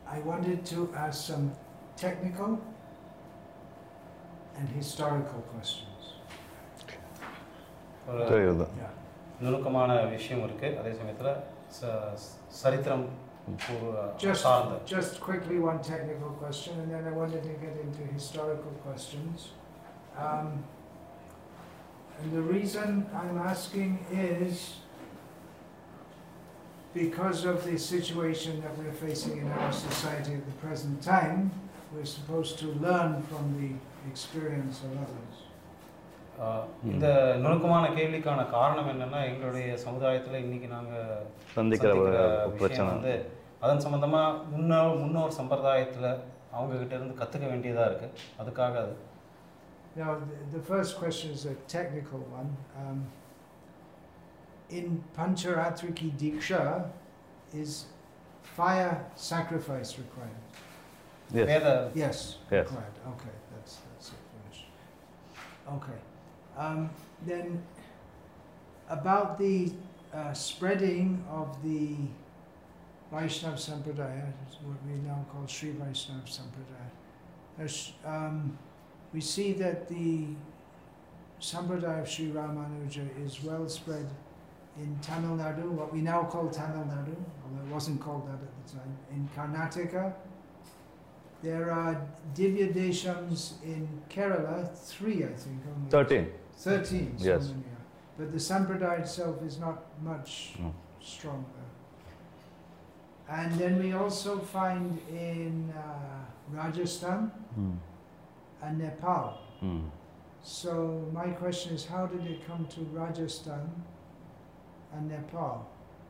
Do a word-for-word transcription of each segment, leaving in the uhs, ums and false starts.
I wanted to ask some technical and historical questions. தெரியுது. நுணுக்கமான விஷயம் இருக்கு, அதே சமயத்துல சரித்திரம் Just, just quickly one technical question, and then I wanted to get into historical questions. Um, and the reason I'm asking is because of the situation that we're facing in our society at the present time. We're supposed to learn from the experience of others. இந்த நுணுக்கமான கேள்விக்கான காரணம் என்னன்னா, எங்களுடைய சமுதாயத்தில் இன்னைக்கு நாங்கள் சந்திக்கிற பிரச்சனை வந்து அதன் சம்பந்தமாக முன்னோர் முன்னோர் சம்பிரதாயத்தில் அவங்க கிட்ட இருந்து கற்றுக்க வேண்டியதாக இருக்கு, அதுக்காக அது. Now the first question is a technical one. Um, in Pancharatriki Diksha, is fire sacrifice required? Yes. Yes. Yes. Required. Okay, that's that's it. Finished. Okay. Um, then about the uh, spreading of the Vaishnava Sampradaya, what we now call Sri Vaishnava Sampradaya. There's, um, we see that the Sampradaya of Sri Ramanuja is well spread in Tamil Nadu, what we now call Tamil Nadu, although it wasn't called that at the time, in Karnataka. There are Divya Deshams in Kerala, three I think only. Thirteen. Thirteen, so yes. many are. But the Sampradaya itself is not much no. stronger. And then we also find in uh, Rajasthan mm. and Nepal. Mm. So my question is, how did it come to Rajasthan and Nepal?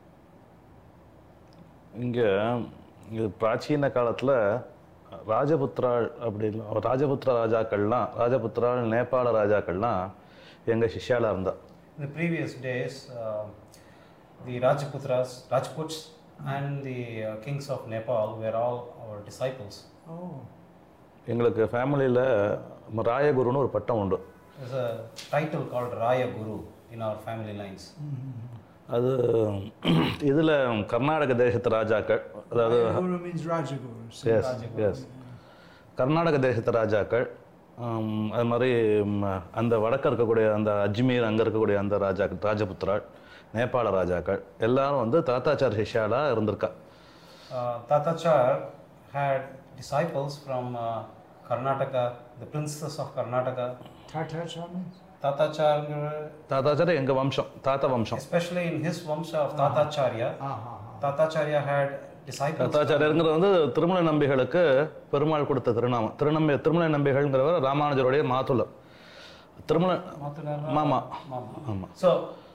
இங்கே இது பிராச்சீன காலத்தில் ராஜபுத்திராள் அப்படின்னு ராஜபுத்திர ராஜாக்கள்லாம் ராஜபுத்திராள் நேபாள ராஜாக்கள்லாம் எங்கள் சிஷ்யாலாக இருந்தா. In the previous days, uh, the Rajputras, Rajputs and the uh, kings of Nepal were all our disciples. Oh. எங்களுக்கு ஃபேமிலியில் ராயகுருன்னு ஒரு பட்டம் உண்டு. There's a title called Raya Guru in our family lines. அது இதில் கர்நாடக தேசத்து ராஜாக்கள், அதாவது Rajaguru means Rajaguru. Yes yes Karnataka தேசத்து ராஜாக்கள், அது மாதிரி அந்த வடக்க இருக்கக்கூடிய அந்த அஜ்மீர் அங்கே இருக்கக்கூடிய அந்த ராஜாக்கள் ராஜபுத்திராள், நேபாள ராஜாக்கள் எல்லாரும் வந்து தாத்தாச்சார் சிஷ்யாலாக இருந்திருக்கா. Tatachar had disciples from uh, Karnataka, the princes of Karnataka. Tatachar means? Tatachar. தாத்தாச்சார் எங்கள் வம்சம், தாத்தா வம்சம். Especially in his vamsha of Tatacharya, Tatacharya had disciples. தாத்தாச்சாரியங்கிறது வந்து திருமலை நம்பிகளுக்கு பெருமாள் கொடுத்த திருநாமம். திருநம்பி திருமலை நம்பிகள்ங்கிறவர் ராமானுஜருடைய மாதுளர். திருமலை மாமா ஆமாம். ஸோ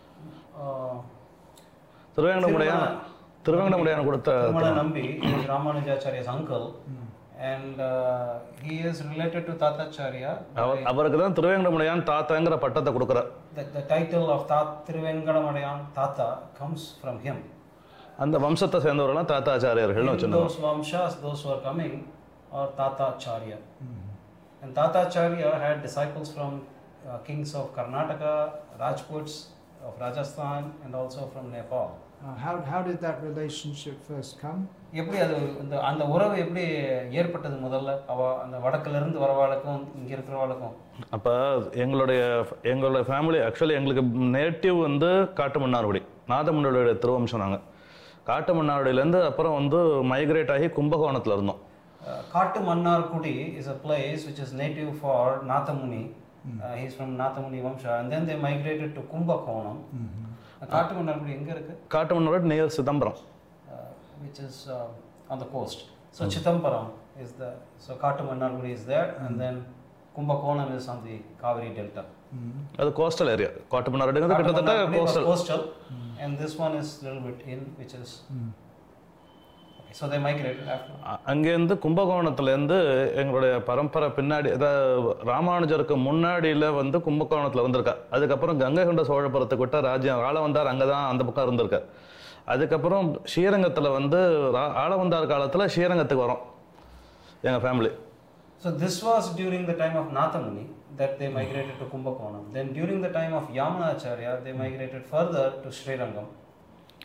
திருவேங்கடமுடையான் திருவேங்கடமுடையான் கொடுத்த Thirumalai Nambi is Ramanujacharya's uncle. And uh, he is related to Tatacharya. அவருக்கு தான் திருவேங்கடமுடையான் தாத்தாங்கிற பட்டத்தை கொடுக்குறார். The title of Tat Thiruvengadamadayan Tata comes from him. அந்த வம்சத்தை சேர்ந்தவர்களாம் தாத்தாச்சாரியர்கள்னு வச்சுருந்தோம். Those vamshas, those who are coming are Tatacharya. And Tatacharya had disciples from uh, kings of Karnataka, Rajputs of Rajasthan, and also from Nepal. Uh, how how did that relationship first come? எப்படி அது அந்த அந்த உறவு எப்படி ஏற்பட்டது முதல்ல அவ அந்த வடக்குல இருந்து வரவாளுக்கும் இங்க இருக்கிறவாளுக்கும்? அப்போ எங்களுடைய எங்களுடைய ஃபேமிலி ஆக்சுவலி எங்களுக்கு நேட்டிவ் வந்து காட்டுமன்னார்குடி, நாதமுனியோட திருவம்சம். நாங்கள் காட்டுமன்னார்குடியிலேருந்து அப்புறம் வந்து மைக்ரேட் ஆகி கும்பகோணத்தில் இருந்தோம். Kattumannarkudi is a place which is native for Nathamuni. Uh, he is from Nathamuni Vamsha, and then they migrated to Kumbakonam. Kattumannarkudi எங்க இருக்கு? Kattumannarkudi near Chidambaram, which is uh, on the coast. So Chithambaram is the so Katumannargudi is there, and then Kumbakonam is on the Kaveri Delta. அது coastal area. காட்டுமன்னார்குடிங்கிறது கிட்டத்தட்ட coastal coastal, and this one is a little bit in, which is okay. So they migrated after. அங்கேருந்து கும்பகோணத்துலேருந்து எங்களுடைய பரம்பரை பின்னாடி, அதாவது ராமானுஜருக்கு முன்னாடியில் வந்து கும்பகோணத்தில் வந்திருக்கா. அதுக்கப்புறம் கங்கை கொண்ட சோழபுரத்துக்கு விட்ட ராஜ்யம் ஆளவந்தார் அங்கே தான் அந்த பக்கம் இருந்திருக்கா. அதுக்கப்புறம் ஸ்ரீரங்கத்தில் வந்து ஆளவந்தார் காலத்தில் ஸ்ரீரங்கத்துக்கு வரோம் எங்கள் family. So this was during the time of Nathamuni that they migrated to Kumbakonam. Then during the time of Yamunacharya they migrated further to Srirangam.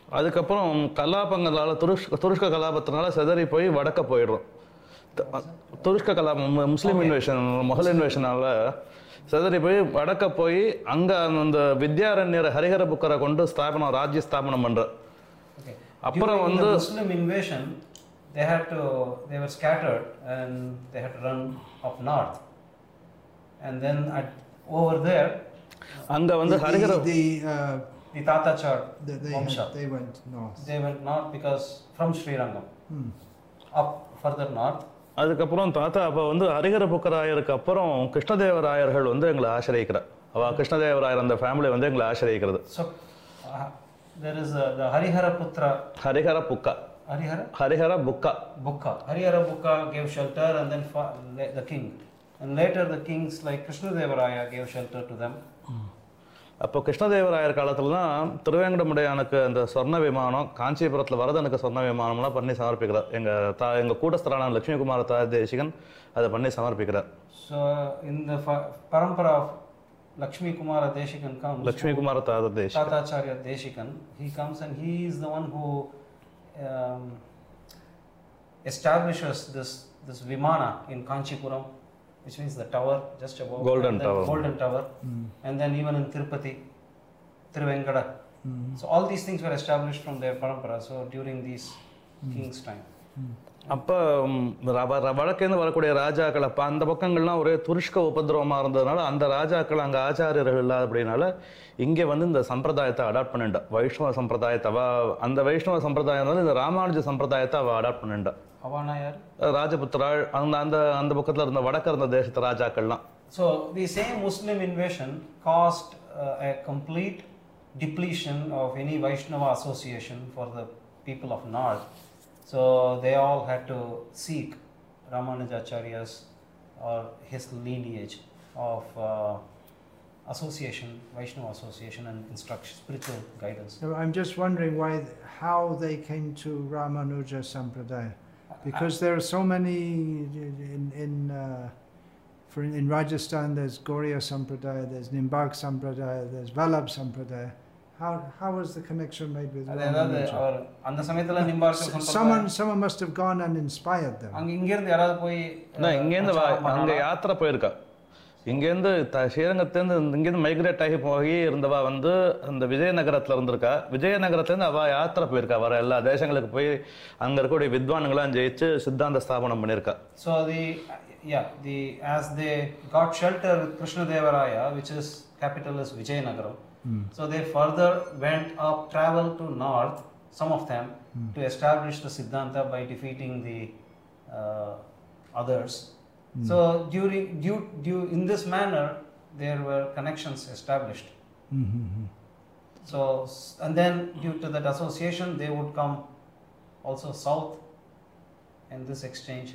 அதுக்கப்புறம் கலாபங்களால துருஷ்க துருஷ்க கலாபத்தினால செதறி போய் வடக்க போயிடுறோம். துருஷ்க கலாபம் முஸ்லீம் இன்வேஷன் முகல் இன்வேஷனால செதறி போய் வடக்க போய் அங்க அந்த வித்யாரண்யரை ஹரிஹர புக்கரை கொண்டு ஸ்தாபனம் ராஜ்ய ஸ்தாபனம் பண்ற. அப்புறம் வந்து Muslim invasion they had to they were scattered and they had to run up north, and then at over there அங்க வந்து Harihara the uh, the Tatachar they, they, Vamsha they went north they went north because from Srirangam hmm. up further north. அதுக்கப்புறம் தாத்தா அப்போ வந்து ஹரிஹர புக்கராயருக்கு அப்புறம் கிருஷ்ணதேவராயர்கள் வந்து எங்களை ஆசிரியக்கிறார். அவ கிருஷ்ணதேவராயர் அந்த ஃபேமிலி வந்து எங்களை ஆசிரியக்கிறது. So uh, there is a, the Harihara Putra Harihara புக்கா Harihara ஹரிஹர புக்கா Bukka Harihara Bukka gave shelter, and then fa- the king, and later the kings like Krishnadevaraya gave shelter to them. அப்போ கிருஷ்ணதேவராயர் காலத்துல தான் திருவேங்கடமுடையானுக்கு அந்த சொர்ண விமானம், காஞ்சிபுரத்தில் வரதனுக்கு சொர்ண விமானம்லாம் பண்ணி சமர்ப்பிக்கிறார். எங்க தா எங்க கூடஸ்தரான லட்சுமிகுமார தாதேசிகன் அதை பண்ணி சமர்ப்பிக்கிறார். So in the fa- parampara of Lakshmi Kumara Deshikan comes, லட்சுமிகுமார தாதேசிகன் Tatacharya Deshikan, he comes and he is the one who um, establishes this this Vimana in Kanchipuram, which means the tower just above, Golden and then Tower. Golden Tower, Mm. and then even in Tirupati, Tiruvengada. Mm. So all these things were established from their parampara. So during these kings' time. அப்போ வடக்கேந்து வரக்கூடிய ராஜாக்கள் அப்போ அந்த பக்கங்கள்லாம் ஒரே துருஷ்க உபதிரவமாக இருந்ததுனால அந்த ராஜாக்கள் அங்கே ஆச்சாரியர்கள் இல்லாத அப்படின்னால இங்கே வந்து இந்த சம்பிரதாயத்தை அடாப்ட் பண்ணிட்டா. வைஷ்ணவ சம்பிரதாயத்தை அவ அந்த வைஷ்ணவ சம்பிரதாயம் வந்து இந்த ராமானுஜ சம்பிரதாயத்தை அவள் அடாப்ட் பண்ணிட்டா. Avana yaar? ராஜபுத்திராள் அந்த அந்த அந்த பக்கத்தில் இருந்த வடக்க இருந்த தேசத்து ராஜாக்கள்லாம். So the same Muslim invasion caused uh, a complete depletion of any Vaishnava association for the people of North. So they all had to seek Ramanujacharya's or his lineage of uh, association, Vaishnava association, and instruction, spiritual guidance. So I'm just wondering why, how they came to Ramanuja Sampradaya, because there are so many in in uh, for in Rajasthan. There's Gauriya Sampradaya, there's Nimbak Sampradaya, there's Vallabh Sampradaya. How how was the connection made with அதாவது Ramanuja? அவர் அந்த சமயத்துல நிம்பார்க்க Someone someone must have gone and inspired them. அங்க இங்க இருந்து யாராவது போய் நான் இங்கேருந்து அங்கே யாத்திரை போயிருக்கா. இங்கேருந்து த ஸ்ரீரங்கத்துலேருந்து இங்கேருந்து மைக்ரேட் ஆகி போய் இருந்தவா வந்து அந்த விஜயநகரத்தில் இருந்திருக்கா. விஜயநகரத்துலேருந்து அவள் யாத்திரை போயிருக்கா. வர எல்லா தேசங்களுக்கு போய் அங்கே இருக்கக்கூடிய வித்வான்களாம் ஜெயிச்சு சித்தாந்த ஸ்தாபனம் பண்ணியிருக்கா. So the yeah the as they got shelter with Krishnadevaraya, which is capital is Vijayanagaram. Mm. So they further went up, traveled to north, some of them, mm. to establish the Siddhanta by defeating the uh, others. Mm. So during due, due in this manner, there were connections established. Mm-hmm. So and then due to that association, they would come also south in this exchange.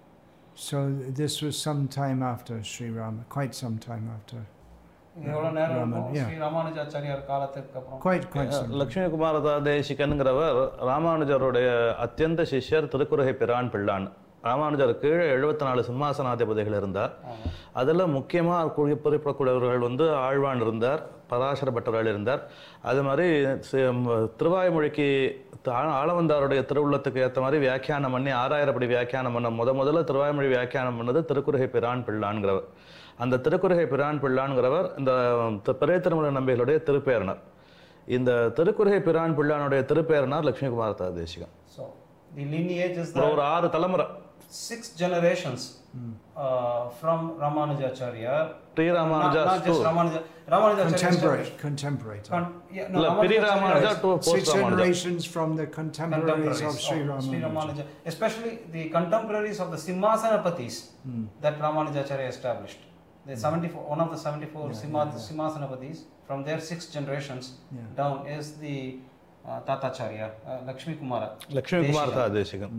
So this was some time after Sri Rama, quite some time after. எவ்வளோ நேரம் Raman, இருக்கும் yeah. Sri Ramanujacharyar காலத்துக்கு அப்புறம்? Quite quite some time. லட்சுமிகுமார தாதேசிகனுங்கிறவர் ராமானுஜருடைய அத்தியந்த சிஷ்யர் திருக்குறுகை பிரான் பிள்ளான். ராமானுஜர் கீழே எழுபத்தி நாலு சிம்மாசனாதிபதிகள் இருந்தார். அதில் முக்கியமாக குறிப்பிடக்கூடியவர்கள் வந்து ஆழ்வான் இருந்தார், பராசர பட்டர்கள் இருந்தார். அது மாதிரி திருவாய்மொழிக்கு ஆளவந்தாருடைய திருவுள்ளத்துக்கு ஏற்ற மாதிரி வியாக்கியானம் பண்ணி ஆறாயிரப்படி வியாக்கியானம் பண்ண முத முதல்ல திருவாய்மொழி வியாக்கியானம் பண்ணது திருக்குறுகை பிரான் பிள்ளான்கிறவர். அந்த திருக்குறுகை பிரான் பிள்ளான்கிறவர் இந்த பெரிய திருமலை நம்பிகளுடைய திருப்பேரனர். இந்த திருக்குறுகை பிரான் பிள்ளானுடைய திருப்பேரனார் லட்சுமிகுமார தாதேசிகன். So the lineage is ஒரு ஆறு தலைமுறை, six generations uh, from Ramanujacharya. Pri Ramanuja not, not just to Ramanuja. Ramanujacharya Contemporary, established- contemporary. time. Con- yeah, no, இல்ல, Pri Ramanujacharya Ramanuja is to Six post Ramanuja. generations from the contemporaries contemporaries of Sri Sri Ramanuja. Ramanuja, especially the contemporaries of the Simhasanapatis Hmm. that Ramanujacharya established. The seventy-four, one of the seventy-four Yeah, Simha- yeah, yeah. Simhasanapatis, from their six generations Yeah. down is the uh, Tatacharya, uh, Lakshmi Kumara. லட்சுமிகுமார தாதேசிகன்.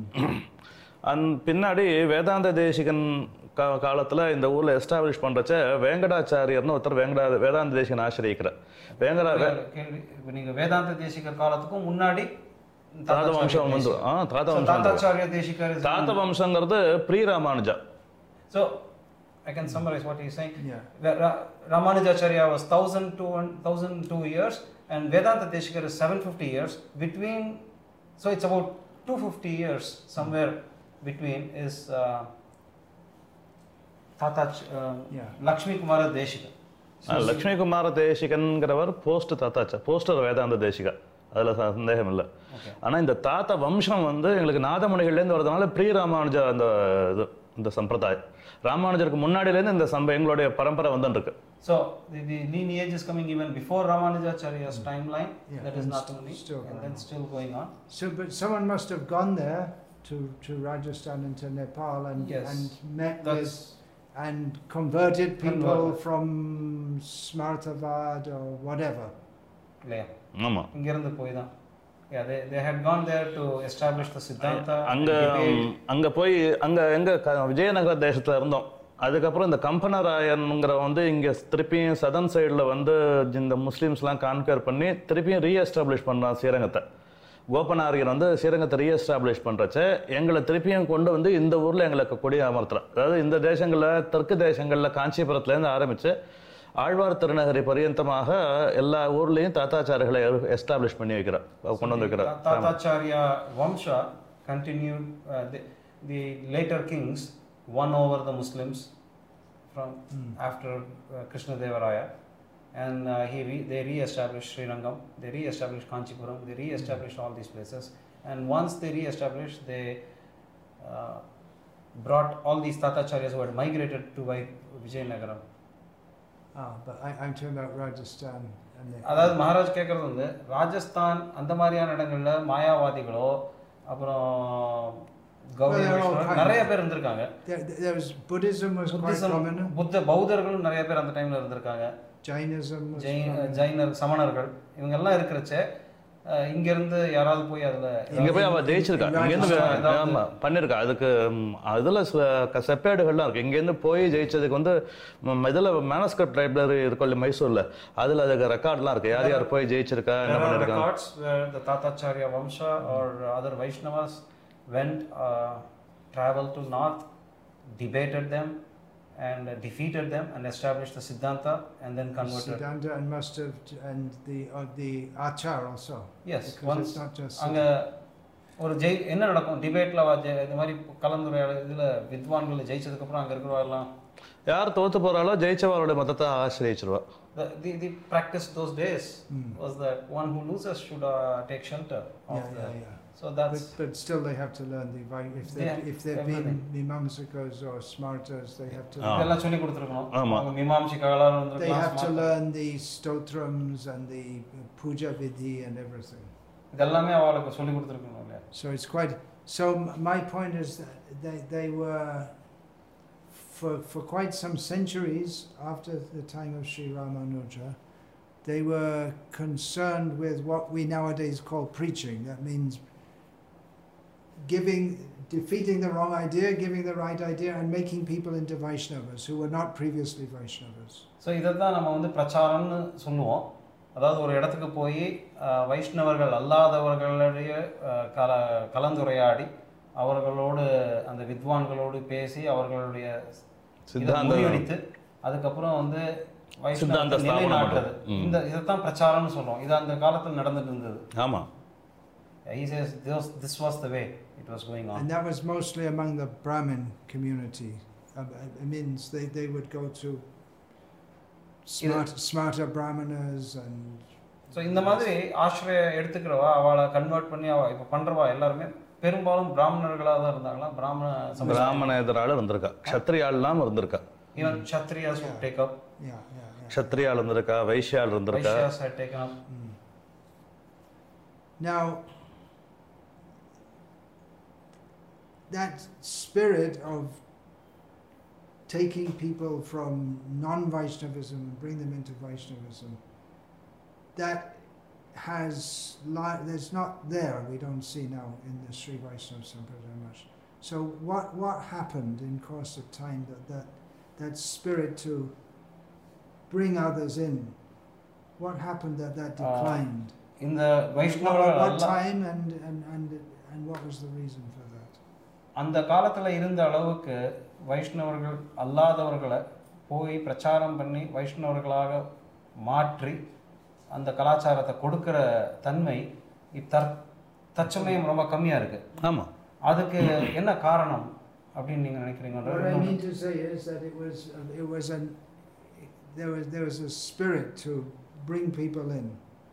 அந் பின்னாடி வேதாந்த தேசிகன் கா காலத்தில் இந்த ஊரில் establish பண்ணுறச்ச வேங்கடாச்சாரியர்னு ஒருத்தர் வேங்கடா வேதாந்த தேசிகன் ஆசிரியக்கிறார். வேங்கடா கேள்வி, இப்ப நீங்க வேதாந்த தேசிகர் காலத்துக்கும் முன்னாடி தாத வம்சம் வந்து ஆ தாத வம்சம். தாத்தாச்சாரிய தேசிகர் is- தாத்த வம்சங்கிறது pre Ramanuja. So I can summarize what he's saying. Yeah. Ra- Ra- Ramanujacharya was one thousand two years, and Vedanta Deshikar is seven hundred fifty years. Between, so it's about two hundred fifty years somewhere between is uh, Tata uh, Yeah. Lakshmi Kumara Deshikar. Lakshmi Kumara தேசிகன்கிறவர் post தாத்தாச்சா poster Vedanta Desika அதில் சந்தேகம் இல்லை. ஆனால் இந்த தாத்தா வம்சம் வந்து எங்களுக்கு நாதமுனிகள்லேருந்து வரதுனால ப்ரீ ராமானுஜ அந்த இது இந்த சம்பிரதாயம் ராமானுஜருக்கு முன்னாடியிலேருந்து இந்த சம்ப எங்களுடைய பரம்பரை வந்துருக்கு. So the, the lineage is coming even before Ramanujacharya's mm. timeline. Yeah, that is Nathmuni, and then still going on. So, but someone must have gone there to to Rajasthan and to Nepal and yes. and met That's with and converted people converted. from Smartavad or whatever. Yeah. ஆமாம். இங்கிருந்து போய் தான். Yeah, they they had gone there to establish the Siddhanta. அங்க அங்க போய் அங்க எங்க விஜயநகர தேசத்துல இருந்தோம். அதுக்கப்புறம் இந்த கம்பனராயன்ங்கிற வந்து இங்கே திருப்பியும் சதன் சைடில் வந்து இந்த முஸ்லீம்ஸ்லாம் கான்கர் பண்ணி திருப்பியும் ரீஎஸ்டாப்ளிஷ் பண்ணுறான் ஸ்ரீரங்கத்தை. கோபநாரியர் வந்து ஸ்ரீரங்கத்தை ரீஎஸ்டாப்ளிஷ் பண்ணுறச்ச எங்களை திருப்பியும் கொண்டு வந்து இந்த ஊரில் எங்களுக்கு கொடி அமர்த்துறோம். அதாவது இந்த தேசங்களில் தெற்கு தேசங்களில் காஞ்சிபுரத்துலேருந்து ஆரம்பித்து ஆழ்வார் திருநகரி பரியந்தமாக எல்லா ஊர்லேயும் தாத்தாச்சாரிகளை எஸ்டாப்ளிஷ் பண்ணி வைக்கிறார், கொண்டு வந்து வைக்கிறார். Thathachariya வம்சா continued uh, the, the later kings won over the Muslims from mm. after uh, Krishna Devaraya, and uh, he re, they re-established Srirangam, they re-established Kanchipuram, they re-established mm. all these places, and once they re-established, they uh, brought all these Tatacharyas who had migrated to Vijayanagaram. Ah, but I, I'm talking about Rajasthan. அதாவது மகாராஜ் கேட்குறது வந்து ராஜஸ்தான் அந்த மாதிரியான இடங்களில் மாயாவாதிகளோ அப்புறம் நிறைய பேர் இருந்திருக்காங்க. புத்த பௌத்தர்களும் நிறைய பேர் அந்த டைம்ல இருந்திருக்காங்க. ஜைனர் சமணர்கள் இவங்க எல்லாம் இருக்கிறச்ச இங்க இருந்து யாராவது போய் அதுல இங்க போய் அவ ஜெயிச்சிருக்கா, இங்க இருந்து ஆமா பண்ணிருக்கா. அதுக்கு அதுல செப்பேடுகள்லாம் இருக்கு. இங்க இருந்து போய் ஜெயிச்சதுக்கு வந்து இதுல மேனஸ்கிரிப்ட் லைப்ரரி இருக்குல்ல மைசூர்ல, அதுல அதுக்கு ரெக்கார்ட்லாம் இருக்கு, யார் யார் போய் ஜெயிச்சிருக்கா என்ன பண்ணிருக்காங்க. the Tatacharya Vamsha or other Vaishnavas went uh, traveled to north, debated them and uh, defeated them and established the Siddhanta and then converted. Siddhanta and must have and the uh, the Achar also. Yes, because once it's not just அங்க ஒரு ஜெய் என்ன நடக்கும் டிபேட்ல இந்த மாதிரி கலந்துரையாடல் இதுல வித்வான்கள் ஜெயிச்சதுக்கு அப்புறம் அங்க இருக்கிறவங்க யார் தோத்து போறாளோ ஜெயிச்சவரோட மதத்தை ஆசிரியச்சிருவா. The, the, the practice those days mm. was that one who loses should uh, take shelter of yeah, the, yeah, yeah. So that's but, but still they have to learn the if they yeah, if they've everything. been Mimamsikas or Smartas they have to இதெல்லாம் சொல்லி கொடுத்திருக்கணும். ஆமா மீமாம்சிகாலா இருந்திருக்கலாம். They have to learn the stotrams and the puja vidhi and everything. இதெல்லாமே அவங்களுக்கு சொல்லி கொடுத்திருக்கணும் இல்ல. So it's quite so my point is that they they were for for quite some centuries after the time of Sri Ramanuja, they were concerned with what we nowadays call preaching. That means giving, defeating the wrong idea, giving the right idea, and making people into Vaishnavas who were not previously Vaishnavas. So இதான் நம்ம வந்து பிரச்சாரம்னு சொல்லுவோம். அதாவது ஒரு இடத்துக்கு போய் வைஷ்ணவர்கள் அல்லாதவர்களுடைய கல கலந்துரையாடி அவர்களோடு அந்த வித்வான்களோடு பேசி அவர்களுடைய சித்தாந்தத்தை அதுக்கப்புறம் வந்து வைஷ்ணவத்தை நிலைநாட்டுறது. இந்த இதைத்தான் பிரச்சாரம்னு சொல்றோம். இது அந்த காலத்தில் நடந்துட்டு இருந்தது. ஆமா. He says this, this was the way it was going on. And that was mostly among the Brahmin community. Uh, it means they, they would go to smart, smarter Brahmanas and... So இந்த மாதிரி ஆශ්‍රய எடுத்துக்கிறவா அவளை convert பண்ணி அவ இப்போ பண்றவா எல்லாருமே பெரும்பாலும் பிராமணர்களாக தான் இருந்தாங்களா. பிராமண பிராமண எதிரால இருந்திருக்கா, க்ஷத்ரியாலாம் இருந்திருக்கா. Even Kshatriyas would take up. Yeah, yeah, yeah. க்ஷத்ரியால் இருந்திருக்கா, வைஷ்யால் இருந்திருக்கா. Vaishyas had taken up. Mm. Now that spirit of taking people from non-Vaishnavism and bring them into Vaishnavism, that has, there's not there, we don't see now in the Sri Vaishnava Sampradaya much. So what what happened in course of time that that, that spirit to bring others in, what happened that that declined? Uh, in the Vaishnava... What, what time and, and, and, and what was the reason for that? அந்த காலத்தில் இருந்த அளவுக்கு வைஷ்ணவர்கள் அல்லாதவர்களை போய் பிரச்சாரம் பண்ணி வைஷ்ணவர்களாக மாற்றி அந்த கலாச்சாரத்தை கொடுக்கிற தன்மை தற் தற்சமயம் ரொம்ப கம்மியாக இருக்குது. ஆமாம், அதுக்கு என்ன காரணம் அப்படின்னு நீங்கள் நினைக்கிறீங்க? What I mean to say is that it was it was an there was there was a spirit to bring people in.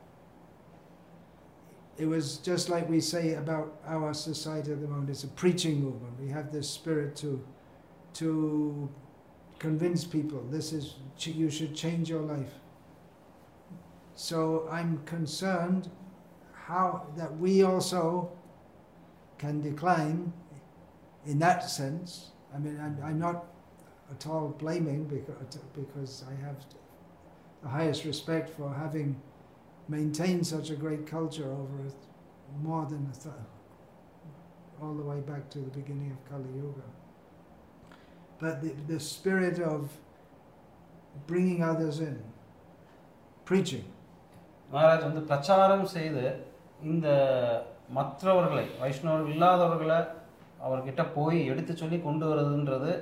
It was just like we say about our society at the moment. It's a preaching movement. We have this spirit to to convince people this is you should change your life. So I'm concerned how that we also can decline in that sense. I mean, I'm, I'm not at all blaming because, because I have the highest respect for having maintained such a great culture over more than a th- all the way back to the beginning of Kali Yuga. But the, the spirit of bringing others in, preaching. Maharaj வந்து பிரச்சாரம் செய்து இந்த மற்றவர்களை வைஷ்ணவர்கள் இல்லாதவர்களை அவர்கிட்ட போய் எடுத்து சொல்லி கொண்டு வருதுன்றது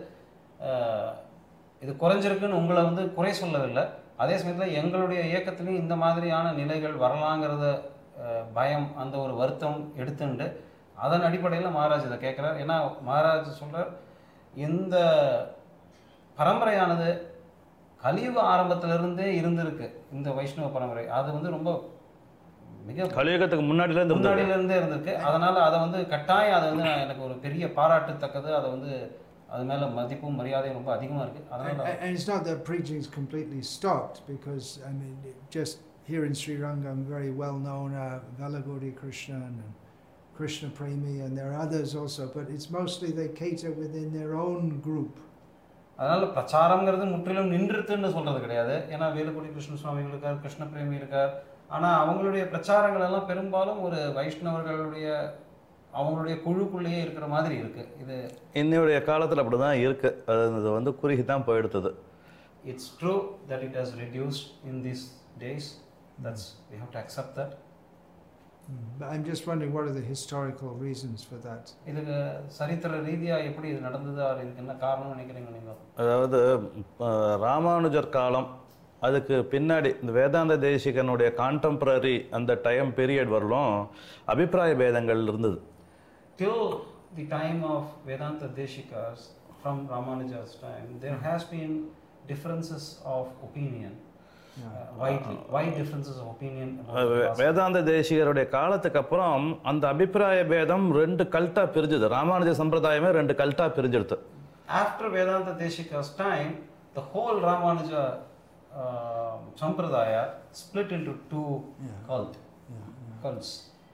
இது குறைஞ்சிருக்குன்னு உங்களை வந்து குறை சொல்லவில்லை. அதே சமயத்தில் எங்களுடைய இயக்கத்துலேயும் இந்த மாதிரியான நிலைகள் வரலாங்கிறத பயம், அந்த ஒரு வருத்தம் எடுத்துண்டு அதன் அடிப்படையில் மகாராஜ் இதை கேட்குறார். ஏன்னா மகாராஜ் சொல்கிறார், இந்த பரம்பரையானது கலியுக ஆரம்பத்திலிருந்தே இருந்திருக்கு. இந்த வைஷ்ணவ பரம்பரை அது வந்து ரொம்ப மிக கலியுகத்துக்கு முன்னாடியிலேருந்து முன்னாடியிலேருந்தே இருந்திருக்கு. அதனால் அதை வந்து கட்டாயம் அதை வந்து எனக்கு ஒரு பெரிய பாராட்டத்தக்கது. அதை வந்து அது மேலே மதிப்பும் மரியாதையும் ரொம்ப அதிகமாக இருக்குது. அதனால் and it's not that preaching is completely stopped, because I mean just here in Sri Rangam very well known uh, Velagodi Krishnan and Krishna Premi, and there are others also, but it's mostly they cater within their own group. அதனால் பிரச்சாரங்கிறது முற்றிலும் நின்றுத்துன்னு சொல்கிறது கிடையாது. ஏன்னா வேலுக்குடி கிருஷ்ண சுவாமிகள் இருக்கார், கிருஷ்ண பிரேமி இருக்கார். ஆனால் அவங்களுடைய பிரச்சாரங்கள் எல்லாம் பெரும்பாலும் ஒரு வைஷ்ணவர்களுடைய அவங்களுடைய குழுக்குள்ளேயே இருக்கிற மாதிரி இருக்குது. இது இன்னையுடைய காலத்தில் அப்படி தான் இருக்குது. அது வந்து குறுகி தான் போயிடுத்தது. It's true that it has reduced in these days. That's we have to accept that. But I'm just wondering what are the historical reasons for that. இதுக்கு சரித்திர ரீதியாக எப்படி இது நடந்தது, அது இதுக்கு என்ன காரணம்னு நினைக்கிறீங்க நீங்கள்? அதாவது ராமானுஜர் காலம், அதுக்கு பின்னாடி இந்த வேதாந்த தேசிகனுடைய கான்டெம்பரரி அந்த டைம் பீரியட் வரலும் அபிப்பிராய பேதங்கள் இருந்தது. Till the time of Vedanta Deshikas, from Ramanuja's time, there has been differences of opinion. Uh, widely, wide differences of opinion. வேதாந்த தேசிகருடைய காலத்துக்கு அப்புறம் அந்த அபிப்பிராய பேதம் ரெண்டு கல்ட்டா பிரிஞ்சுது. ராமானுஜ சம்பிரதாயமே ரெண்டு கல்ட்டா பிரிஞ்சிடுது. After Vedanta Deshika's time, the whole Ramanuja uh, sampradaya split into two yeah. cult, yeah, yeah. cults.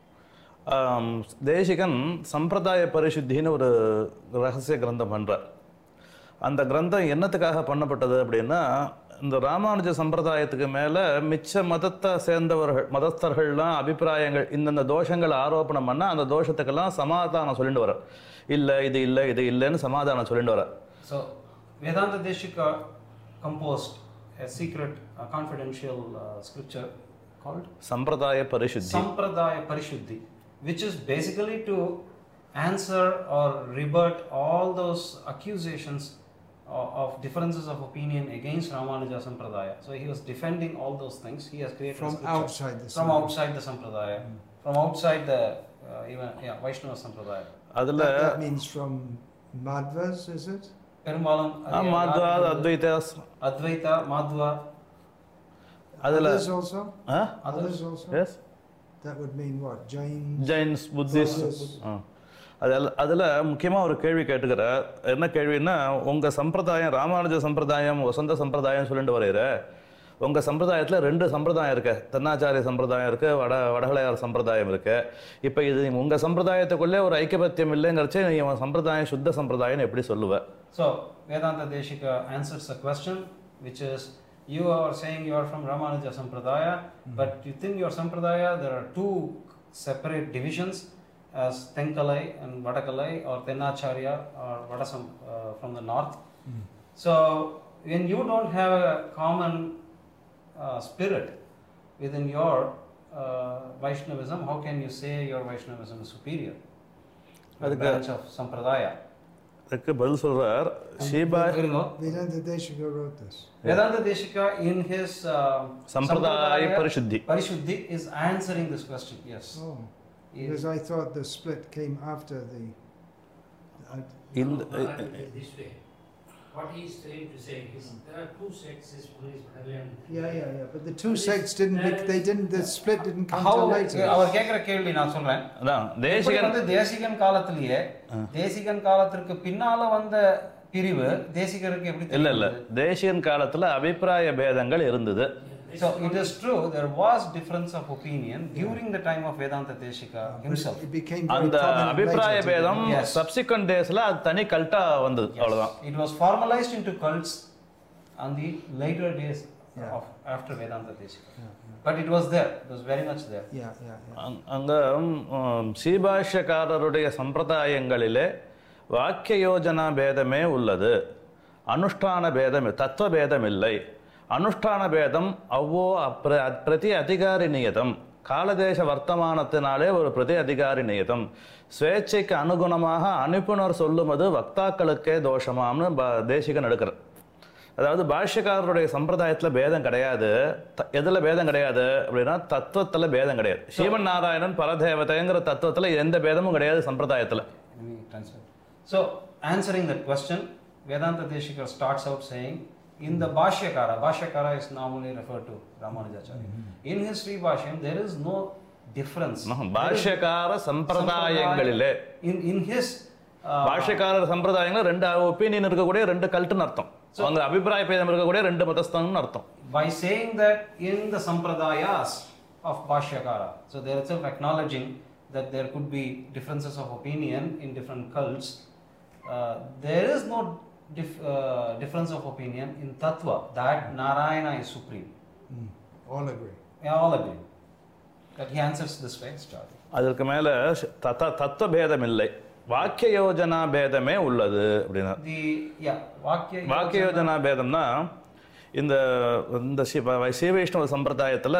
Desikan சம்பிரதாய பரிசுத்தின்னு ஒரு ரகசிய கிரந்தம் பண்றார். அந்த கிரந்தம் என்னத்துக்காக பண்ணப்பட்டது அப்படின்னா, இந்த ராமானுஜ சம்பிரதாயத்துக்கு மேலே மிச்ச மதத்தை சேர்ந்தவர்கள் மதஸ்தர்கள்லாம் அபிப்பிராயங்கள் இந்தந்த தோஷங்களை ஆரோப்பணம் பண்ணால் அந்த தோஷத்துக்கெல்லாம் சமாதானம் சொல்லிட்டு வர, இல்லை இது இல்லை இது இல்லைன்னு சமாதானம் சொல்லிட்டு வர. ஸோ வேதாந்த தேசிகா composed a secret uh, confidential uh, scripture called Sampradaya Parishuddhi. Sampradaya Parishuddhi, which is basically to answer or rebut all those accusations of differences of opinion against Ramanuja Sampradaya. So he was defending all those things. He has created from outside the from outside the Sampradaya, mm. from outside the uh, even yeah Vaishnava Sampradaya. That, that means from Madhvas, is it? பெரும்பாலும் Madhva, Advaita, Advaita, Madhva. Others also? Huh? Others also? Yes. That would mean what? Jains? Jains, Buddhists. அதில் அதில் முக்கியமாக ஒரு கேள்வி கேட்டுக்கிறார். என்ன கேள்வின்னா, உங்கள் சம்பிரதாயம் ராமானுஜ சம்பிரதாயம் வசந்த சம்பிரதாயம் சொல்லிட்டு வரைகிற, உங்கள் சம்பிரதாயத்தில் ரெண்டு சம்பிரதாயம் இருக்குது. தென்னாச்சாரிய சம்பிரதாயம் இருக்குது, வட வடகலையார் சம்பிரதாயம் இருக்குது. இப்போ இது உங்கள் சம்பிரதாயத்துக்குள்ளே ஒரு ஐக்கியபத்தியம் இல்லைங்கிறச்சே நீ உன் சம்பிரதாயம் சுத்த சம்பிரதாயம்னு எப்படி சொல்லுவேன்? ஸோ வேதாந்த தேசிகா answers a question which is, you are saying you are from Ramanuja Sampradaya, mm-hmm. but within your Sampradaya there are two separate divisions as Tenkalai and Vadakalai, or Tenacharya or Vadasam uh, from the north. Mm. So when you don't have a common uh, spirit within your uh, Vaishnavism, how can you say your Vaishnavism is superior? The branch of Sampradaya. அதுக்கு பதில் சொல்றார் ஸ்ரீபா Vedanta Deshika wrote this. Vedanta Deshika in his uh, Sampradaya Parishuddhi Parishuddhi is answering this question. Yes. Oh, He is- because I thought the split came after the. Uh, in No, no, I put it this way. What he is trying to say is there are two sects, is one is Bhagavan. yeah, yeah, yeah. But the two sects didn't. bec- They didn't. The split didn't come How till later. அவர் கேட்குற கேள்வி நான் சொல்றேன். அதான் எப்படி தேசிகன் வந்து தேசிகன் காலத்திலேயே தேசிகன் காலத்திற்கு பின்னால வந்த பிரிவு தேசிகருக்கு எப்படி இல்ல இல்ல தெரியும்? தேசிகன் காலத்துல அபிப்பிராய பேதங்கள் இருந்தது. So it is true there was difference of opinion during the time of Vedanta Deshika But himself. it became very அந்த prominent அபிப்பிராய later, பேதம் didn't it? Yes. சப்சிக்வெண்ட் டேஸ்ல அது தனி கல்ட்டா வந்தது அவ்வளவுதான். It was formalized into cults on the later days Yeah. of after Vedanta Deshika. Yeah, yeah, But it was there. It was very much there. yeah, yeah, yeah. அங்- அங்க ம், சீபாஷ்யக்காரருடைய சம்பிரதாயங்களிலே வாக்கிய யோஜனா பேதமே உள்ளது, அனுஷ்டான பேதம் தத்துவ பேதம் இல்லை. அனுஷ்டான பேதம் அவ்வோ அப்ர பிரதி அதிகாரி நியதம், காலதேச வர்த்தமானத்தினாலே ஒரு பிரதி அதிகாரி நியதம், ஸ்வேச்சைக்கு அனுகுணமாக அனுப்புனர் சொல்லுவது வக்தாக்களுக்கே தோஷமாம்னு ப- தேசிகன் எடுக்கிறார். அதாவது பாஷ்யக்காரருடைய சம்பிரதாயத்தில் பேதம் கிடையாது. த- எதுல பேதம் கிடையாது அப்படின்னா தத்துவத்தில் பேதம் கிடையாது. சிவன் நாராயணன் பரதேவதைங்கிற தத்துவத்தில் எந்த பேதமும் கிடையாது சம்பிரதாயத்தில். Let me translate. So, answering that question, Vedanta Deshika starts out saying, in the Bhashyakara, Bhashyakara is normally referred to Ramanujacharya. In his Sri Bhashyam, there is no difference. பாஷ்யக்கார சம்பிரதாயங்களிலே In, in his uh, பாஷ்யக்காரர் சம்பிரதாயங்கள் ரெண்டு opinion இருக்கக்கூடிய ரெண்டு கல்ட்டுன்னு அர்த்தம். அவங்க அபிப்பிராய பேதம் இருக்கக்கூடிய ரெண்டு மதஸ்தானம்னு அர்த்தம். by saying that in the Sampradayas of Bhashyakara, so they are itself acknowledging that there could be differences of opinion in different cults. Uh, there is no dif- uh, difference of opinion in Tattva that Narayana is supreme. Mm. All agree. Yeah, all agree. That he answers this way, start. அதற்கு மேல தத்த தத்துவ பேதம் இல்லை, வாக்கிய யோஜனா பேதமே உள்ளது அப்படின்னா. The yeah, Vakya வாக்கிய யோஜனா பேதம்னா இந்த இந்த ஸ்ரீ வைஷ்ணவ சம்பிரதாயத்தில்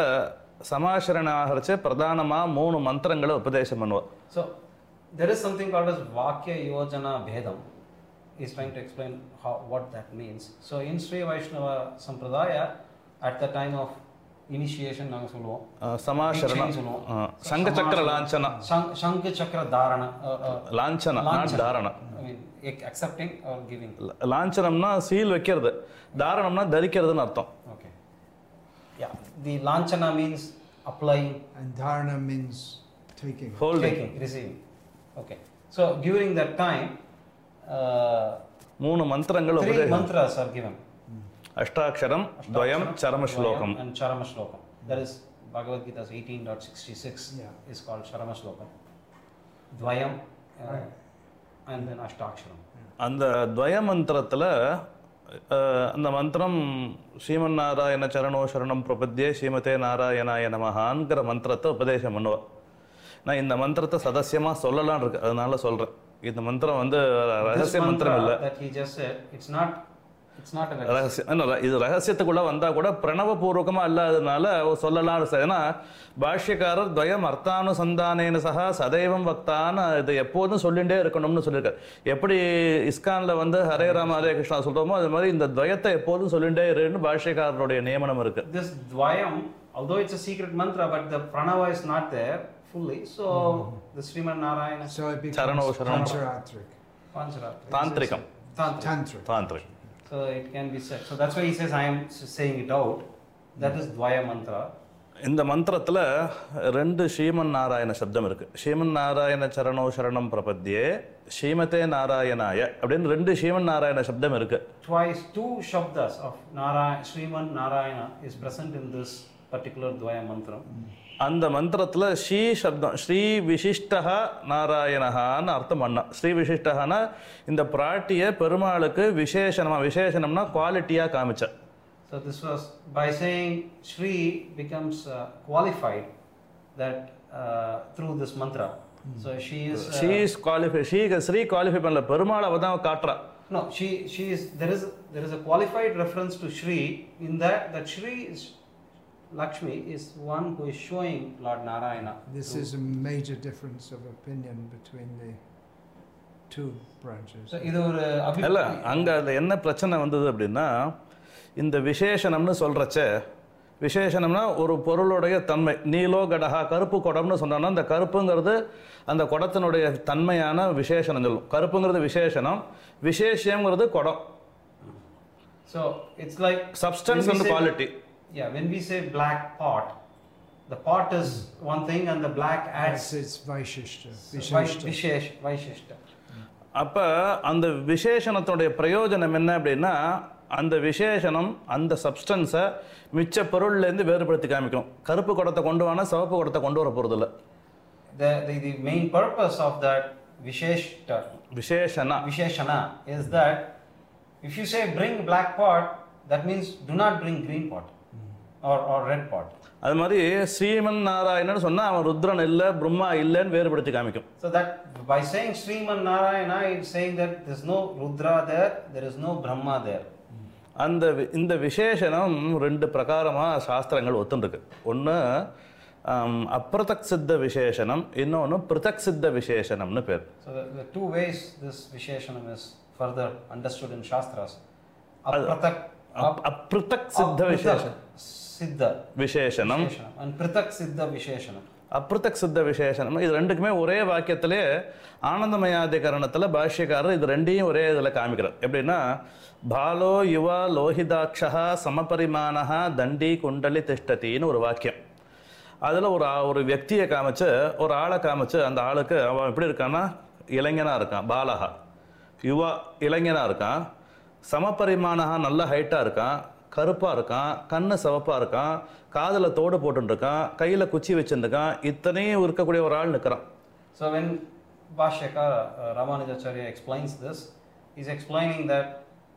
சமாசரண ஆகரிச்சு பிரதானமாக மூணு மந்திரங்களை உபதேசம் பண்ணுவார். So there is something called as Vakya Yojana Bhedam. He is trying to explain how what that means. So in Sri Vaishnava Sampradaya, at the time of initiation, நாங்க சொல்லுவோம் சமாசரணம், சொல்லுவோம் சங்க சக்கர லாஞ்சனா, சங்க சக்கர தாரண லாஞ்சனா நாட் தாரண. I mean accepting or giving. லாஞ்சனம்னா சீல் வைக்கிறது, தாரணம்னா தரிக்கிறதுன்னு அர்த்தம். Okay. Yeah, the lanchana means applying, And dharana means taking. Holding. taking, receiving. Okay. So during that time, uh, மூணு மந்திரங்கள் three உபதேசம். mantras are given. அஷ்டாட்சரம், துவயம், சரம ஸ்லோகம். And Charama Shlokam. That is Bhagavad Gita's eighteen point sixty-six Yeah. is called Charama Shlokam. Dvayam uh, Right. and then Ashtaksharam. அந்த துவய மந்திரத்தில் அந்த மந்திரம் ஸ்ரீமன் நாராயண சரணோ சரணம் பிரபத்தியே ஸ்ரீமதே நாராயணாய நமஹான்கிற மந்திரத்தை உபதேசம் பண்ணுவார். நான் இந்த மந்திரத்தை சதசியமாக சொல்லலான் இருக்கு, அதனால சொல்கிறேன். இந்த மந்திரம் வந்து ரகசிய This மந்திரம் இல்லை. mantra that he just said, it's not, it's not a rahasya. ரகசியம் இல்ல, இது ரகசியத்துக்குள்ள வந்தா கூட பிரணவபூர்வகமா இல்லாததுனால சொல்லலாம். ஏன்னா பாஷ்யக்காரர் துவயம் அர்த்தானுசந்தானேன சகா சதைவம் வக்தான்னு இது எப்போதும் சொல்லிகிட்டே இருக்கணும்னு சொல்லியிருக்காரு. எப்படி இஸ்கான்ல வந்து ஹரே ராம ஹரே கிருஷ்ணா சொல்றோமோ அது மாதிரி இந்த துவயத்தை எப்போதும் சொல்லிகிட்டே இருக்குன்னு பாஷ்யக்காரருடைய நியமனம் இருக்கு. This Dvayam, although it's a secret mantra, but the pranava is not there fully. So the Sriman Narayana So it Charano, becomes Charano. Pancharatric. Pancharatra. தாந்திரிகம், Tantric. Tantric. தாந்திரிகம். So it can be said. So that's why he says, I am saying it out. That is Dvaya mantra. இந்த மந்திரத்துல ரெண்டு ஸ்ரீமன் நாராயண சப்தம் இருக்கு. ஸ்ரீமன் நாராயண சரணோ சரணம் பிரபத்தியே ஸ்ரீமதே நாராயணாய அப்படின்னு ரெண்டு ஸ்ரீமன் நாராயண சப்தம் இருக்கு. Twice, two shabdas of Narayana, Sriman Narayana is present in this particular Dvaya mantra. அந்த மந்திரத்தில் ஸ்ரீ சப்தம் ஸ்ரீ விசிஷ்டா நாராயணஹான்னு அர்த்தம் பண்ணா. ஸ்ரீ விசிஷ்டஹான்னா இந்த பிராட்டியை பெருமாளுக்கு விசேஷனமா, விசேஷனம்னா குவாலிட்டியாக காமிச்ச. So this was by saying Shri becomes uh, qualified that uh, through this mantra. So she is. Uh, she is qualify, she ஸ்ரீ குவாலிஃபை பண்ணல, பெருமாள் அவ தான் காட்டுறா. No, she she is. There is there is a qualified reference to Shri in that that Shri is. Lakshmi is one who is showing Lord Narayana. This through- is a major difference of opinion between the two branches. So இது ஒரு இல்ல அபிப்பிராயம். அங்க அதுல என்ன பிரச்சனை வந்தது அப்படின்னா இந்த விசேஷணம்னு சொல்றச்ச விசேஷணம்னா ஒரு பொருளுடைய தன்மை நீலோ கடகா கருப்பு குடம்னு சொன்னோம்னா அந்த கருப்புங்கிறது அந்த குடத்தினுடைய தன்மையான விசேஷணம் சொல்லும். கருப்புங்கிறது விசேஷணம், விசேஷம்ங்கிறது குடம். So it's like substance when we and say- quality. Yeah, when we say black pot, the pot is one thing and the black adds It's, it's Vaishishta. vai- Vishishta. Vishesh, Vaishishta. அப்ப அந்த விசேஷணத்துடைய பிரயோஜனம் என்ன அப்படின்னா அந்த விசேஷணம் அந்த சப்ஸ்டன்ஸை மிச்ச பொருள்லேருந்து வேறுபடுத்தி காமிக்கும். கருப்பு குடத்தை கொண்டு வானா சிவப்பு குடத்தை கொண்டு வர போகிறது இல்லை. The, the, the main purpose of that Visheshta, விசேஷனா Visheshana is that if you say bring black pot, that means do not bring green pot or, or red pot. அது மாதிரி ஸ்ரீமன் நாராயணன் சொன்னால் அவன் ருத்ரன் இல்லை பிரம்மா இல்லைன்னு வேறுபடுத்தி காமிக்கும். So that by saying Sriman Narayana, it's saying that there is no Rudra there, there is no Brahma there. அந்த வி- இந்த விசேஷனம் ரெண்டு பிரகாரமாக சாஸ்திரங்கள் ஒத்துருக்கு. ஒன்று அப்பிரதக் சித்த விசேஷனம், இன்னொன்று பிருத்தக் சித்த விசேஷனம்னு பேர். So the, the two ways this Visheshanam is further understood in Shastras. Apratak, அப்- அப்பிருத்தக் சித்த விசேஷனம் Siddha விசேஷனம் Visheshanam and Pratak Siddha Visheshanam. அப்பிருத்தக் சித்த விசேஷனம் இது ரெண்டுக்குமே ஒரே வாக்கியத்திலே ஆனந்தமயாதிகரணத்தில் பாஷ்யக்காரர் இது ரெண்டையும் ஒரே இதில் காமிக்கிறார். எப்படின்னா பாலோ யுவா லோஹிதாட்சா சமபரிமாணா தண்டி குண்டலி திஷ்டத்தின்னு ஒரு வாக்கியம். அதில் ஒரு ஆ- ஒரு వ్యక్తిயை காமிச்சு ஒரு ஆளை காமிச்சு அந்த ஆளுக்கு அவன் எப்படி இருக்கான்னா இளைஞனாக இருக்கான், பாலகா யுவா இளைஞனாக இருக்கான், சமபரிமாணா நல்ல ஹைட்டாக இருக்கான், கருப்பாக இருக்கான், கண்ணு சிவப்பாக இருக்கான், காதில் தோடு போட்டுருக்கான், கையில் குச்சி வச்சுருக்கான், இத்தனையும் இருக்கக்கூடிய ஒரு ஆள் நிற்கிறான். So when Bhashyakara uh, Ramanujacharya explains this, he's explaining that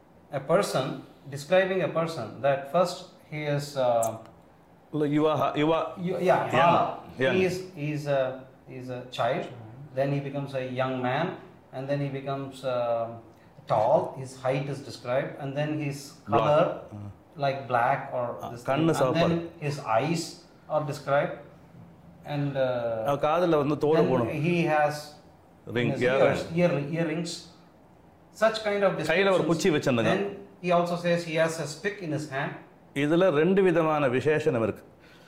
a person, describing a person, that first he is uh, இல்லை யுவா யுவா You, yeah, Bala. Young. He is he's a he's a child. Then he becomes a young man, and then he becomes uh, tall. His height is described, and then his color like black or this thing. Kannu And savappa. then his eyes are described, and uh, காதில் வந்து தோடு then போடும், he has Ring, in his yeah, ears, ear, earrings. Such kind of கையில் ஒரு descriptions. குச்சி வச்சுருந்தாங்க. Then he also says he has a stick in his hand. இதில் ரெண்டு விதமான விசேஷனம் இருக்குது.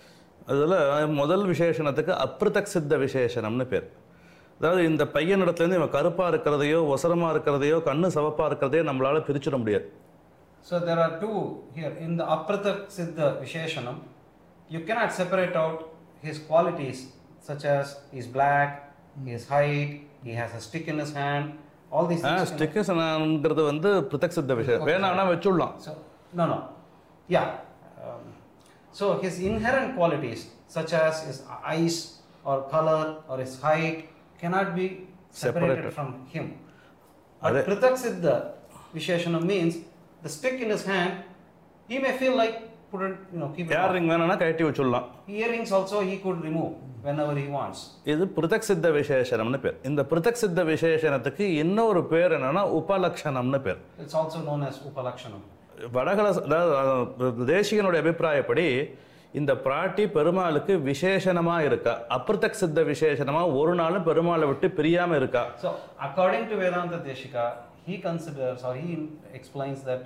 அதில் முதல் விசேஷணத்துக்கு அப்பிருத்தக் சித்த விசேஷனம்னு பேர். அதாவது இந்த பையனிடத்துலேருந்து இவன் கருப்பாக இருக்கிறதையோ ஒசரமாக இருக்கிறதையோ கண்ணு சிவப்பாக இருக்கிறதையோ நம்மளால் பிரிச்சுட முடியாது. So there are two here. In the Apratak Siddha Visheshanam, you cannot separate out his qualities such as he's black, his height, he has a stick in his hand, all these things. cannot- ஸ்டிக்கஸ்ங்கிறது வந்து பிருத்தக் சித்த விசேஷம். வேணாம்னா வச்சுடலாம். So, no, no. Yeah. Um, so his inherent qualities such as his eyes or color or his height cannot be separated, Separated. from him. But Ade- Pratak Siddha Visheshanam means the stick in his hand, he may feel like put it, you know, keep it off. யாரிங் வேணும்னா கட்டி வச்சுடலாம். Earrings also he could remove whenever he wants. இது பிருத்தக் சித்த விசேஷனம்னு பேர். இந்த பிருத்தக் சித்த விசேஷனத்துக்கு இன்னொரு பேர் என்னன்னா உபலக்ஷணம்னு பேர். It's also known as Upalakshanam. Watagala அதாவது தேசிகனுடைய அபிப்பிராயப்படி இந்த பிராட்டி பெருமாளுக்கு விசேஷனமா இருக்கா, அப்பிருத்தக் சித்த விசேஷனமா ஒரு நாளும் பெருமாளை விட்டு பிரியாம இருக்கா. So according to Vedanta Deshika, he considers or he explains that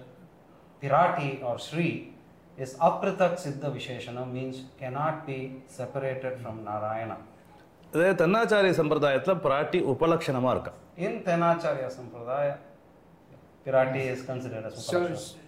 Pirati or Sri is Apratak Siddha Visheshanam, means cannot be separated from Narayana. இதே தென்னாச்சாரிய சம்பிரதாயத்துல பிராட்டி உபலக்ஷணமா இருக்கா. In Tenacharya Sampradaya, Pirati is considered as So, Upalakshana. is-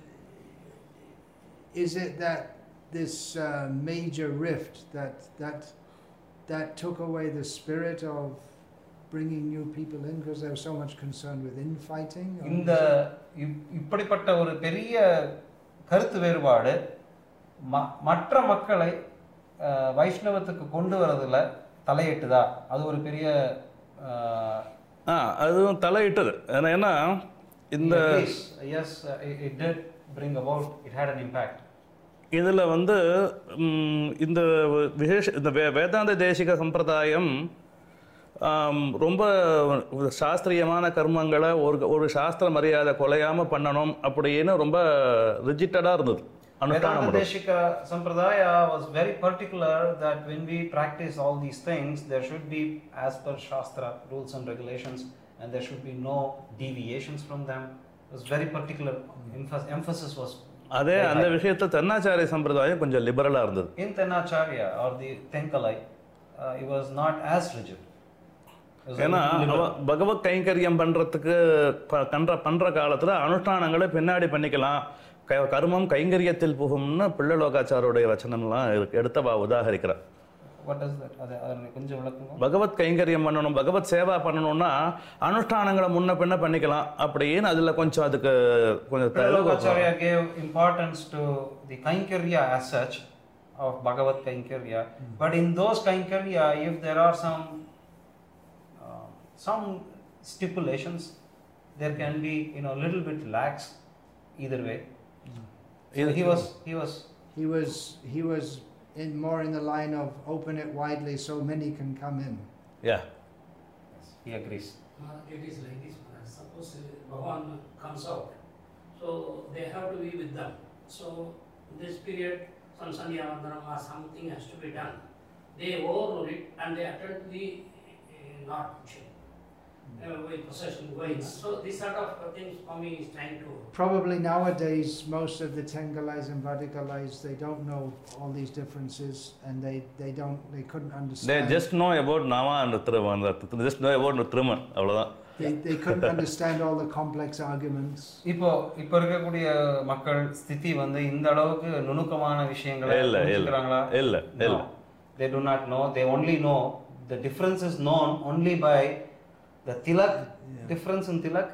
is it that this uh, major rift that that that took away the spirit of bringing new people in because they were so much concerned with infighting? or இந்த இப்- இப்படிப்பட்ட ஒரு பெரிய கருத்து வேறுபாடு ம- மற்ற மக்களை அஹ், வைஷ்ணவத்துக்கு கொண்டு வரதுல தலையிட்டுதா? அது ஒரு பெரிய அஹ், ஆ அதுவும் தலையிட்டது. ஏன்னா ஏன்னா இந்த Yes, yes, uh, it, it did bring about, it had an impact. இதில் வந்து ம், இந்த விசேஷ இந்த வே வேதாந்த தேசிக சம்பிரதாயம் ஆம், ரொம்ப சாஸ்திரியமான கர்மங்களை ஒரு ஒரு சாஸ்திர மரியாதை கொலையாமல் பண்ணணும் அப்படின்னு ரொம்ப ரிஜிட்டடாக இருந்தது அனுஷ்டான Vedanta முறை. Deshika Sampradaya was very particular that when we practice all these things, there should be as per Shastra rules and regulations, and there should be no deviations from them. It was very particular. Emph- emphasis was அதே very அந்த high. விஷயத்தில் தென்னாச்சாரிய சம்பிரதாயம் கொஞ்சம் லிபரலாக இருந்தது. In Tenacharya or the Tenkalai, uh, it was not as rigid. It was a ஏன்னா little அவ liberal. பகவத் கைங்கரியம் பண்ணுறதுக்கு பண்ற பண்ணுற காலத்தில் அனுஷ்டானங்களை பின்னாடி பண்ணிக்கலாம், க- கர்மம் கைங்கரியத்தில் புகும்னு பிள்ளலோகாச்சாரோடைய வச்சனம்லாம் இருக்கு, எடுத்த உதாகரிக்கிறார். What does that? அதை அதை கொஞ்சம் விளக்குங்க. பகவத் கைங்கரியம் பண்ணணும், பகவத் சேவா பண்ணணும்னா அனுஷ்டானங்களை முன்ன பின்ன பண்ணிக்கலாம் அப்படின்னு அதுல கொஞ்சம் அதுக்கு கொஞ்சம் Pillalokacharya gave importance to the Kaikarya as such of Bhagavad Kaikarya. But in those Kaikarya, if there are some uh, some stipulations, there can be, you know, a little bit lax either way. So he was he was He was he was in more in the line of open it widely so many can come in. Yeah he agrees. Uh, it is like this. Maharaj. Suppose uh, Bhagavan comes out, so they have to be with them. So in this period, some Sandhya Vandanam or something has to be done. They overrule it and they attend to the uh, Lord function. Uh, with procession going. So this sort of uh, things Swami is trying to. Probably nowadays most of the Tengalais and Vadikalais, they don't know all these differences and they, they don't they couldn't they understand just know about நாமா and திருமன், just know about திருமன், அவ்வளோதான். they, they couldn't understand all the complex arguments. இப்போ இப்போ இருக்கக்கூடிய மக்கள் ஸ்திதி வந்து இந்த அளவுக்கு நுணுக்கமான விஷயங்களை இல்ல, இல்ல. புரிஞ்சுக்கிறாங்களா? இல்ல, இல்ல. No. They do not know. They only know the difference is known only by the tilak, Yeah. difference in tilak.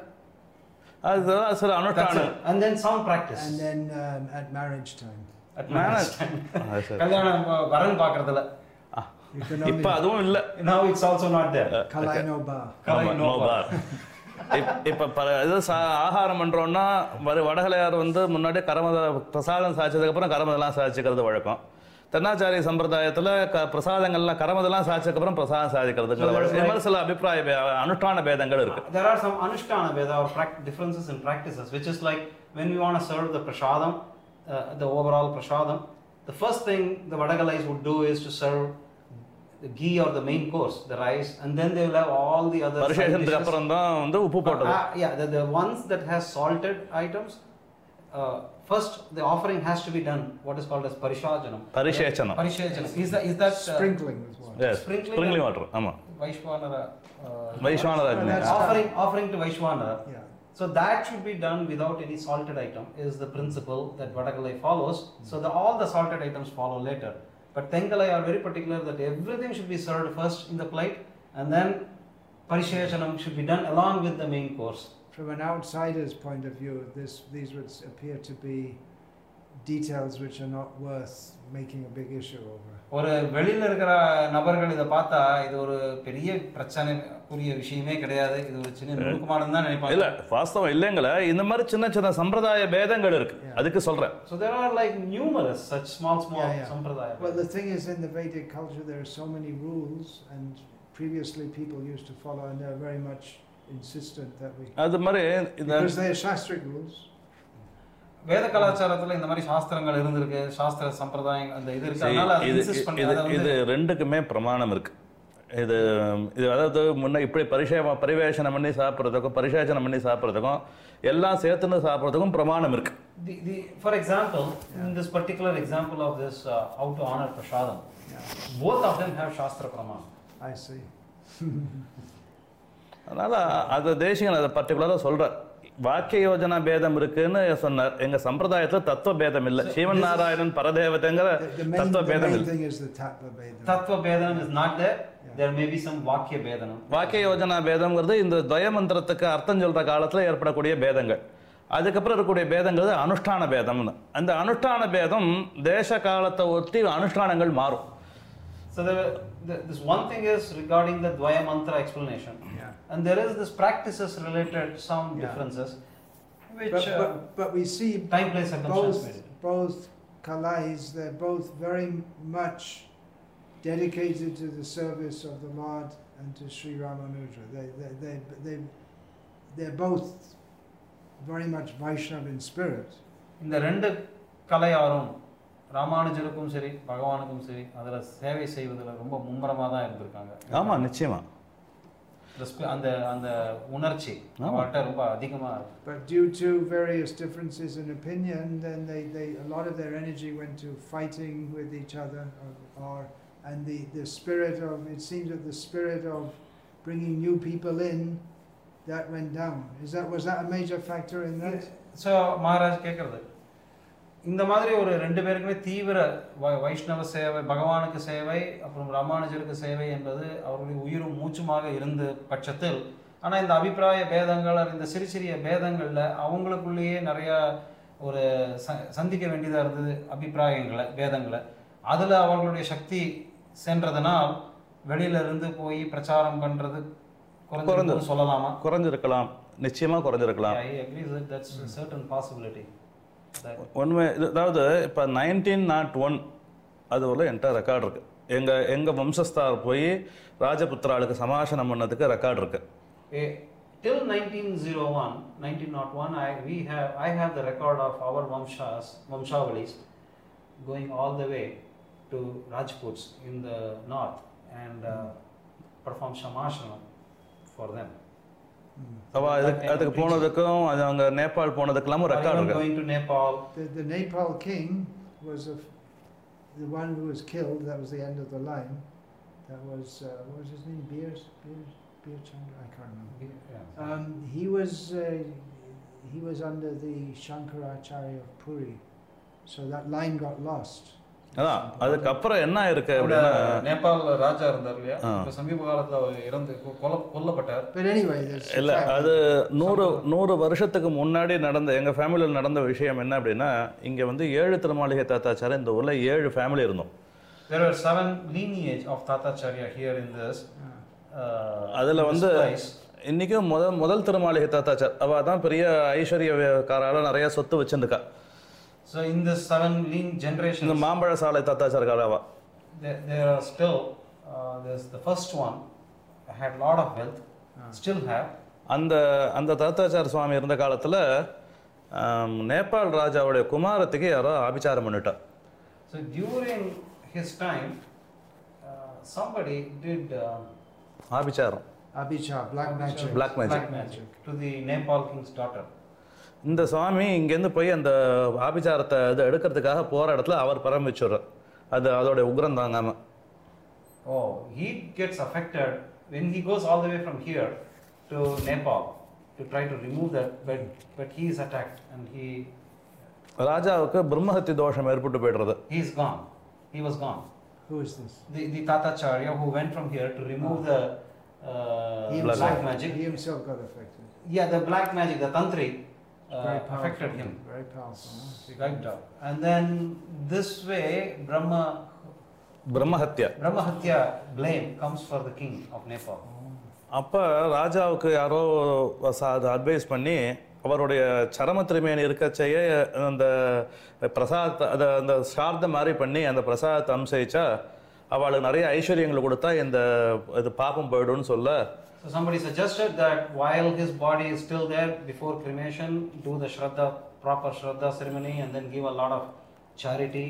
அதுதான் சில That's அனுஷ்டானம். it. And then some practice. And then um, at marriage time. At marriage time. அது சரி. கல்யாணம் வ- வரன் பார்க்கறதுல. You can இப்ப only அதுவும் இல்லை. Now it's also not there. Kalai no bar. Kalai ஆமா, no no bar. bar. இப்- இப்ப பல இது சா ஆகாரம் பண்றோம்னா வர வடகலையார் வந்து முன்னாடி கரமத பிரசாதம் சாய்ச்சதுக்கு அப்புறம் கரமதெல்லாம் சாய்ச்சிக்கிறது வழக்கம். தென்னாச்சாரிய சம்பிரதாயத்துல க பிரசாதங்கள்லாம் கரமதெல்லாம் சாய்ச்சதுக்கு அப்புறம் பிரசாதம் சாதிக்கிறதுங்கிற So there's வழக்கம். like- இது மாதிரி சில அபிப்பிராய பே- அனுஷ்டான பேதங்கள் இருக்கு. There are some Anushtana Veda or prac- differences in practices, which is like when we want to serve the prasadam, uh, the overall prasadam, the first thing the Vadagalais would do is to serve the ghee or the main course, the rice, and then they will have all the other side பரிசேஷத்துக்கு dishes. அப்புறம் தான் வந்து உப்பு போட்டது. Uh, yeah, the, the ones that has salted items, uh, first the offering has to be done, what is called as parishajanam. பரிசேச்சனம். Parishajanam. Is that, is that uh, Sprinkling with water. Yes, Sprinkling sprinkling water. ஆமா. Vaishwanara? Uh, Vaishnava Agni. That's- offering, offering to Vaishwanara. Yeah. So that should be done without any salted item is the principle that Vadagalai follows. So the, all the salted items follow later. But Tengalai are very particular that everything should be served first in the plate and then Parishayachanam should be done along with the main course. From an outsider's point of view, this these would appear to be details which are not worth making a big issue over. ஒரு வெளியில இருக்கிற நபர்கள் இதை பார்த்தா இது ஒரு பெரிய பிரச்சனைக்குரிய விஷயமே கிடையாது, இது ஒரு சின்ன நுணுக்கமானது தான் இல்ல நினைப்பாங்க. வாஸ்தவம் இல்லைங்கள, இந்த மாதிரி சின்ன சின்ன சம்பிரதாய பேதங்கள் இருக்கு, Yeah. அதுக்கு சொல்றேன். So there are like numerous such small small Yeah, yeah. sampradaya. Well, the thing is, in the Vedic culture, there are so many rules, and previously people used to follow, and they're very much insistent that we, அது மாதிரி இந்த because they are shastric rules. வேத கலாச்சாரத்துல இந்த மாதிரி சாஸ்திரங்கள் இருந்திருக்கு, சாஸ்திர சம்பிரதாயம் அந்த இது இருக்கு, அதனால அதை இது இன்சிஸ்ட் பண்ணி இது அதை இது வந்து ரெண்டுக்குமே பிரமாணம் இருக்கு. இது இது அதாவது முன்ன இப்படி பரிசே பரிவேஷனம் பண்ணி சாப்பிட்றதுக்கும் பரிசேச்சனம் பண்ணி சாப்பிட்றதுக்கும் எல்லாம் சேர்த்துன்னு சாப்பிட்றதுக்கும் பிரமாணம் இருக்கு. the, the, for example, in this particular example of this uh, how to honor prasadam, Yeah, both of them have shastra praman. I see. அதனால அது தேசிகன் அதை பர்டிகுலராக சொல்றார். வாக்கிய யோஜனா பேதம் இருக்குன்னு சொன்னார். எங்க சம்பிரதாயத்துல தத்துவ பேதம் இல்லை. Sivan Narayanan பரதேவதைங்கிற The, the main, தத்துவ the பேதம் main இல்லை. thing is the tattva vedam. Tattva Vedanam is not there. There may be some Vakya Vedanam. வாக்கிய யோஜனா பேதம்ங்கிறது இந்த துவய மந்திரத்துக்கு அர்த்தம் சொல்ற காலத்துல ஏற்படக்கூடிய பேதங்கள். அதுக்கப்புறம் இருக்கக்கூடிய பேதங்கிறது அனுஷ்டான பேதம்னு. அந்த அனுஷ்டான பேதம் தேச காலத்தை ஒட்டி அனுஷ்டானங்கள் மாறும். So the, the, this one thing is regarding the Dvaya Mantra explanation. Yeah. And there is this practices related some Yeah. differences, which But, uh, but, but we see time, place, circumstance both made it. both Kalais, they're both very much dedicated to the service of the Lord and to Sri Ramanuja. They, they, they, they, they're both very much Vaishnava in spirit. இந்த ரெண்டு கலையாரும் ராமானுஜருக்கும் சரி பகவானுக்கும் சரி அதில் சேவை செய்வதில் ரொம்ப மும்முரமாக தான் இருந்திருக்காங்க. ஆமா, நிச்சயமா. அந்த அந்த உணர்ச்சி அவர்கிட்ட ரொம்ப அதிகமா இருக்கு. But due to various differences in opinion, then they, they a lot of their energy went to fighting with each other, or, or and the, the spirit of, it seems that the spirit of bringing new people in, that went down. Is that, was that a major factor in that? So Maharaj கேட்குறது, இந்த மாதிரி ஒரு ரெண்டு பேருக்குமே தீவிர வை- வைஷ்ணவ சேவை, பகவானுக்கு சேவை, அப்புறம் ராமானுஜருக்கு சேவை என்பது அவர்களுடைய உயிரும் மூச்சுமாக இருந்த பட்சத்தில், ஆனால் இந்த அபிப்பிராய பேதங்கள், இந்த சிறு சிறிய பேதங்களில் அவங்களுக்குள்ளேயே நிறையா ஒரு ச சந்திக்க வேண்டியதாக இருந்தது அபிப்பிராயங்களை, பேதங்களை. அதில் அவர்களுடைய சக்தி சென்றதனால் வெளியில இருந்து போய் பிரச்சாரம் பண்ணுறது குறைஞ்சு சொல்லலாமா? குறைஞ்சிருக்கலாம், நிச்சயமாக குறைஞ்சிருக்கலாம். I agree that that's a certain possibility. உண்மை. அதாவது இப்போ நைன்டீன் நாட் ஒன் அது ஒரு என்கிட்ட ரெக்கார்டு இருக்குது. எங்கள் எங்கள் வம்சஸ்தார் போய் ராஜபுத்திராளுக்கு சமாசனம் பண்ணதுக்கு ரெக்கார்டு இருக்குது. Till nineteen oh one, nineteen oh one, I we have I have the record of our Vamshas, Vamshavalis going all the way to Rajputs in the north and uh, perform Shamasana for them. அவ அதுக்கு அதுக்கு போனதுக்கும் அது அவங்க நேபாள் போனதுக்கெல்லாம் record இருக்கு. Going to Nepal. The, the Nepal king was a, the one who was killed. That was the end of the line. That was uh, what was his name? Beers, Beers, Beer Chandra. I can't remember. Yeah. Um, he was uh, he was under the Shankaracharya of Puri, so that line got lost. அதான் அதுக்கப்புறம் என்ன இருக்கு அப்படின்னா, நேபாள் ராஜா இருந்தார் இல்லையா, சமீப காலத்துல அவர் இறந்து கொல்லப்பட்டார். But anyway, இல்லை அது நூறு நூறு வருஷத்துக்கு முன்னாடி நடந்த எங்கள் ஃபேமிலியில் நடந்த விஷயம் என்ன அப்படின்னா, இங்கே வந்து ஏழு திருமாளிகை தாத்தாச்சாரம் இந்த ஊரில் ஏழு ஃபேமிலி இருந்தோம். There were seven lineage of Tatacharya here in this. அதில் வந்து இன்றைக்கும் முதல் முதல் திருமாளிகை தாத்தாச்சார் அவள் தான் பெரிய ஐஸ்வர்யக்காரால நிறைய சொத்து வச்சுருக்கா. So in this seven lean generations, இந்த மாம்பழ சாலை தாத்தாச்சார் காராவா, there, there are still uh, there's the first one had lot of wealth, still have. அந்த அந்த தாத்தாச்சார் சுவாமி இருந்த காலத்தில் நேபாள் ராஜாவுடைய குமாரத்துக்கு யாரோ ஆபிச்சாரம் பண்ணிட்டா. So during his time, uh, somebody did uh, ஆபிச்சாரம், Abhichar, black magic, black magic, black magic to the Nepal king's daughter. இந்த சுவாமி இங்கேருந்து போய் அந்த ஆபிச்சாரத்தை இது எடுக்கிறதுக்காக போகிற இடத்துல அவர் பரம்பிச்சுடுறார். அது அதோடைய உக்ரம் தாங்காமல். Oh, he gets affected when he goes all the way from here to Nepal to try to remove that, but but he is attacked and he. ராஜாவுக்கு பிரம்மஹத்தி தோஷம் ஏற்பட்டு போய்டுறது. He is gone. He was gone. Who is this? The the Tatacharya who went from here to remove the uh, he black himself, magic. He himself got affected. Yeah, the black magic, the tantri, uh, Very powerful, affected him. Very powerful. Huh? Right up. And then this way, Brahma, பிரம்மஹத்யா, Brahmahatya blame comes for the king of Nepal. அப்போ ராஜாவுக்கு யாரோ அதை advice பண்ணி அவருடைய சரம திருமேனி இருக்க செய்ய அந்த பிரசாதத்தை அதை அந்த சார்த்த மாதிரி பண்ணி அந்த பிரசாதத்தை அம்சயிச்சா அவளுக்கு நிறைய ஐஸ்வர்யங்கள் கொடுத்தா இந்த இது பாப்பம் போயிடும்னு சொல்ல. So somebody suggested that while his body is still there before cremation, do the Shraddha, proper Shraddha ceremony and then give a lot of charity.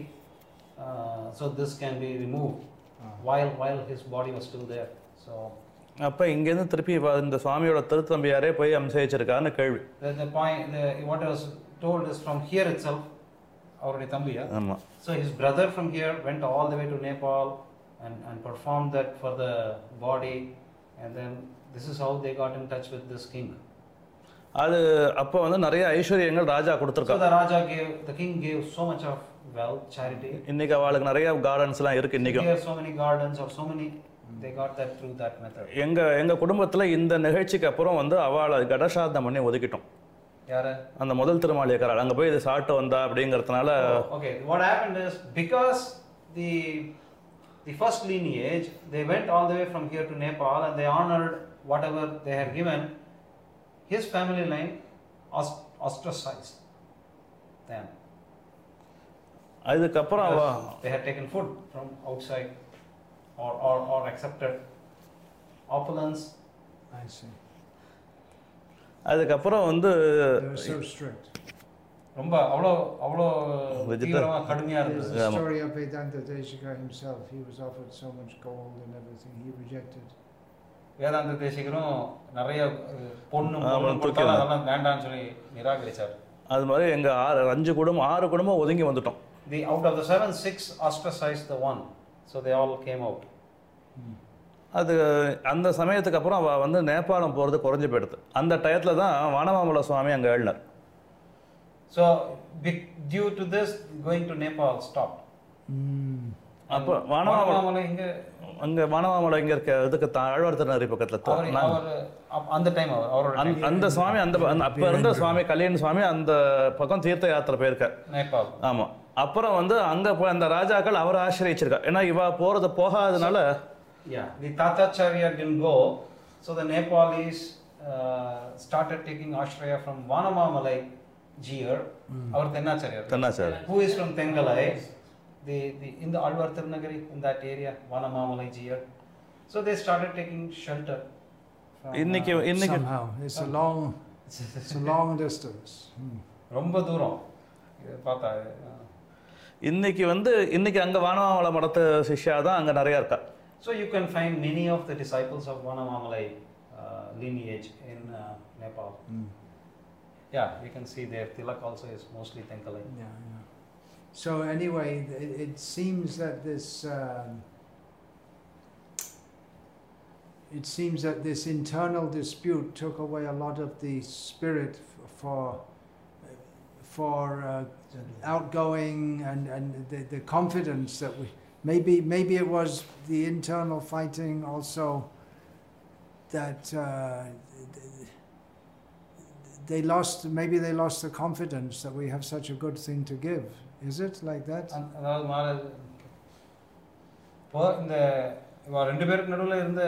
Uh, so this can be removed while while his body was still there. So அப்போ இங்கேருந்து திருப்பி இந்த சுவாமியோட திருத்தம்பியாரே போய் அம்சயிச்சிருக்கான்னு கேள்வி. the, the point, the, what was told is from here itself, அவருடைய தம்பியா. ஆமாம். So his brother from here went all the way to Nepal and and performed that for the body, and then this is how they got in touch with this king. அது அப்போ வந்து நிறைய ஐஸ்வர்யங்கள் ராஜா கொடுத்துருக்கா. So the Raja gave, the king gave so much of wealth, charity. இன்னைக்கு அவளுக்கு நிறைய கார்டன்ஸ்லாம் இருக்கு. இன்னைக்கும் There are so many gardens or so many, they got that through that method. எங்க எங்க குடும்பத்துல இந்த நிகழ்ச்சிக்கு அப்புறம் வந்து அவளை கடசாதம் பண்ணி ஒதுக்கிட்டோம். யார? அந்த முதல் திருமாளிகைக்காரர் அங்க போய் இது சாப்பிட்டு வந்தா அப்படிங்கறதுனால. Okay, what happened is because the the first lineage, they went all the way from here to Nepal and they honored whatever they had given. His family line ostracized them. அதுக்கப்புறம் அவ they had taken food from outside or or or accepted opulence. I see. அதுக்கப்புறம் வந்து They were so strict. ரொம்ப அவ்வளோ அவ்வளோ தீவிரமா கடுமையா There's இருந்தது. the story of Vedanta Deshika himself. He was offered so much gold and everything. He rejected. வேதாந்த தேசிகரும் நிறைய பொண்ணு ஆமா, கொடுத்தாலும் அதெல்லாம் வேண்டாம்னு சொல்லி நிராகரிச்சார். அது மாதிரி எங்க ஆறு அஞ்சு குடும்பம் ஆறு குடும்பம் ஒதுங்கி வந்துட்டோம். The out of the seven, six ostracized the one, so they all came out. அது அந்த சமயத்துக்கு அப்புறம் அவ வந்து நேபாளம் போகிறது குறைஞ்சி போயிடுது. அந்த டயத்தில் தான் வானமாமல சுவாமி அங்கே எழுந்தார். So due to this, going to Nepal stopped. அப்போ வானமாமலை இங்கே அங்கே வானமாமலை இங்கே இருக்க இதுக்கு ஆழ்வார் திருநகரி பக்கத்தில் அந்த டைம் அவரோட அந்த சுவாமி அந்த அப்போ இருந்த சுவாமி கல்யாண சுவாமி அந்த பக்கம் தீர்த்த யாத்திரை போயிருக்கார் நேபாள். ஆமாம். அப்புறம் வந்து அங்கே போய் அந்த ராஜாக்கள் அவரை ஆசிரியச்சிருக்கா. ஏன்னா இவ போகிறது போகாதனால. Yeah, the Tatacharya didn't go, so the Nepalis uh, started taking Ashraya from Vanamamalai Jiyar, our Tennacharya. Tennacharya. Who is from Tengalai, the, the, in the Alvar Tirunagari, in that area, Vanamamalai Jiyar. So they started taking shelter. From, இன்னைக்கு uh, இன்னைக்கு somehow it's a long it's a long distance. ரொம்ப தூரம் பார்த்தா. இன்னைக்கு வந்து இன்னைக்கு அங்கே வானமாமலை மடத்து சிஷ்யா தான் அங்கே நிறையா இருக்கா. So you can find many of the disciples of Vanamamalai uh, lineage in uh, Nepal. Mm. Yeah, you can see there. Tilak also is mostly Tenkalai. Yeah, yeah. So anyway, it, it seems that this um, it seems that this internal dispute took away a lot of the spirit f- for for uh, outgoing and and the, the confidence that we. Maybe maybe it was the internal fighting also that uh, they lost. Maybe they lost the confidence that we have such a good thing to give. Is it like that? அதாவது மாற இப்போ இந்த ரெண்டு பேருக்கு நடுவில் இருந்த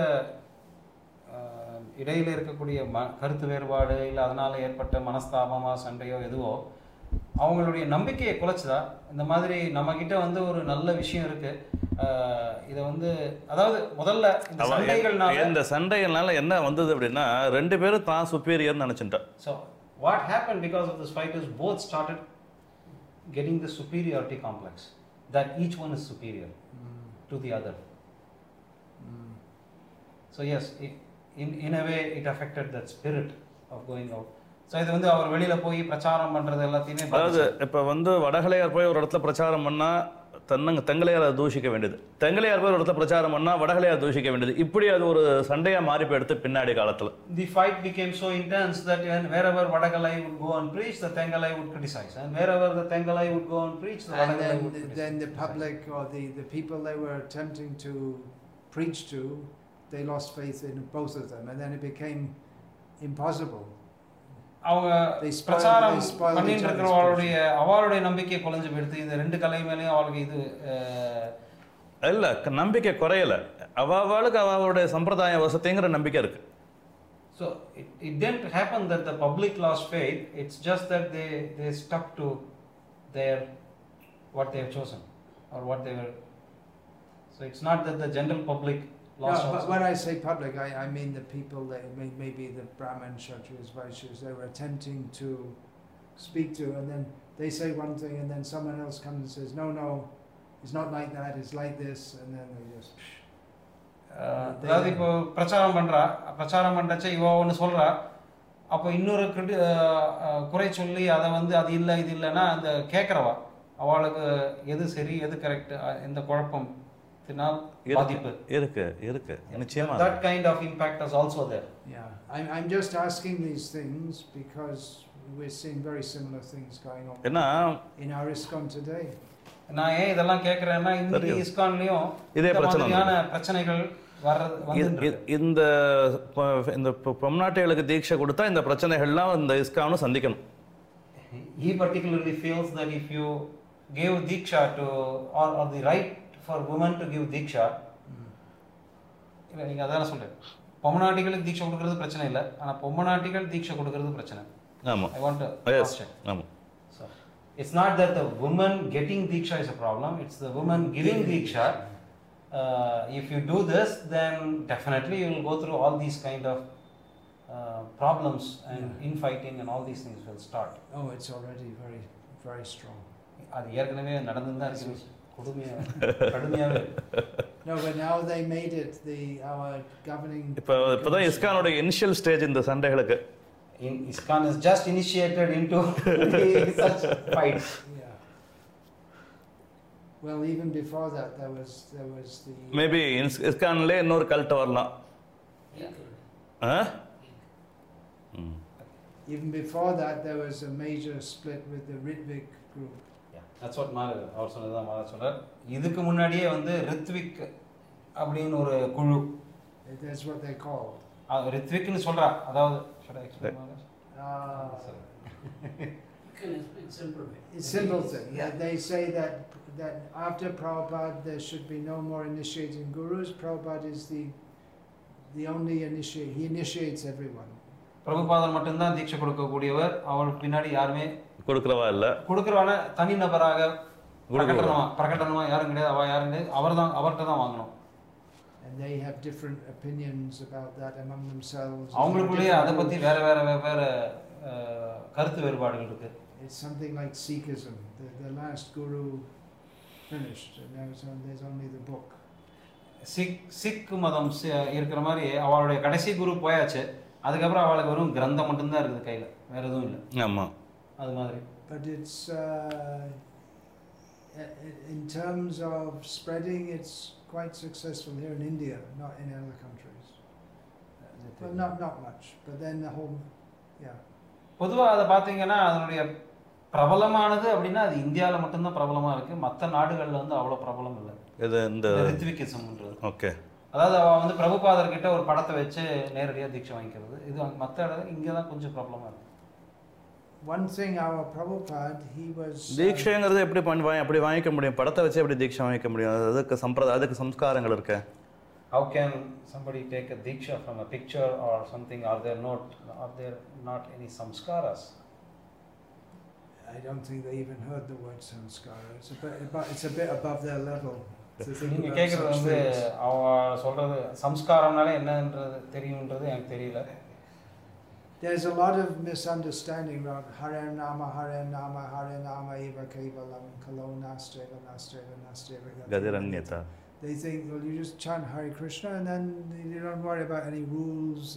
இடையில இருக்கக்கூடிய ம கருத்து வேறுபாடு இல்லை அதனால் ஏற்பட்ட மனஸ்தாபமா சண்டையோ எதுவோ அவங்களுடைய நம்பிக்கையை குலைச்சதா? இந்த மாதிரி நம்மக்கிட்ட வந்து ஒரு நல்ல விஷயம் இருக்கு, இதை வந்து அதாவது முதல்ல இந்த சண்டைகள்னால இந்த சண்டைகள்னால என்ன வந்தது அப்படின்னா ரெண்டு பேரும் தான் சுப்பீரியர்னு நினைச்சுட்டான். So what happened because of this fight is both started getting the superiority complex that each one is superior mm. to the other. Mm. So yes, in in a way it affected that spirit of going out. So இது வந்து அவர் வெளியில் போய் பிரச்சாரம் பண்ணுறது எல்லாத்தையுமே அதாவது இப்போ வந்து வடகலையார் போய் ஒரு இடத்துல பிரச்சாரம் பண்ணால் தன்னங்க தெங்கலையார் அதை தூஷிக்க வேண்டியது, தெங்கலையார் போய் ஒரு இடத்துல பிரச்சாரம் பண்ணால் வடகலையார் தூஷிக்க வேண்டியது, இப்படி அது ஒரு சண்டையாக மாறி போயிடுத்து பின்னாடி காலத்தில். The fight became so intense that when wherever Vadagalai would go and preach, the Tengalai would criticize, and wherever the Tengalai would go and preach, the Vadagalai would criticize. Then the public or the the people they were attempting to preach to, they lost faith in both of them, and then it became impossible. அவங்க பிரச்சாரம் பண்ணிட்டு இருக்கிறவங்களுடைய அவளுடைய நம்பிக்கை குறைஞ்சு போயிடுது. இந்த ரெண்டு கலை மேலேயும் அவளுக்கு இது இல்லை நம்பிக்கை குறையலை, அவளுக்கு அவளுடைய சம்பிரதாய வசதிங்கிற நம்பிக்கை இருக்கு. So it, it didn't happen that the public lost faith, it's just that they they stuck to their what they have chosen or what they were. So it's not that the general public lost. No, but when I say public, I, I mean the people that may, maybe the Brahmin, Kshatriyas, Vaishyas, they were attempting to speak to, and then they say one thing, and then someone else comes and says, no, no, it's not like that, it's like this, and then they just. அதாவது இப்போ பிரச்சாரம் பண்ணுறா, பிரச்சாரம் பண்ணுறச்ச இவ ஒன்று சொல்கிறா, அப்போ இன்னொரு கிரிட்டி குறை சொல்லி அதை வந்து அது இல்லை இது இல்லைன்னா அந்த கேட்குறவா அவளுக்கு எது சரி எது கரெக்ட் எந்த குழப்பம் இருக்கு இருக்கு இருக்கு நிச்சயமா. That kind of impact is also there. Yeah, I'm I'm just asking these things because we're seeing very similar things going on ஏன்னா in our ISKCON today. நான் ஏன் இதெல்லாம் கேட்குறேன்னா இன்னைக்கு இஸ்கான்லயும் இதே பிரச்சனையான பிரச்சனைகள் வர்றது இந்த இந்த பொம்நாட்டிகளுக்கு தீட்சை கொடுத்தா இந்த பிரச்சனைகள்லாம் இந்த இஸ்கானும் சந்திக்கணும். He particularly feels that if you give diksha to or, or the right for women to give diksha, இல்லை நீங்கள் அதான் சொல்கிறேன், பொம்மநாட்டிகளுக்கு தீட்சை கொடுக்கறது பிரச்சனை இல்லை, ஆனால் பொம்மநாட்டிகள் தீட்சை கொடுக்கறது பிரச்சனை. ஆமாம், ஐ வாண்ட் டு question. ஆமாம். So it's not that the woman getting diksha is a problem, it's the woman giving diksha. Uh, if you do this, then definitely you will go through all these kind of uh, problems and yeah. infighting and all these things will start. Oh, it's already very very strong. அது ஏற்கனவே நடந்துதான் இருக்கு, கொடுமையாக கடுமையாகவே. No, but now they made it the our governing. இப்போ இப்போதான் இஸ்கானோட initial stage இந்த சண்டைகளுக்கு. In ISKCON is just initiated into such fights. Yeah. Well, even before that, there was there was the. Maybe இஸ்கான்ல இன்னொரு கல்ட் வரலாம். ஆ? Even before that, there was a major split with the Ritvik group. That's what மாறு அவர் சொன்னதுதான் மாறு சொல்றார். இதுக்கு முன்னாடியே வந்து ரித்விக் அப்படின்னு ஒரு குழு. That's what they call. ரித்விக்னு சொல்றா. அதாவது should I explain all this? Ah. You can explain simple way. It's simple thing. Yeah, they say that that after Prabhupada there should be no more initiating gurus. Prabhupada is the the only initiate. He initiates everyone. பிரபுபாதர் மட்டும்தான் தீட்சை கொடுக்கக்கூடியவர். அவருக்கு பின்னாடி யாருமே கொடுக்கறவா இல்ல. கொடுக்கறவான தனி நபராக பிரகடனமா பிரகடனமா யாரும் கிடையாது. அவ யாரும் கிடையாது. அவர்தான் அவர்கிட்ட தான் வாங்கணும். And they have different opinions about that among themselves. அவங்களுக்குள்ளேயே அதை பத்தி வேற வேற வேற கருத்து வேறுபாடுகள் இருக்கு. It's something like Sikhism. The, the last guru finished, and there's there's only the book. Sikh Sikh மதம் இருக்கிற மாதிரி அவளுடைய கடைசி குரு போயாச்சு. அதுக்கப்புறம் அவளுக்கு வெறும் கிரந்தம் மட்டும்தான் இருக்குது கையில், வேற எதுவும் இல்லை. ஆமாம், அது மாதிரி. But it's uh, in terms of spreading, it's quite successful here in India, not in other countries. Well, not not much, but then the whole, yeah. பொதுவாக அதை பார்த்தீங்கன்னா அதனுடைய பிரபலமானது அப்படின்னா அது இந்தியாவில் மட்டும்தான் பிரபலமாக இருக்குது. மற்ற நாடுகளில் வந்து அவ்வளோ பிரபலம் இல்லை. இது இந்த ரித்விக்கிசம்ன்றது. ஓகே, அதாவது அவள் வந்து பிரபுபாதர்கிட்ட ஒரு படத்தை வச்சு நேரடியாக தீட்சை வாங்கிக்கிறது. இது மற்ற இடம் இங்கே தான் கொஞ்சம் ப்ராப்ளமாக இருக்குது. One thing our Prabhupada, he was தீட்சைங்கிறது எப்படி பண்ணி அப்படி வாங்கிக்க முடியும்? படத்தை வச்சு எப்படி தீட்சை வாங்கிக்க முடியும்? அதுக்கு சம்பிரதாய அதுக்கு சம்ஸ்காரங்கள் இருக்கு. How can somebody take a diksha from a picture or something? Are there not are there not any samskaras? I don't think they even heard the word samskara. It's a bit, but it's a bit above their level. நீங்க கேக்குறது வந்து அவ சொல்றது சம்ஸ்காரம்னாலே என்னன்றது தெரியும்ன்றது எனக்கு தெரியல. There's a lot of misunderstanding around Hare Nama, Hare Nama, Hare Nama eva kevalam kalo nastreva nastreva nastreva gadiranyata. They think, well, you just chant Hare Krishna and then you don't worry about any rules.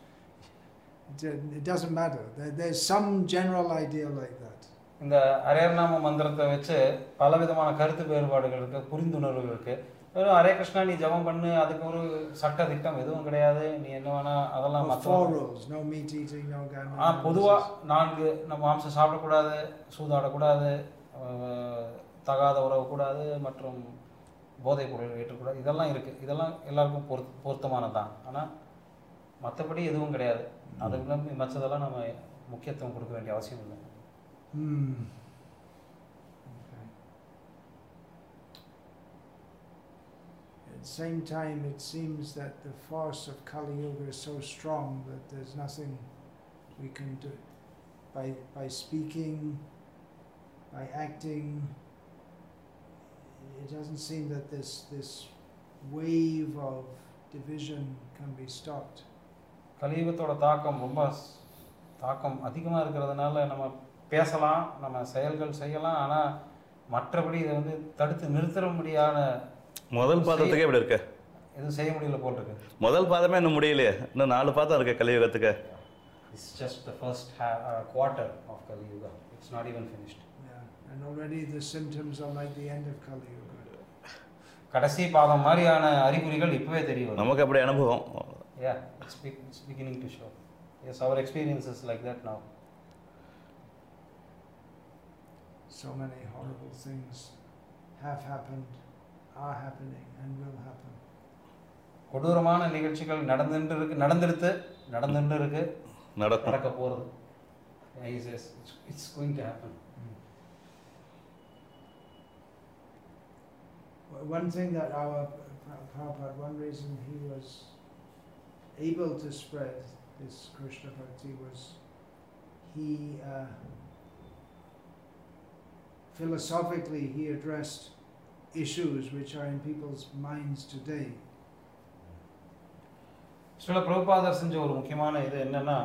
It doesn't matter. There's some general idea like that. இந்த ஹரேநாம மந்திரத்தை வச்சு பல விதமான கருத்து வேறுபாடுகள் இருக்கு, புரிந்துணர்வுகள் இருக்கு. வெறும் ஹரே கிருஷ்ணா நீ ஜபம் பண்ணு, அதுக்கு ஒரு சட்ட திட்டம் எதுவும் கிடையாது. நீ என்ன வேணா அதெல்லாம் ஆ பொதுவா நான்கு நம்ம மாம்சம் சாப்பிடக்கூடாது, சூதாடக்கூடாது, தகாத உறவு கூடாது மற்றும் போதை பொருள் ஏற்றக்கூடாது, இதெல்லாம் இருக்கு. இதெல்லாம் எல்லாருக்கும் பொருத் பொருத்தமானதான். ஆனால் மற்றபடி எதுவும் கிடையாது. அதுக்கு மற்றதெல்லாம் நம்ம முக்கியத்துவம் கொடுக்க வேண்டிய அவசியம் இல்லை. Hmm. Okay. At the same time, it seems that the force of Kali Yuga is so strong that there's nothing we can do by by speaking, by acting. It doesn't seem that this this wave of division can be stopped. கலியுகத்தோட தாக்கம் ரொம்ப தாக்கம் அதிகமாக இருக்கிறதுனால நம்ம பேசலாம், நம்ம செயல்கள் செய்யலாம், ஆனால் மற்றபடி இதை வந்து தடுத்து நிறுத்த முடியாத முதல் பாதத்துக்கே இப்படி இருக்கு, எதுவும் செய்ய முடியல போல் இருக்கு. முதல் பாதமே இன்னும் முடியலையே, இன்னும் நாலு பாதம் இருக்கு கலியுகத்துக்கு. It's just the first ha- uh, quarter of Kali Yuga. It's not even finished. Yeah, and already the symptoms are like the end of Kali Yuga. கடைசி பாதம் மாதிரியான அறிகுறிகள் இப்பவே தெரியும் நமக்கு. அப்படி அனுபவம். Yeah, it's, be- it's beginning to show. Yes, our experience is like that now. So many horrible things have happened, are happening, and will happen. கொடூரமான நிகழ்ச்சிகள் நடந்துட்டு இருக்கு, நடந்துடுத்து நடந்துட்டு இருக்கு, நடக்க போறது. He says it's, it's going to happen. One thing that our Prabhupada, one reason he was able to spread this Krishna Bhakti was he uh, philosophically he addressed issues which are in people's minds today. Srila பிரபுபாதர் செஞ்ச ஒரு முக்கியமான இது என்னன்னா,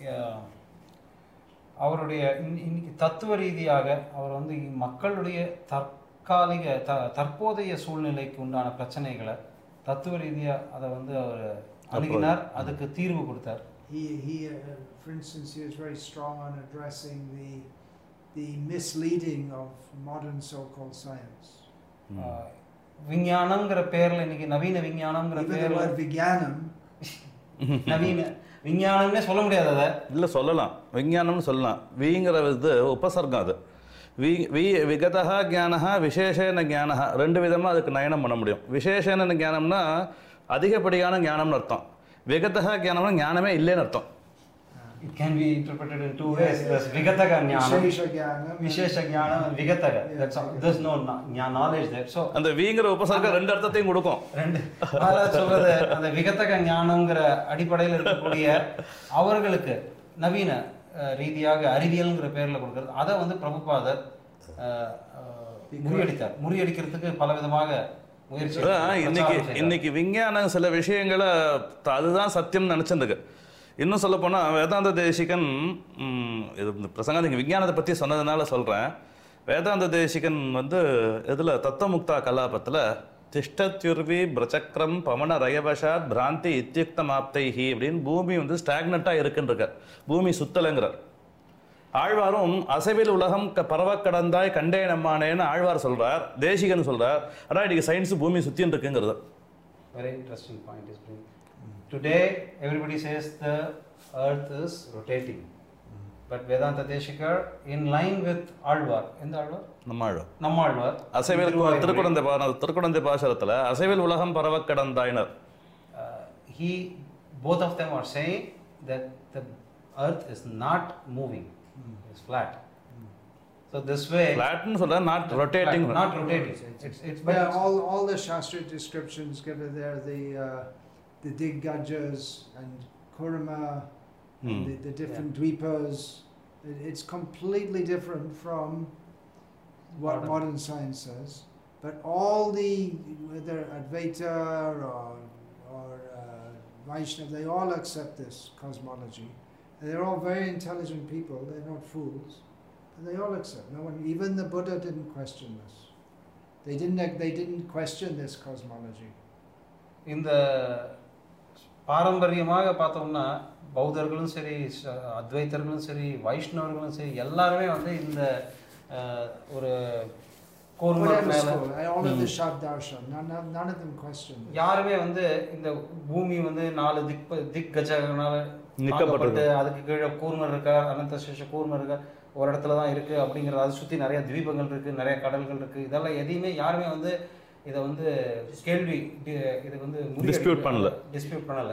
அவருடைய இன்னைக்கு தத்துவ ரீதியாக அவர் வந்து மக்களுடைய தற்காலிக த தற்போதைய சூழ்நிலைக்கு உண்டான பிரச்சனைகளை தத்துவ ரீதியா அதை வந்து அவர் அணுகினார், அதுக்கு தீர்வு கொடுத்தார். He, he uh, for instance, he was very strong on addressing the the misleading of modern so-called science. விஞ்ஞானம்ங்கிற பேர்ல இன்னைக்கு நவீன விஞ்ஞானம்ங்கிற பேர்ல விஞ்ஞானம் நவீன விஞ்ஞானம்னே சொல்ல முடியாது. அதை இல்லை சொல்லலாம், விஞ்ஞானம்னு சொல்லலாம். விங்கிற இது உபசர்க்கம். அது வி வி விகதா ஞானஹா விசேஷன ஞானஹா ரெண்டு விதமாக அதுக்கு நயனம் பண்ண முடியும். விசேஷன ஞானம்னா அதிகப்படியான ஞானம்னு அர்த்தம். விகதா ஞானம்னா ஞானமே இல்லைன்னு அர்த்தம். It can be interpreted in two ways. There's Vigataka Jnana, Vishesha Jnana, and Vigataka. That's all. There's no knowledge there. So அந்த வீங்கிற உபசர்க்கம் ரெண்டு அர்த்தத்தையும் கொடுக்கும். ரெண்டு அத சொல்றது அந்த விகதக ஞானம்ங்கிற அடிப்படையில் இருக்கக்கூடிய அவர்களுக்கு நவீன ரீதியாக அறிவியல்ங்கிற பேர்ல கொடுக்கிறது. அதை வந்து பிரபுபாதர் முறியடித்தார். முறியடிக்கிறதுக்கு பல விதமாக முயற்சி. இன்னைக்கு இன்னைக்கு விஞ்ஞானம் சில விஷயங்களை அதுதான் சத்தியம் நினைச்சிருக்கு. இன்னும் சொல்ல போனால் வேதாந்த தேசிகன் இது பிரசங்கம் நீங்கள் விஞ்ஞானத்தை பற்றி சொன்னதுனால சொல்கிறேன். வேதாந்த தேசிகன் வந்து இதில் தத்துவமுக்தா கலாபத்தில் திஷ்டத்யுர்வி பிரச்சக்ரம் பவன ரயவசாத் பிராந்தி இத்தியுக்தம் ஆப்தைஹி அப்படின்னு பூமி வந்து ஸ்டாக்னட்டாக இருக்குன்றிருக்கார். பூமி சுத்தலைங்கிறார். ஆழ்வாரும் அசைவில் உலகம் க பரவ கடந்தாய் கண்டே நம்மானேன்னு ஆழ்வார் சொல்கிறார். தேசிகன் சொல்கிறார் ஆனால் இன்னைக்கு சயின்ஸு பூமி சுற்றின்னு இருக்குங்கிறது. Very interesting point is bring. Today everybody says the earth is rotating, but Vedanta Deshikar in line with Alvar, in the Alvar Nammalvar Nammalvar அசைவில் திருக்குடந்தை திருக்குடந்தை பாசரத்தில் அசைவில் உலகம் பரவ கடந்தாயினர். he both of them are saying that the earth is not moving, mm. it's flat. Mm. So this way flat nu solla not rotating, flat, not rotating. It's it's but yeah, all all the Shastra descriptions given there, the uh, the Diggajas and Kurma, hmm. and the, the different yeah. dweepas, it, it's completely different from what modern. modern science says. But all the, whether Advaita or, or uh, Vaishnava, they all accept this cosmology. And they're all very intelligent people, they're not fools. And they all accept. No one, even the Buddha didn't question this. They didn't, they didn't question this cosmology. In the பாரம்பரியமாக பார்த்தோம்னா பௌத்தர்களும் சரி, அத்வைத்தர்களும் சரி, வைஷ்ணவர்களும் சரி, எல்லாருமே வந்து இந்த ஒரு யாருமே வந்து இந்த பூமி வந்து நாலு திக் திக் கஜனால நிற்கப்பட்டு அதுக்கு கீழே கூர்மர் இருக்கார், அனந்த சேஷ கூர்மர் இருக்கார், ஒரு இடத்துல தான் இருக்கு அப்படிங்கிறது. அதை சுற்றி நிறைய தீபங்கள் இருக்கு, நிறைய கடல்கள் இருக்கு. இதெல்லாம் எதையுமே யாருமே வந்து இதை வந்து கேள்வி இது வந்து டிஸ்பியூட் பண்ணல டிஸ்பியூட் பண்ணல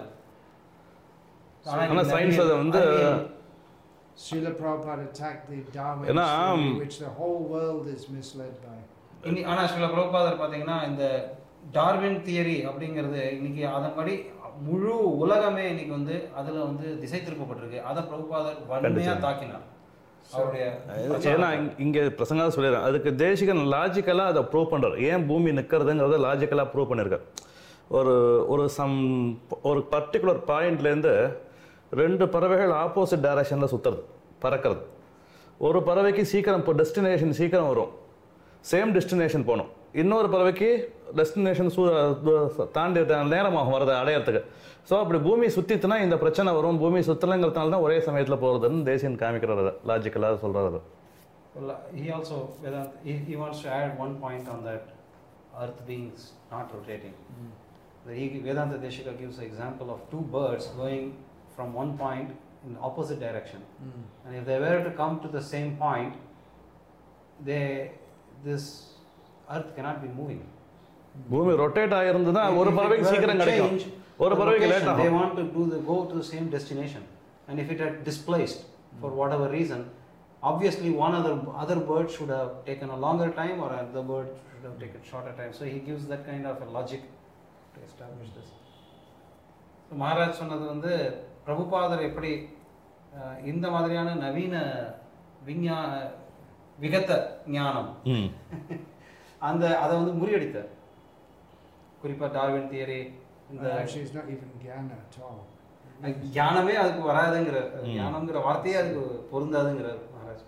ஆனா சயின்ஸ் அதை வந்து Srila Prabhupada attacked the Darwin theory, which the whole world is misled by. இன்னி ஆனா ஸ்ரீல பிரபுபாதர் பாத்தீங்கன்னா இந்த டார்வின் தியரி அப்படிங்கிறது இன்னைக்கு அதன்படி முழு உலகமே இன்னைக்கு வந்து அதுல வந்து திசை திருப்பப்பட்டிருக்கு. அதை பிரபுபாதர் வன்மையா தாக்கினார். ஏன்னா இங்கே பிரசங்கா சொல்லிடுறேன், அதுக்கு தேசிகன் லாஜிக்கலாக அதை ப்ரூவ் பண்ணுறார். ஏன் பூமி நிற்கிறதுங்கிறத லாஜிக்கலாக ப்ரூவ் பண்ணியிருக்கார். ஒரு ஒரு சம் ஒரு பர்டிகுலர் பாயிண்ட்லேருந்து ரெண்டு பறவைகள் ஆப்போசிட் டைரக்ஷனில் சுற்றுறது, பறக்கிறது. ஒரு பறவைக்கு சீக்கிரம் இப்போ டெஸ்டினேஷன் சீக்கிரம் வரும், சேம் டெஸ்டினேஷன் போகணும். இன்னொரு பறவைக்கு டெஸ்டினேஷன் சூ தாண்டி நேரமாகும் வரதை அடையிறதுக்கு. ஸோ அப்படி பூமி சுற்றித்துனா இந்த பிரச்சனை வரும். பூமி சுற்றலைங்கிறதுனால தான் ஒரே சமயத்தில் போகிறதுன்னு தேசியன் காமிக்கிறது, லாஜிக்கலாக சொல்கிறது. He also he, he wants to add one point on that earth beings not rotating. Mm. The Vedanta Deshika gives an example of two birds going from one point in opposite direction. Mm. And if they were to come to the same point, they this earth cannot be moving. பூமி rotate ஆயிருந்தா ஒரு பறவைக்கு சீக்கிரம் கிடைக்கும், ஒரு பறவைக்கு late ஆகும். They want to do the go to the same destination, and if it had displaced for whatever reason, obviously one other other bird should have taken a longer time, or another bird should have taken shorter time. So he gives that kind of a logic to establish this. So Maharaj சொன்னது வந்து பிரபுபாதர் எப்படி இந்த மாதிரியான நவீன விஞ்ஞா விகத ஞானம் அந்த அதை வந்து முறியடித்தார். குறிப்பா டார்வின் தியரி இந்த actually it's not even jnana at all. ஞானமே அதுக்கு வராதுங்கிற, ஞானம்ங்கிற வார்த்தையே அதுக்கு பொருந்தாதுங்கிறார் Maharaj.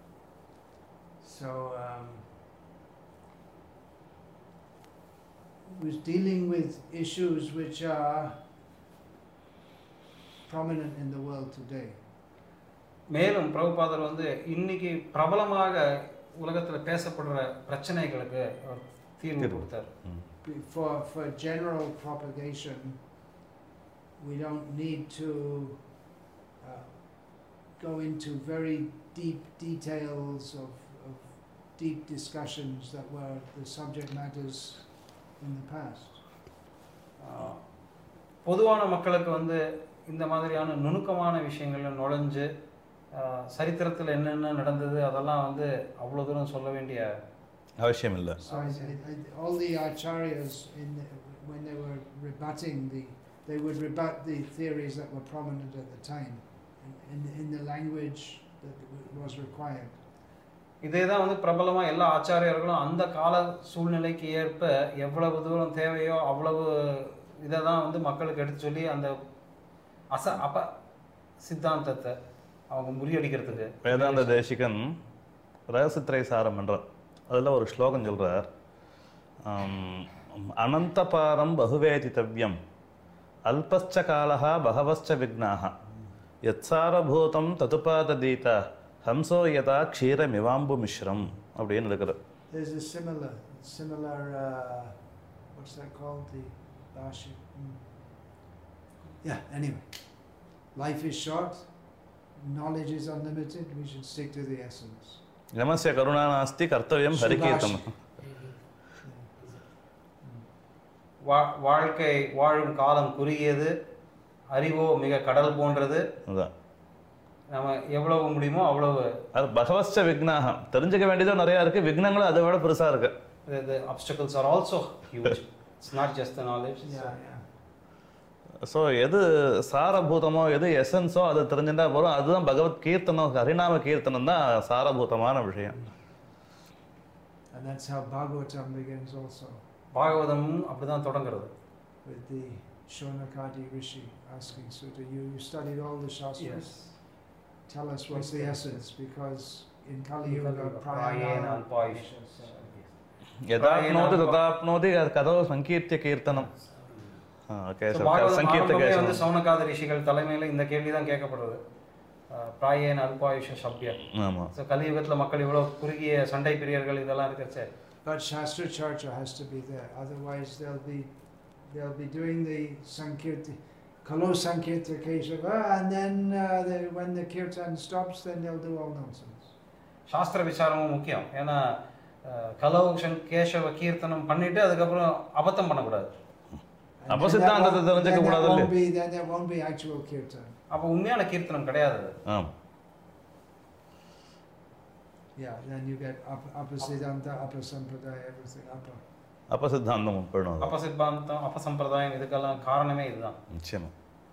So um, was dealing with issues which are prominent in the world today. மேலும் பிரபுபாதர் வந்து இன்னைக்கு பிரபலமாக உலகத்தில் பேசப்படுற பிரச்சனைகளுக்கு அவர் தீர்வு கொடுத்தார். For for general propagation, we don't need to uh, go into very deep details of, of deep discussions that were the subject matters in the past. பொதுவான மக்களுக்கு வந்து இந்த மாதிரியான நுணுக்கமான விஷயங்கள்ல நுழைஞ்சு சரித்திரத்தில் என்னென்ன நடந்தது அதெல்லாம் வந்து அவ்வளோ தூரம் சொல்ல வேண்டிய அவசியம் இல்லை. So I, I, all the acharyas in the, when they were rebutting the, they would rebut the theories that were prominent at the time in, in the language that was required. இதே தான் வந்து பிரபலமாக எல்லா ஆச்சாரியர்களும் அந்த கால சூழ்நிலைக்கு ஏற்ப எவ்வளவு தூரம் தேவையோ அவ்வளவு இதை தான் வந்து மக்களுக்கு எடுத்து சொல்லி அந்த அச அப சித்தாந்தத்தை அவங்க முறியடிக்கிறதுக்கு. வேதாந்த தேசிகன் ரகசித்திரை சாரம் என்றார். அதில் ஒரு ஸ்லோகம் சொல்கிறார், அனந்தபாரம் பகுவேதித்தவ்யம் அல்பஸ்ச காலஹா பகவஸ்ச விக்னாஹ யத்சாரபூதம் ததுபாததீதா ஹம்சோ யதா க்ஷீரமிவாம்பு மிஸ்ரம் அப்படின்னு இருக்கிறார். There's a similar, similar, uh, what's that called? The Bashi. Mm. Yeah, anyway. Life is short, knowledge is unlimited, we should stick to the essence. நமஸ்ய Karuna நாஸ்தி கர்த்தவியம் ஹரிகீர்த்தனம். வாழ்க்கை வாழும் காலம் குறுகியது, அறிவோ மிக கடல் போன்றது. நம்ம எவ்வளவு முடியுமோ அவ்வளவு. அது பகவஸ்ச விக்னாகம், தெரிஞ்சுக்க வேண்டியதும் நிறையா இருக்குது, விக்னங்களும் அதை விட பெருசாக இருக்கு. The obstacles are also huge. It's not just the knowledge. Yeah, yeah. So எது சாரபூதமோ எது எசன்ஸோ அது தெரிஞ்சுட்டா போகிறோம். அதுதான் பகவத் கீர்த்தனம், ஹரிநாம கீர்த்தனம் தான் சாரபூதமான விஷயம். And that's how Bhagavatam begins also. பாகவதமும் அப்படிதான் தொடங்குறது. With the Shonakadi Rishi asking Sutta, you, you studied all the Shastras? Yes. Tell us what's the essence, because in Kali Yuga, prayena alpayusha. யதாப்னோதி ததாப்னோதி கதவு சங்கீர்த்திய கீர்த்தனம். வந்து சௌனகாத ரிஷிகள் தலைமையில் இந்த கேள்வி தான் கேட்கப்படுறது. பிராயேன அல்பாயுஷ சப்யம். ஸோ கலியுகத்தில் மக்கள் இவ்வளோ குறுகிய சண்டை பிரியர்கள் இதெல்லாம் இருக்கிறச்சே. But Shastra Charcha has to be there, otherwise they'll be they'll be doing the Sankirti, Kalo Sankirta Keshava, and then uh, they, when the kirtan stops, then they'll do all nonsense. சாஸ்திர விசாரமும் முக்கியம். ஏன்னா கலோ கேசவ கீர்த்தனம் பண்ணிட்டு அதுக்கப்புறம் அபத்தம் பண்ணக்கூடாது. அப்போ சித்தாந்தத்தை தெரிஞ்சுக்க கூடாது. Then there won't be actual kirtan. அப்போ உண்மையான கீர்த்தனம் கிடையாது. ஆம். Yeah, then you get apasiddhanta, apasampradaya, everything apa. அப்பசித்தாந்தம் போயிடும். அப்பசித்தாந்தம், அப்பசம்பிரதாயம் இதுக்கெல்லாம் காரணமே இதுதான். நிச்சயமா.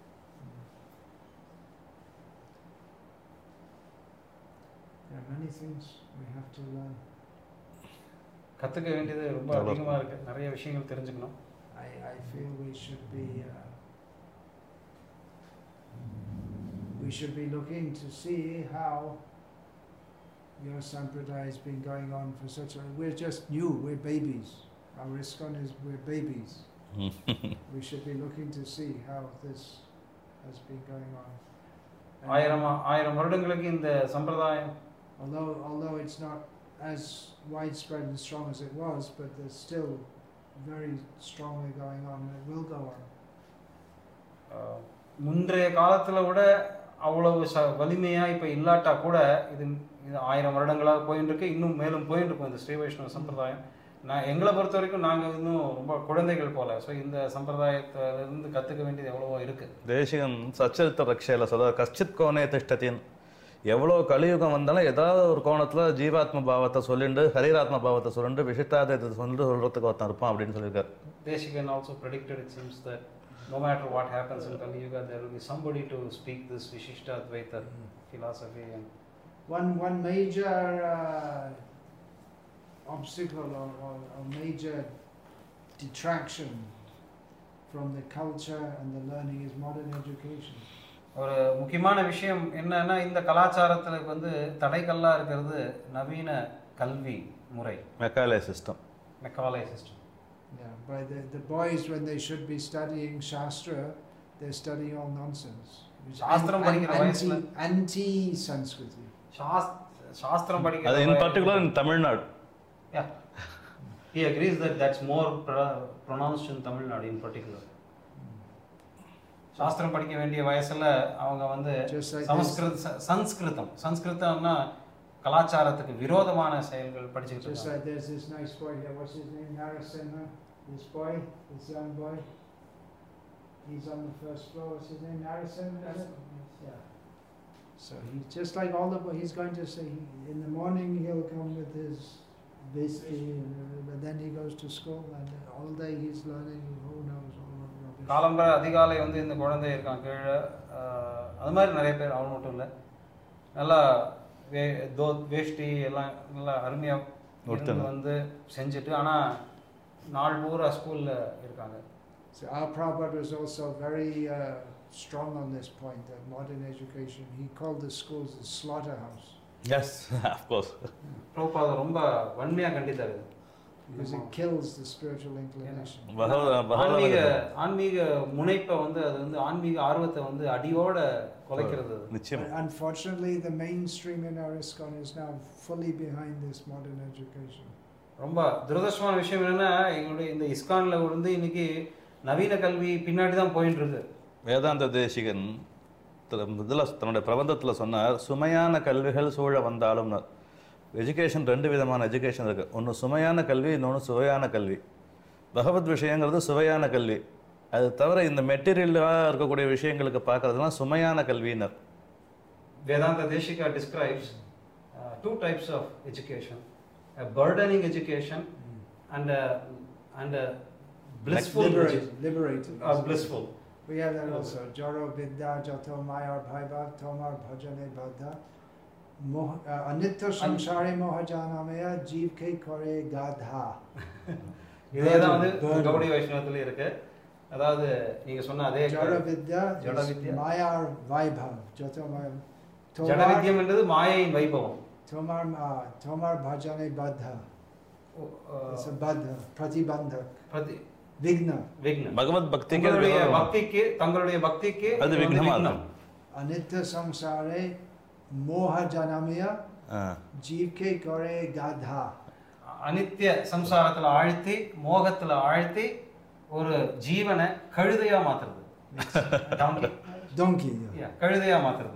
There are many things we have to learn. கத்துக்க வேண்டியது ரொம்ப அதிகமா இருக்கு. நிறைய விஷயங்கள் தெரிஞ்சுக்கணும். I I feel we should be uh, we should be looking to see how your sampradaya has been going on for such a. We're just new. We're babies. Our ISKCON is we're babies. We should be looking to see how this has been going on. ஆயிரம் ஆயிரம் வருடங்களுக்கு இந்த சம்பிரதாயம். Although although it's not as widespread and strong as it was, but there's still very strongly going on, and it will go on. முன்றைய காலத்துல விட அவ்வளவு வலிமையா இப்ப இல்லாட்டா கூட இது ஆயிரம் வருடங்களாக போயிட்டு இருக்கு, இன்னும் மேலும் போயிட்டு இருக்கும் இந்த ஸ்ரீ வைஷ்ணவ சம்பிரதாயம். நான் எங்களை பொறுத்த வரைக்கும் நாங்கள் இன்னும் ரொம்ப குழந்தைகள் போல. ஸோ இந்த சம்பிரதாயத்திலிருந்து கற்றுக்க வேண்டியது எவ்வளவோ இருக்கு. தேசிகன் சச்சரித்த ரக்ஷையில் சொல்ல கஷ்டித் கோணே திஷ்டத்தின், எவ்வளோ கலியுகம் வந்தாலும் ஏதாவது ஒரு கோணத்தில் ஜீவாத்ம பாவத்தை சொல்லிட்டு ஹரிராத்ம பாவத்தை சொல்லிட்டு விசிஷ்டாத்வைத்தை சொல்லிட்டு சொல்கிறதுக்கு ஒருத்தன் இருப்பான் அப்படின்னு சொல்லியிருக்காரு. Desikan also predicted it seems that no matter what happens in Kali Yuga, there will be somebody to speak this Vishishtadvaita mm. philosophy. And one one major uh, obstacle or, or, or major detraction from the culture and the learning is modern education. ஒரு முக்கியமான விஷயம் என்னன்னா இந்த கலாச்சாரத்துக்கு வந்து தடைக்கல்லா இருக்கிறது நவீன கல்வி முறை, Macaulay system. Macaulay system. Yeah, by the, the boys when they should be studying Shastra, they're studying all nonsense. Which சாஸ்திரம் படிக்கிற வயசுல anti Sanskriti. சாஸ்திரம் படிக்கிற அது in particular in Tamil Nadu. Yeah, he agrees that that's more pro- pronounced in Tamil Nadu in particular. சாஸ்திரம் படிக்க வேண்டிய வயசுல அவங்க வந்து சமஸ்கிருத சன்ஸ்கிருதம் சன்ஸ்கிருதம்னா கலாச்சாரத்துக்கு விரோதமான செயல்கள் படிச்சிட்டு இருக்காங்க. Just like there's this nice boy here, what's his name? Narasimha. This boy, this young boy. He's on the first floor. What's his name? Narasimha. Yeah. So he's just like all the boys. He's going to say he, in the morning he'll come with his whiskey, but then he goes to school and all day he's learning. Who knows all of rubbish. காலம்பர அதிகாலை வந்து இந்த குழந்தை இருக்கான் கீழே, அது மாதிரி நிறைய பேர், அவன் மட்டும் இல்லை, நல்லா வே தோ வேஷ்டி எல்லாம் நல்லா அருமையாக வந்து செஞ்சுட்டு ஆனால் நாள் பூரா ஸ்கூலில் இருக்காங்க. So our Prabhupada was also very uh, strong on this point that modern education, he called the schools the slaughterhouse. Yes, of course. Prabhupada ரொம்ப வன்மையாக கண்டித்தாரு. Because it kills the spiritual inclination. ஆன்மீக ஆன்மீக முனைப்பை வந்து அது வந்து ஆன்மீக ஆர்வத்தை வந்து அடியோட குலைக்கிறது. நிச்சயம். Unfortunately, the mainstream in our ISKCON is now fully behind this modern education. ரொம்ப துரதிர்ஷ்டமான விஷயம் என்னன்னா எங்களுடைய இந்த இஸ்கான்ல வந்து இன்னைக்கு நவீன கல்வி பின்னாடி தான் போயிட்டு இருக்கு. வேதாந்த தேசிகன் இதில் தன்னுடைய பிரபந்தத்தில் சொன்னார், சுமையான கல்விகள் சூழ வந்தாலும். எஜுகேஷன் ரெண்டு விதமான எஜுகேஷன் இருக்குது. ஒன்று சுமையான கல்வி, இன்னொன்று சுவையான கல்வி. பகவத் விஷயங்கிறது சுவையான கல்வி. அது தவிர இந்த மெட்டீரியலாக இருக்கக்கூடிய விஷயங்களுக்கு பார்க்கறதுலாம் சுமையான கல்வியினர். வேதாந்த தேசிகா describes uh, two types of education, a burdening education and a, and a blissful liberated, liberated. Uh, blissful. We have that also. Jaro vidya jato mayar bhaiva tomar bhajane badha anitya samsari mohajanamaya jeev ke kore gadha. இதேதான் வந்து கௌடி வைஷ்ணவத்துல இருக்கு. அதாவது நீங்க சொன்ன அதே ஜட வித்யா ஜட வித்யா மாயார் வைபவ் ஜதோ மாயா ஜட வித்யம் என்றது மாயையின் வைபவம். tomar tomar bhajane badha it's a badha pratibandhak prati vigna vigna பகவத் பக்திக்கு தங்களுடைய பக்திக்கு தங்களுடைய பக்திக்கு அது விக்னமா இருக்கும். anitya samsare moha janamaya jeev ke kore gadha. அனித்திய சம்சாரத்துல ஆழ்த்தி மோகத்துல ஆழ்த்தி ஒரு ஜீவனை கழுதையா மாத்துறது. டாங்கி donkey கழுதையா மாத்துறது.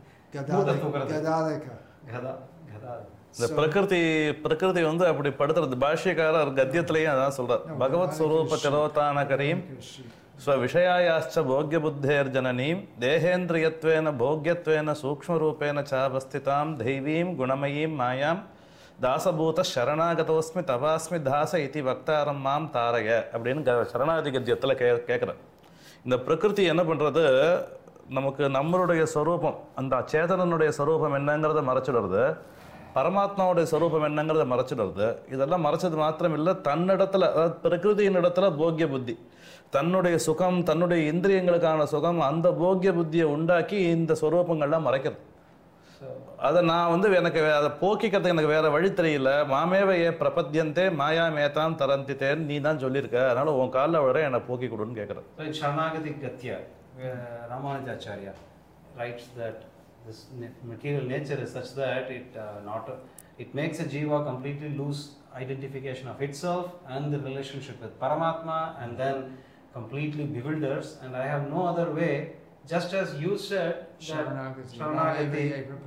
gadadaka கதா கதா இந்த பிரகிருதி பிரகிருதி வந்து அப்படி படுத்துறது. பாஷ்யக்காரர் கத்தியத்திலையும் அதான் சொல்றார். பகவத் ஸ்வரூப திரோதான கரீம் ஸ்வ விஷயாயாச்ச போக்ய புத்தேர் ஜனனீம் தேகேந்திரியத்வேன போக்யத்வேன சூக்ஷ்மரூபேன சாவஸ்திதாம் தெய்வீம் குணமயீம் மாயாம் தாசபூத சரணாகதோஸ்மி தவாஸ்மி தாச இதி வக்தாரம் மாம் தாரய அப்படின்னு சரணாகதி கத்தியத்தில் கே கேட்குறேன். இந்த பிரகிருதி என்ன பண்ணுறது, நமக்கு நம்மளுடைய ஸ்வரூபம், அந்த சேதனனுடைய ஸ்வரூபம் என்னங்கிறத மறைச்சிடுறது, பரமாத்மாவுடைய ஸ்வரூபம் என்னங்கிறத மறைச்சிடுறது. இதெல்லாம் மறைச்சது மாத்திரம் இல்லை, தன்னிடத்துல, அதாவது பிரகிருதியின் இடத்துல போக்கிய புத்தி, தன்னுடைய சுகம், தன்னுடைய இந்திரியங்களுக்கான சுகம், அந்த போக்கிய புத்தியை உண்டாக்கி இந்த ஸ்வரூபங்கள்லாம் மறைக்கிறது. அதை நான் வந்து எனக்கு அதை போக்கிக்கிறதுக்கு எனக்கு வேற வழி தெரியல. மாமேவ ஏ பிரபத்தியந்தே மாயா மேதாம் தரந்தித்தேன்னு நீ தான் சொல்லியிருக்க, அதனால உன் காலில் விட என்னை போக்கி கொடுன்னு கேட்குறேன். சரணாகதி கத்தியா Ramanujacharya writes that this material nature is such that it uh, not uh, it makes a jiva completely lose identification of itself and the relationship with Paramatma, and then completely bewilders. And I have no other way, just as you said that Sharanagati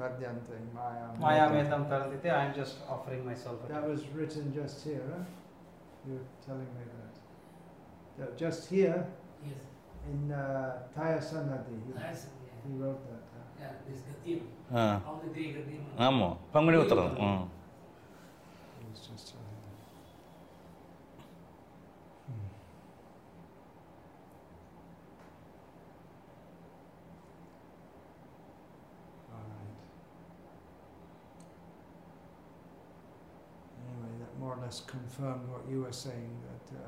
Maya Metam Tarantite, I am just offering myself. That was written just here, huh? You're telling me that. that just here. Yes. In uh, Tayasanadi, he, he wrote that. Huh? Yeah, this Gatim. Ah. All the three Gatim. ஆமாம், பங்குனி உத்தரம். ம். He was just telling me. Hmm. All right. Anyway, that more or less confirmed what you were saying, that uh,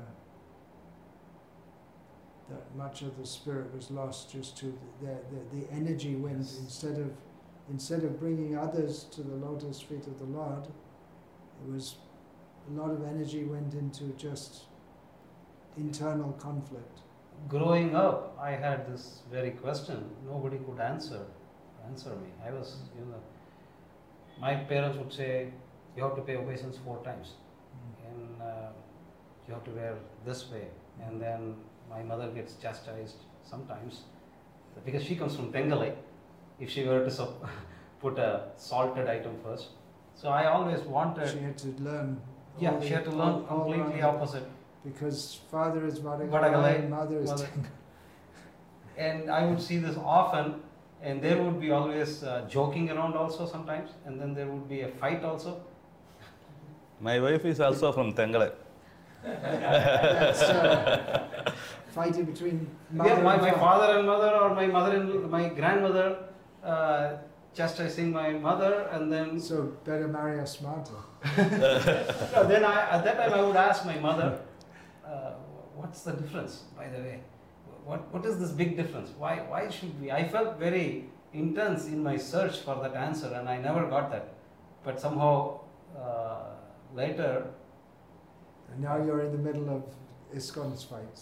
that much of the spirit was lost just to the the, the energy went yes. instead of instead of bringing others to the lotus feet of the Lord, it was a lot of energy went into just internal conflict? Growing up, I had this very question. Nobody could answer answer me. I was, you know, my parents would say, you have to pay obeisance four times, and uh, you have to wear this way. And then my mother gets chastised sometimes because she comes from Tengalai. If she were to sup- put a salted item first, so I always wanted. She had to learn. Yeah, all she the- had to learn all- all completely around, opposite. because father is Vadagalai Vadagalai, and mother is mother- Tengalai. And I would see this often, and there would be always uh, joking around also sometimes, and then there would be a fight also. My wife is also from Tengalai. That's uh, fighting between mother Yeah, my, and my father. father and mother, or my mother and my grandmother uh, chastising my mother, and then So better marry a smarter. no, then I, at that time I would ask my mother, uh, what's the difference, by the way? What, what is this big difference? Why, why should we? I felt very intense in my search for that answer, and I never got that. But somehow uh, later, And now you're in the middle of ISKCON's fights.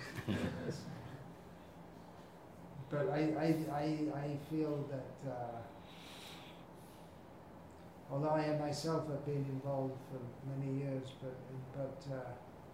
But I, I, I, I feel that uh, although I myself have been involved for many years, but, but uh,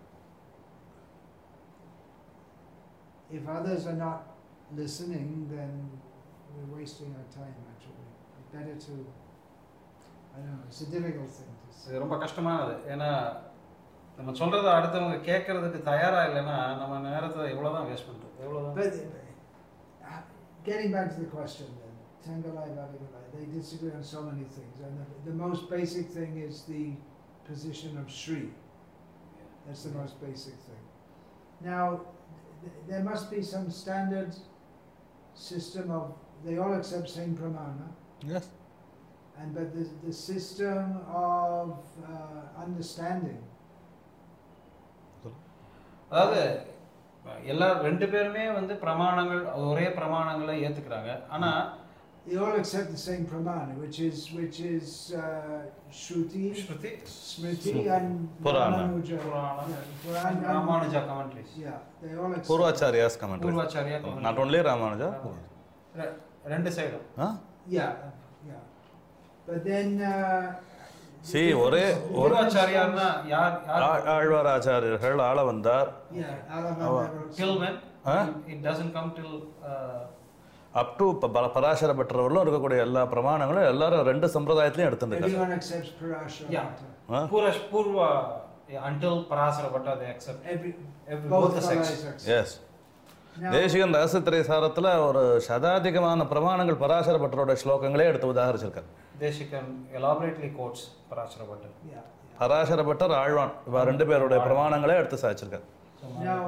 if others are not listening, then we're wasting our time actually. It's better to, I don't know, it's a difficult thing to say. இது ரொம்ப கஷ்டமானது. ஏன்னா நம்ம சொல்றதை அடுத்தவங்க கேட்கறதுக்கு தயாரா இல்லைன்னா நம்ம நேரத்தை எவ்வளவுதான் வேஸ்ட் பண்றோம், எவ்வளவுதான். But uh, getting back to the question then, Tengalai, Vadagalai, they disagree on so many things. And the, the most basic thing is the position of Sri. That's the most basic thing. Now, th- there must be some standard system of, they all accept same pramana, Yes. and but the, the system of uh, understanding. அதாவது எல்லா ரெண்டு பேருமே வந்து பிரமாணங்கள் ஒரே பிரமாணங்களை ஏத்துக்கிறாங்க. ஆனா They all accept the same pramana, which is which is uh, Shruti, Shruti, Smriti, and Purana. Ramanuja. Purana. Yeah, Purana and- Ramanuja commentaries, Yeah, they all accept. Purvacharya's commentary. Purvacharya Not commentary. only Ramanuja. ரெ- ரெண்டு சைடும். Huh? Yeah, yeah. But then. Uh, See, ஒரே ஒரு பூர்வாச்சாரியார்னா யார் யார் ஆ- ஆழ்வார் ஆச்சாரியர்கள் ஆள வந்தார். Yeah, Alabama. Our- never till accept- when Huh? it doesn't come till uh, up to Parasara பெற்றவர்களும் இருக்கக்கூடிய எல்லா பிரமாணங்களும் எல்லாரும் ரெண்டு சம்பிரதாயத்திலையும் எடுத்துருக்காங்க. Everyone accepts Parashara. Yeah. Pura Purva yeah, until Parasara Bhatta they accept Every, every both both the sects. Palais accept. Yes. Now, Desikan ரகசியத்திரை சாரத்தில் ஒரு சதாதிகமான பிரமாணங்கள் பராசர பட்டரோட ஸ்லோகங்களே எடுத்து உதாகரிச்சிருக்காரு. Deshikam elaborately quotes Parasara Bhatta. yeah, yeah. Parasara Bhattar Azhwan இவ ரெண்டு பேருடைய பிரமாணங்களே எடுத்து சாதிச்சிருக்காரு. Now,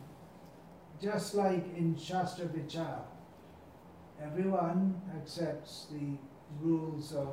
just like in Shastra Vichar, everyone accepts the rules of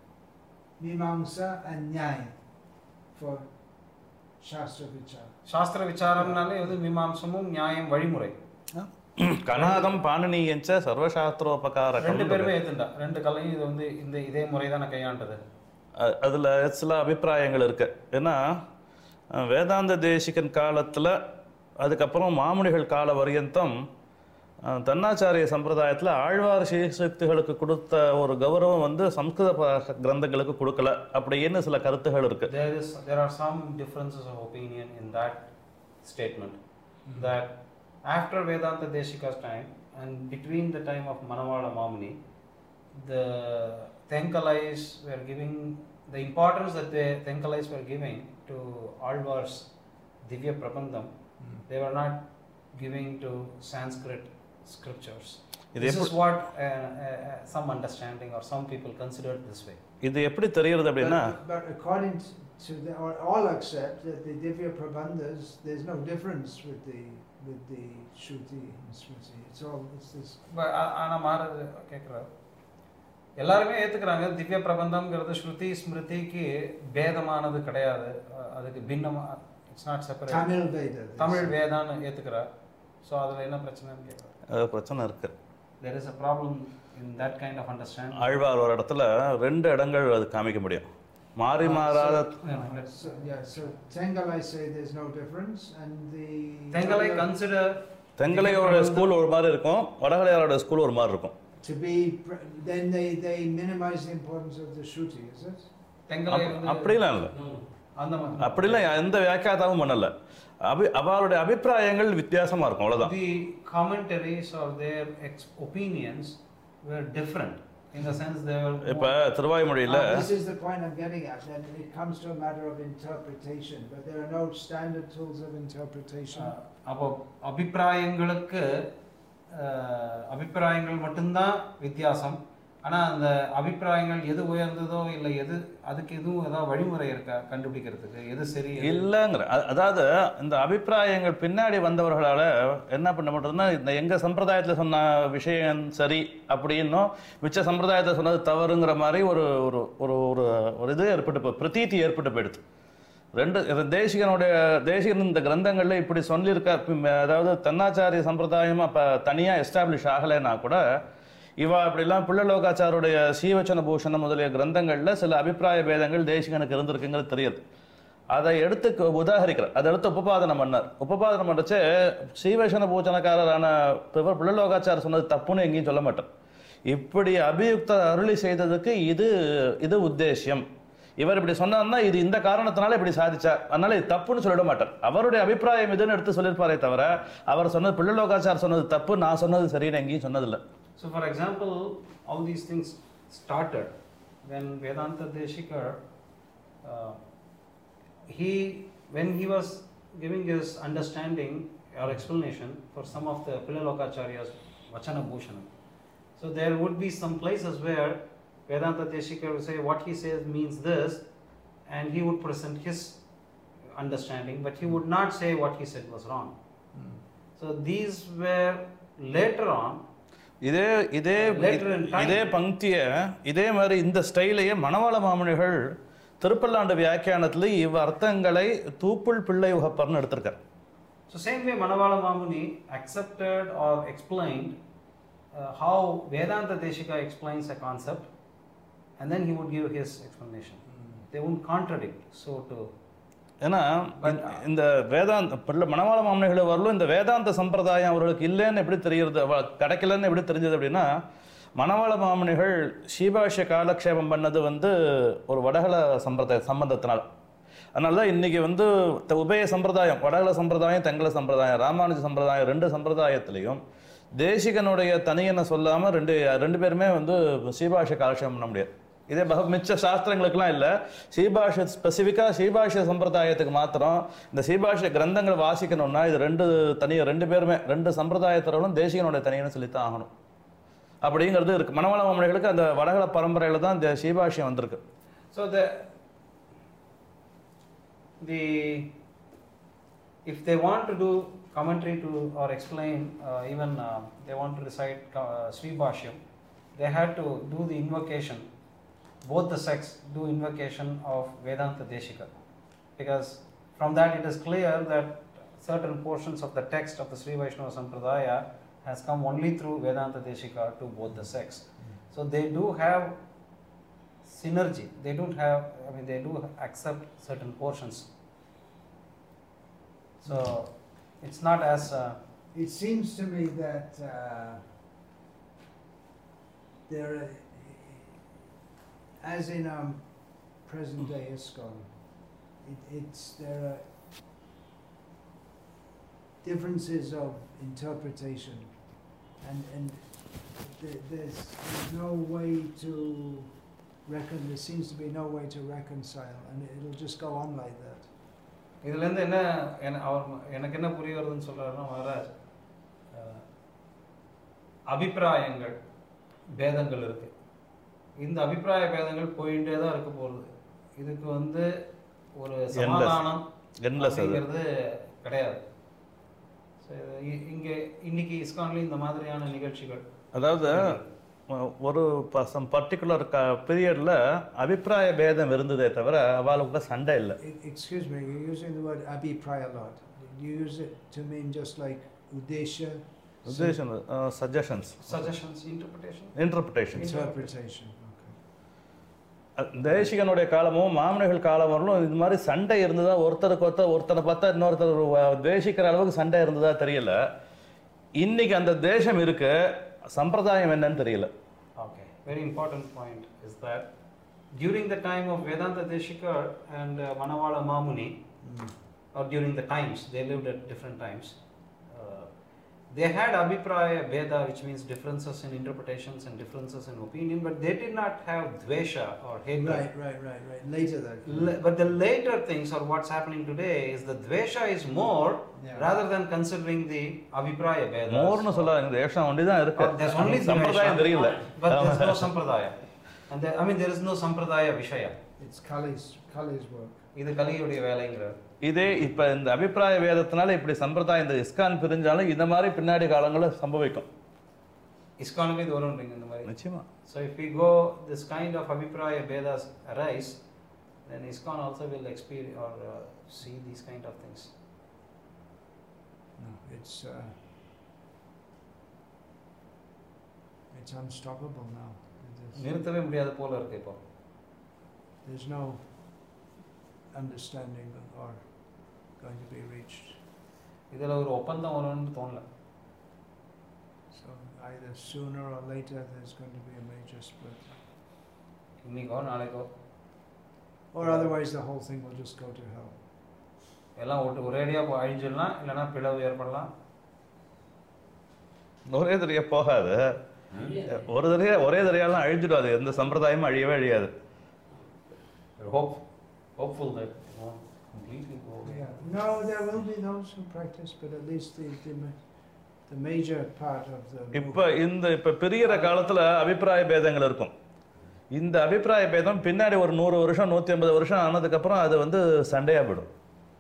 Mimamsa and Nyaya for Shastra Vichar. சாஸ்திர விசாரம்னாலே வந்து மீமாம்சமும் நியாயம் வழிமுறை கனாதம் பாணினியஞ்ச சர்வசாஸ்திரோபகார ரெண்டு பேருமே ஏத்துண்டா. ரெண்டு கலையும் இது வந்து இந்த இதே முறை தான் கையாண்டது. அ- அதுல சில அபிப்பிராயங்கள் இருக்கு. ஏன்னா அஹ், வேதாந்த தேசிகன் காலத்துல அதுக்கப்புறம் மாமுனிகள் கால பர்யந்தம் அஹ், தன்னாச்சாரிய சம்பிரதாயத்துல ஆழ்வார் சீசக்திகளுக்கு கொடுத்த ஒரு கௌரவம் வந்து சம்ஸ்கிருத ப- கிரந்தங்களுக்கு கொடுக்கல அப்படின்னு சில கருத்துகள் இருக்கு. There is there are some differences of opinion in that statement that after Vedanta Deshika's time and between the time of Manavala Mamuni, the Tenkalais were giving the importance that the Tenkalais were giving to Alvar's Divya Prabandham. They were not giving to Sanskrit scriptures. இது This எப்படி is what uh, uh, some understanding or some people considered this way. இது எப்படி தெரியுறது அப்படின்னா But, but according to the, or all accept that the Divya Prabandhas, there's no difference with the with the Shruti and Smriti. It's all it's this. But ஆனால் மாறுது கேட்குறாரு. எல்லாருமே ஏற்றுக்கிறாங்க திவ்ய பிரபந்தம்ங்கிறது ஸ்ருதி ஸ்மிருதிக்கு பேதமானது கிடையாது, அஹ் அதுக்கு பின்னமாக it's not separate. Tamil Veda. they Tamil say. வேதான்னு ஏற்றுக்கிறார். ஸோ அதில் என்ன பிரச்சனைன்னு கேட்குறாரு. அது பிரச்சனை இருக்கு. There is a problem in that kind of understanding. Alvar ஒரு இடத்துல ரெண்டு இடங்கள் அது காமிக்க முடியும். மாறி மாறாத So, yeah, so Tengalai say there's no difference, and the Tengalai consider தெங்கலையோட ஸ்கூல் ஒரு மாதிரி இருக்கும், வடகலையாரோட ஸ்கூல் ஒரு மாதிரி இருக்கும். to be, pre- then they, they minimize the importance of the Shruti, is it? Tengalai அப்படிலாம் இல்லை, அந்த மாதிரி அப்படிலாம் எந்த வியாக்கியாதாவும் பண்ணல. அபி அவருடைய அபிப்பிராயங்கள் வித்தியாசமா இருக்கும், அவ்வளவுதான். The commentaries or their ex- opinions were different in the sense they were இப்ப திருவாய்மொழியில Uh, this is the point I'm getting at, that it comes to a matter of interpretation, but there are no standard tools of interpretation. அஹ், அப்போ அபிப்பிராயங்களுக்கு அஹ், அபிப்பிராயங்கள் மட்டும்தான் வித்தியாசம். ஆனால் அந்த அபிப்பிராயங்கள் எது உயர்ந்ததோ இல்லை எது அதுக்கு எதுவும் ஏதாவது வழிமுறை இருக்கா கண்டுபிடிக்கிறதுக்கு எது சரி எது- இல்லைங்கிற அ- அதாவது இந்த அபிப்பிராயங்கள் பின்னாடி வந்தவர்களால என்ன பண்ண மாட்டேதுன்னா, இந்த எங்க சம்பிரதாயத்தில் சொன்ன விஷயம் சரி அப்படின்னும் மிச்ச சம்பிரதாயத்தில் சொன்னது தவறுங்கிற மாதிரி ஒரு ஒரு ஒரு ஒரு ஒரு இது ஏற்பட்டு போ- பிரதீதி ஏற்பட்டு போயிடுது. ரெண்டு இது தேசிகனுடைய தேசிகன் இந்த கிரந்தங்களில் இப்படி சொல்லியிருக்க, அதாவது தென்னாச்சாரிய சம்பிரதாயம் அப்போ தனியாக எஸ்டாப்ளிஷ் ஆகலைன்னா கூட இவா அப்படிலாம் பிள்ளலோகாச்சாருடைய சீவச்சன பூஷணம் முதலிய கிரந்தங்களில் சில அபிப்பிராய பேதங்கள் தேசிகனுக்கு இருந்திருக்குங்கிறது தெரியுது. அதை எடுத்து க- உதாகரிக்கிறார். அதை எடுத்து உபபாதனம் பண்ணார். உபபாதனம் பண்ணச்சு சீவச்சன பூஷணக்காரரான இவர் பிள்ளலோகாச்சார் சொன்னது தப்புன்னு எங்கேயும் சொல்ல மாட்டார். இப்படி அபியுக்த அருளி செய்ததுக்கு இது இது உத்தேசியம், இவர் இப்படி சொன்னார்னா இது இந்த காரணத்தினால இப்படி சாதிச்சார், அதனால இது தப்புன்னு சொல்லிட மாட்டார். அவருடைய அபிப்பிராயம் இதுன்னு எடுத்து சொல்லியிருப்பாரே தவிர அவர் சொன்னது பிள்ளலோகாச்சார் சொன்னது தப்பு, நான் சொன்னது சரின்னு எங்கேயும் சொன்னதில்லை. So for example, all these things started when Vedanta Deshikar, uh, he, when he was giving his understanding or explanation for some of the Pillalokacharya's Vachana Bhushanam. So there would be some places where Vedanta Deshikar would say what he says means this, and he would present his understanding, but he would not say what he said was wrong. So these were later on. இதே இதே Later in time. இதே பங்கிய இதே மாதிரி இந்த ஸ்டைலையே மணவாள மாமுனிகள் திருப்பல்லாண்டு வியாக்கியானத்தில் இவ் அர்த்தங்களை தூப்புள் பிள்ளை உகப்பர்னு எடுத்திருக்கார். So same way Manavala Mamuni accepted or explained uh, how Vedanta Deshika explains a concept, and then he would give his explanation. They wouldn't contradict. So to ஏன்னா இந்த வேதாந்த பிள்ளை மணவாள மாமுனிகள் வரலும் இந்த வேதாந்த சம்பிரதாயம் அவர்களுக்கு இல்லைன்னு எப்படி தெரியுது, அவ கிடைக்கலன்னு எப்படி தெரிஞ்சது அப்படின்னா, மணவாள மாமுனிகள் ஸ்ரீபாஷ்ய காலக்ஷேபம் பண்ணது வந்து ஒரு வடகல சம்பிரதாய சம்பந்தத்தினால். அதனால தான் இன்னைக்கு வந்து த- உபய சம்பிரதாயம், வடகல சம்பிரதாயம், தெங்கல சம்பிரதாயம், ராமானுஜ சம்பிரதாயம், ரெண்டு சம்பிரதாயத்திலையும் தேசிகனுடைய தனியனை சொல்லாமல் ரெண்டு ரெண்டு பேருமே வந்து ஸ்ரீபாஷ்ய காலக்ஷேபம் பண்ண முடியாது. இதே பக மிச்ச சாஸ்திரங்களுக்கெல்லாம் இல்லை, ஸ்ரீபாஷ்ய ஸ்பெசிஃபிக்காக ஸ்ரீபாஷ்ய சம்பிரதாயத்துக்கு மாத்திரம் இந்த ஸ்ரீபாஷ்ய கிரந்தங்கள் வாசிக்கணும்னா இது ரெண்டு தனியாக ரெண்டு பேருமே ரெண்டு சம்பிரதாயத்தரோடும் தேசிகனுடைய தனியனை சொல்லித்தான் ஆகணும் அப்படிங்கிறது இருக்கு. மணவாள மாமுனிகளுக்கு அந்த வடகல பரம்பரையில் தான் இந்த ஸ்ரீபாஷ்யம் வந்திருக்கு. so the the if they want to do commentary to or explain uh, even uh, they want to recite uh, Sri Bhashyam, they had to do the invocation. Both the sects do invocation of Vedanta Deshika, because from that it is clear that certain portions of the text of the Sri Vaishnava Sampradaya has come only through Vedanta Deshika to both the sects. So they do have synergy. They don't have, I mean, they do accept certain portions. So it's not as uh, It seems to me that uh, there, are, as in um, present day ISKCON, it, it's there are differences of interpretation, and and th- there's, there's no way to reckon. There seems to be no way to reconcile, and it'll just go on like that. இதுலேருந்து என்ன என்ன அவர் எனக்கு என்ன புரிய வருதுன்னு சொல்கிறாருன்னா மகாராஜ், அஹ், அபிப்பிராயங்கள் பேதங்கள் இருக்குது. இந்த அபிப்பிராய பேதங்கள் போயிட்டே தான் இருக்க போகிறது. இதுக்கு வந்து ஒரு சமாதானம் Endless அது. அப்படிங்கிறது கிடையாது. ஸோ இங்கே இன்னைக்கு இஸ்கான்லேயும் இந்த மாதிரியான நிகழ்ச்சிகள், அதாவது ஒரு சம் பர்டிகுலர் க பீரியடில் அபிப்பிராய பேதம் இருந்ததே தவிர அவளுக்குள்ள சண்டை இல்லை. E- Excuse me, you're using the word abhipraya a lot. You use it to mean just like udesha, uddesham suggestions suggestions, interpretation. Interpretations. interpretation. Okay. தேசிகனுடைய காலமும் மாமனிகள் காலம் வரலும் இது மாதிரி சண்டை இருந்ததா, ஒருத்தருக்கு ஒருத்தர் ஒருத்தரை பார்த்தா இன்னொருத்தர் தேசிக்கிற அளவுக்கு சண்டை இருந்ததா தெரியல. இன்னைக்கு அந்த தேசம் இருக்கு, சம்பிரதாயம் என்னன்னு தெரியல. Okay, very important point is that during the time of Vedanta Deshikar and uh, Manavala Mamuni, Mm. or during the times, they lived at different times, uh, they had Abhipraya Veda, which means differences in interpretations and differences in opinion, but they did not have Dvesha or hatred. Right, right, right, right. Later that. Le- but the later things, or what's happening today, is the Dvesha is more Yeah. rather than considering the Abhipraya Vedas. மோர்னு சொல்ல இந்த தேசம் ஒண்டிதான் இருக்கு, Oh, there's only சம்பிரதாயம் தெரியல. but there's no sampradaya. And there, I mean, there is no sampradaya vishaya. It's Kali's, Kali's work. இது கலியுடைய வேலைங்கிறார். இதே இப்ப இந்த அபிப்பிராய வேதத்தினால இப்படி சம்பிரதாயம் இந்த இஸ்கான் பிரிஞ்சாலும் இந்த மாதிரி பின்னாடி காலங்களில் சம்பவிக்கும். இஸ்கானுமே இது வரும்ன்றீங்க இந்த மாதிரி. நிச்சயமா. So if we go this kind of Abhipraya Vedas arise, then ISKCON also will experience or uh, see these kind of things. No, it's uh, it's unstoppable now. It is- நிறுத்தவே முடியாத போல இருக்கு இப்போ. There's no understanding or going to be reached. இதுல ஒரு ஒப்பந்தம் வரும்னு தோணல. So either sooner or later there's going to be a major split. இன்னைக்கோ நாளைக்கோ Or otherwise the whole thing will just go to hell. எல்லாம் ஒட்டு ஒரேடியா அழிஞ்சிடலாம், இல்லைன்னா பிளவு ஏற்படலாம். ஒரே தரையா போகாது, ஒரு தரையா ஒரே தரையாலாம் அழிஞ்சிடாது, எந்த சம்பிரதாயமும் அழியவே அழியாது. Hope, hopeful that it won't completely go away. Yeah. No, there will be those who practice, but at least the the, ma- the major part of the இப்ப movement- இந்த இப்ப பிரியிற காலத்துல அபிப்பிராய பேதங்கள் இருக்கும். இந்த அபிப்பிராய பேதம் பின்னாடி ஒரு நூறு வருஷம் நூத்தி ஐம்பது வருஷம் ஆனதுக்கு அப்புறம் அது வந்து சண்டையா போயிடும்.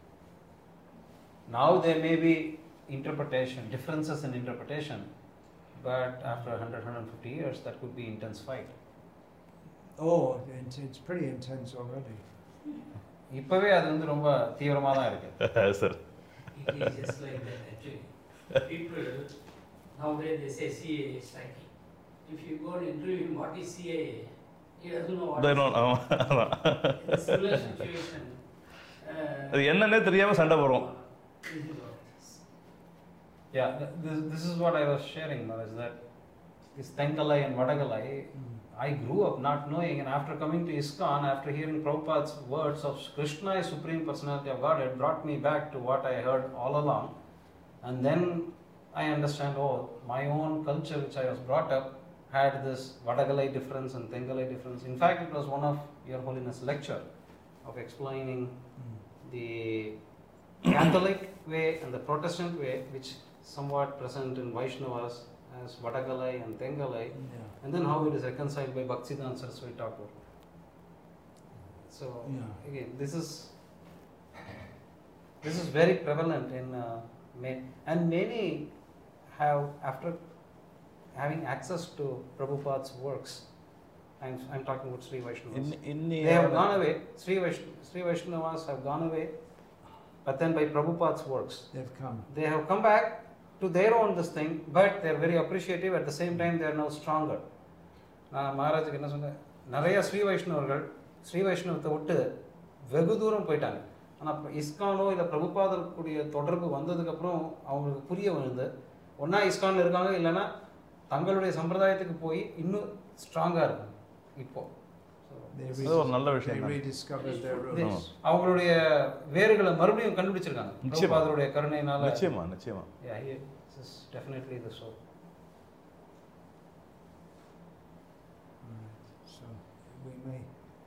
Now there may be interpretation, differences in interpretation, but after one hundred, one hundred fifty years, that could be intense fight. Oh, it's, it's pretty intense already. இப்பவே அது வந்து ரொம்ப தீவிரமா தான் இருக்கு. Sir It is just like that actually. People nowadays they say C A A is striking. If you go and interview him, what is C A A? He doesn't know what They is don't C A A. know. In a similar situation. Uh, அது என்னன்னே தெரியாம சண்டை போடுவோம். this is what it is. Yeah, th- this, this is what I was sharing, is that this Tengalai and Vadagalai, I grew up not knowing, and after coming to ISKCON, after hearing Prabhupada's words of Krishna is Supreme Personality of God, it brought me back to what I heard all along. And then I understand, oh, my own culture which I was brought up had this Vadagalai difference and Tengalai difference. In fact, it was one of Your Holiness' lecture of explaining the Catholic way and the Protestant way, which somewhat present in Vaishnavas as Vadagalai and Tengalai, Yeah. and then how it is reconciled by Bhaktisiddhanta Saraswati Thakur. So Yeah. again, this is this is very prevalent in uh, ma- and many have, after having access to Prabhupada's works, I'm I'm talking about Sri Vaishnavas. இன்னி- இன்னி They have gone away. Sri Vaishn- Sri Vaishnavas have gone away, but then by Prabhupada's works, They've come. they have come back to their own this thing, but they are very appreciative. At the same time, they are now stronger. நான் மகாராஜுக்கு என்ன சொன்னேன், நிறைய ஸ்ரீ வைஷ்ணவர்கள் ஸ்ரீ வைஷ்ணவத்தை விட்டு வெகு தூரம் போயிட்டாங்க. ஆனால் இஸ்கானோ இல்லை பிரபுபாதருக்குடைய தொடர்பு வந்ததுக்கப்புறம் அவங்களுக்கு புரிய வருது, ஒன்றா இஸ்கானில் இருக்காங்க, இல்லைன்னா தங்களுடைய சம்பிரதாயத்துக்கு போய் இன்னும் ஸ்ட்ராங்காக இருக்காங்க இப்போ. They, அது ஒரு நல்ல they விஷயம் தான். rediscovered their They- roots. அவங்களுடைய வேர்களை மறுபடியும் கண்டுபிடிச்சிருக்காங்க நிச்சயமா. பிரபுபாதருடைய கருணையினால. நிச்சயமா நிச்சயமா. Yeah, he- this is definitely the soul. Alright, so we may,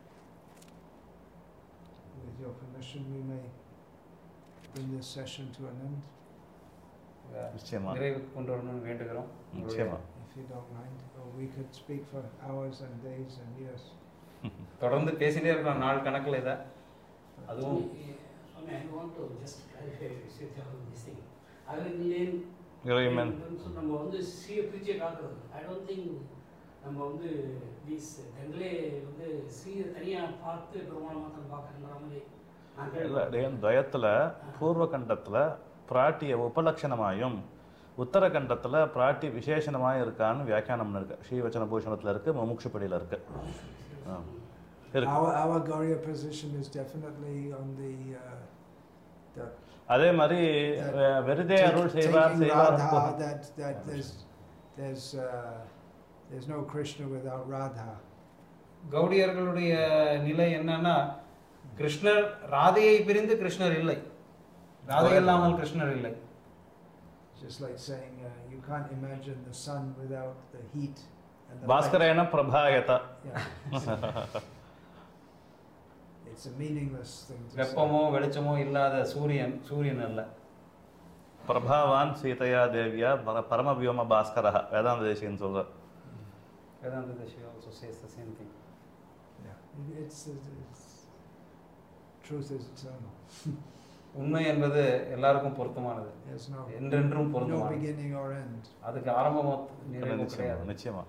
with your permission, we may bring this session to an end, Yeah. நிச்சயமா நிறைவுக்கு கொண்டு வரணும்னு வேண்டுகிறோம். நிச்சயமா. if you don't mind. Or we could speak for hours and days and years. தொடர்ந்து பேசிட்டே இருக்கலாம் நாள் கணக்கில் இதை. அதுவும் Swami, I want to just clarify with you on this thing. Again, இறைவன் நம்ம வந்து ஸ்ரீயை பிரிச்சே காட்டுறது. I don't think நம்ம வந்து these தங்களே வந்து ஸ்ரீயை தனியா பார்த்து பெருமாள் மாத்திரம் பார்க்கறங்கிற மாதிரி நான் இல்ல கேள்விப்பட்டேன். துவயத்துல பூர்வ கண்டத்துல பிராட்டிய உபலட்சணமாயும் உத்தரகண்டத்துல பிராட்டி விசேஷணமாயும் இருக்கான்னு வியாக்கியானம் இருக்கு. ஸ்ரீவச்சன பூஷணத்துல இருக்கு, முமுட்சுப்படியில இருக்கு. ஆ. இருக்கு. Our our Gauriya position is definitely on the uh, the அதே மாதிரி that வெறுதே அருள் take, செய்வார் taking செய்வார் Radha, போதும். that that there's there's uh, there's no Krishna without Radha. கௌடியர்களுடைய நிலை என்னன்னா கிருஷ்ணர் ராதையை பிரிந்து கிருஷ்ணர் இல்லை, ராதை இல்லாமல் கிருஷ்ணர் இல்லை. Just like saying uh, you can't imagine the sun without the heat and the light. பாஸ்கரேன பிரபாயத. Yeah. It's a meaningless thing to say. வெப்பமோ வெளிச்சமோ இல்லாத சூரியன் சூரியன் அல்ல. பிரபாவான் சீதையா தேவியா பரம வியோம பாஸ்கரஹ வேதாந்த தேசிகன் சொல்றார். Vedanta Deshi also says the same thing. Yeah. It's, it's truth is eternal. உண்மை என்பது எல்லாருக்கும் பொருத்தமானது, There's no என்றென்றும் no பொருத்தமானது. beginning or end. அதுக்கு ஆரம்பமோ நிறைவோ நிச்சயமா கிடையாது. நிச்சயமா.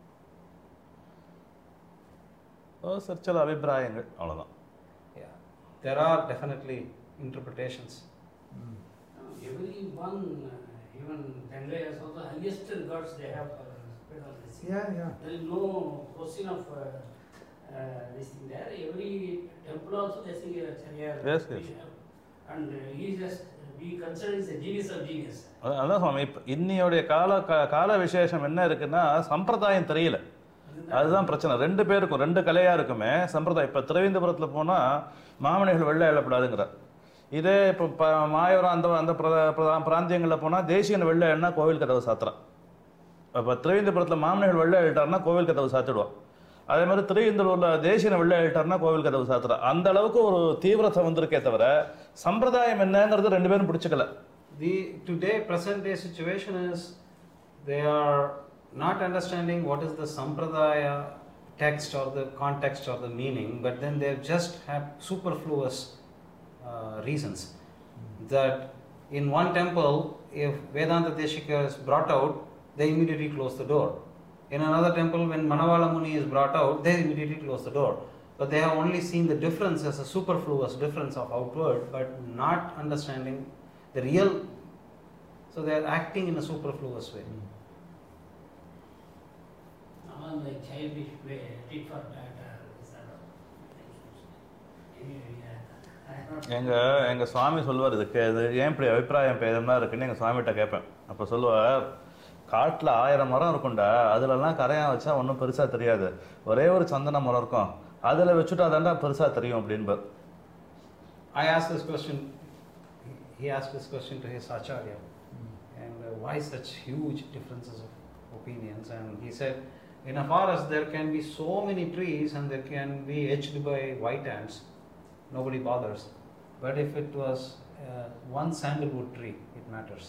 ஓ சார் சில அபிப்பிராயங்கள் அவ்வளவுதான். Yeah. There are definitely interpretations. Mm. Everyone, uh, even Bengal has also highest gods they have for Vedanta Deshi. Yeah, yeah. There is no question of uh, uh, this thing there. Every temple also they sing a Acharya. Yes, yes. And uh, he just, we consider is a genius of genius. அதான் அதான் சுவாமி இப்ப இன்னியோடைய கால கா- கால விசேஷம் என்ன இருக்குன்னா சம்பிரதாயம் தெரியல. அதுதான் பிரச்சனை. ரெண்டு பேருக்கும் ரெண்டு கலையா இருக்குமே சம்பிரதாயம். இப்ப திருவேந்தபுரத்துல போனா மாமணிகள் வெள்ளை எழப்படாதுங்கிறார். இதே இப்போ ப- மாயூரம் அந்த அந்த பிர- பிர- பிராந்தியங்களில் போனால் தேசியன் வெள்ளை எண்ணா கோவில் கதவு சாத்துறான். இப்போ திருவேந்தபுரத்தில் மாமணிகள் வெள்ளை எழுட்டார்னா கோவில் கதவு சாத்திடுவான். அதே மாதிரி திருவேந்தூரில் தேசியன் வெள்ளை எழுட்டார்னா கோவில் கதவு சாத்துறான். அந்த அளவுக்கு ஒரு தீவிரத்தை வந்திருக்கே தவிர சம்பிரதாயம் என்னங்கிறது ரெண்டு பேரும் பிடிச்சிக்கல. The today present day situation is they are not understanding what is the sampradaya text or the context or the meaning, but then they just have superfluous uh, reasons. That in one temple, if Vedanta Deshika is brought out, they immediately close the door. In another temple, when Manavala Muni is brought out, they immediately close the door. But they have only seen the difference as a superfluous difference of outward, but not understanding the real. So they are acting in a superfluous way. All like childish way, tit for tat, uh, is that all? Anyway, yeah. I have not- எங்க எங்க சுவாமி சொல்லுவார் இதுக்கு இது ஏன் இப்படி அபிப்பிராயம் பேதமா இருக்குன்னு எங்க சுவாமிகிட்ட கேட்பேன். அப்போ சொல்லுவார் காட்டில் ஆயிரம் மரம் இருக்கும்டா, அதுலலாம் கரையான் வச்சா ஒன்றும் பெருசா தெரியாது. ஒரே ஒரு சந்தன மரம் இருக்கும், அதில் வச்சுட்டா தாண்டா பெருசா தெரியும் அப்படின்பார். I asked this question, he asked this question to his Acharya, and uh, why such huge differences of opinions? And he said, in a forest there can be so many trees and there can be edged by white ants, nobody bothers. But if it was uh, one sandalwood tree, it matters.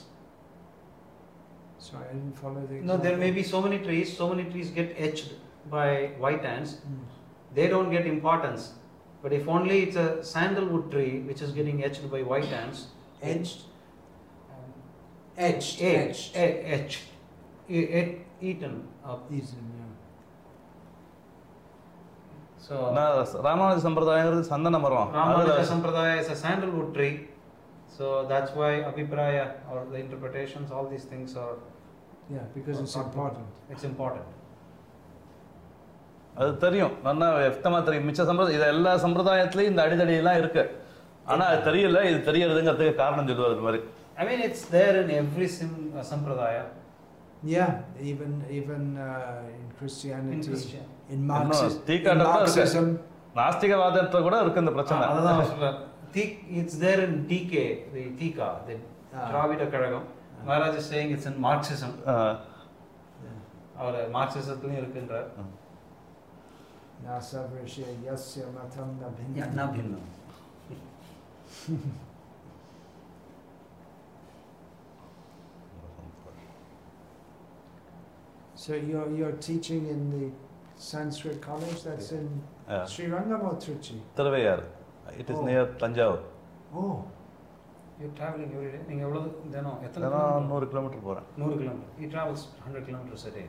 So I didn't follow the No, there may example. be so many trees, so many trees get etched by white ants, Mm. they don't get importance. But if only it's a sandalwood tree which is getting etched by white ants, Edged? um, Edged. edged, e- etched, e- e- eaten up. Eaten, yeah. So நான் ராமானுஜ சம்பிரதாயங்கிறது சந்தன மரம். Ramanuja அதுல Sampradaya is a sandalwood tree. So that's why Abhipraya or the interpretations, all these things are, Yeah, because it's Or- important. it's important. அது தெரியும் நல்லா எஃப்தமா தெரியும். மிச்ச சம்பிரதாயம் இது எல்லா சம்பிரதாயத்துலையும் இந்த அடிதடியெல்லாம் இருக்கு. ஆனா அது தெரியல, இது தெரியறதுங்கிறதுக்கு காரணம் சொல்லுவார் இது மாதிரி. I mean, it's there in every sim, uh, Sampradaya. Yeah, even even uh, in Christianity, In Christian. in இன்னும் Marxism, in தீக்காட்டமா இருக்கு. Marxism, நாஸ்திகவாதத்தை கூட இருக்கு இந்த பிரச்சனை. அதுதான் நான் சொல்றேன். Thi- It's there in T K, the Tika, the Ah. Dravida Kadagam. Maharaj is saying it's in Marxism. Ah, அவர் மார்க்சிசத்துலயும் இருக்குன்றார். nasa vrishya yasya matam na bhinna. Yeah, na bhinna. So you're you're teaching in the Sanskrit college that's in ah, Srirangam or Trichy? Thiruvaiyaru. It is near Thanjavur. Oh, You're traveling every day. நீங்க எவ்வளவு தினம் எத்தனை நான் kilometre? நூறு kilometre போறேன். நூறு kilometre. He travels one hundred kilometers a day.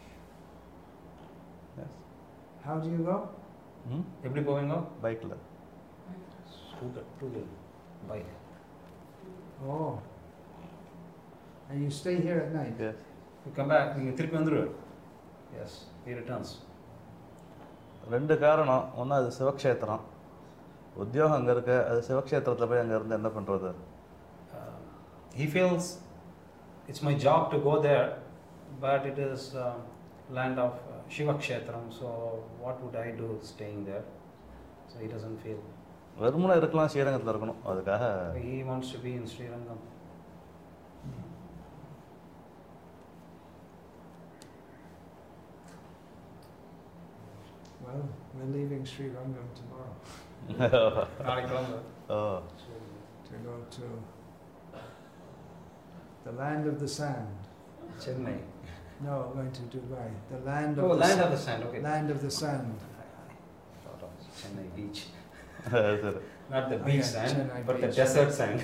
how do you go? ம் எப்படி போவீங்க? பைக்கில். Scooter, two wheel, bike. Oh, and you stay here at night? You come back, நீங்க திருப்பி வந்துருவார். Yes, he returns. ரெண்டு காரணம். ஒன்று அது சிவக்ஷேத்திரம், உத்தியோகம் அங்கே இருக்க, அது சிவக்ஷேத்திரத்தில் போய் அங்கே இருந்து என்ன பண்ணுறது? He feels it's my job to go there, but it is uh, land of uh, Shiva Kshetram, so what would I do staying there? So he doesn't feel. வெறுமனை இருக்கலாம், ஸ்ரீரங்கத்தில் இருக்கணும், அதுக்காக. He wants to be in Srirangam. Well, we're leaving Sri Rangam tomorrow Oh. to go to the land of the sand. Chennai. No, we're going to Dubai. The land of Oh, the land sa- of the sand, okay. land of the sand. Thought of Chennai beach. சரி. Not the Oh, beach yeah, sand, Chennai but the beach. desert sand.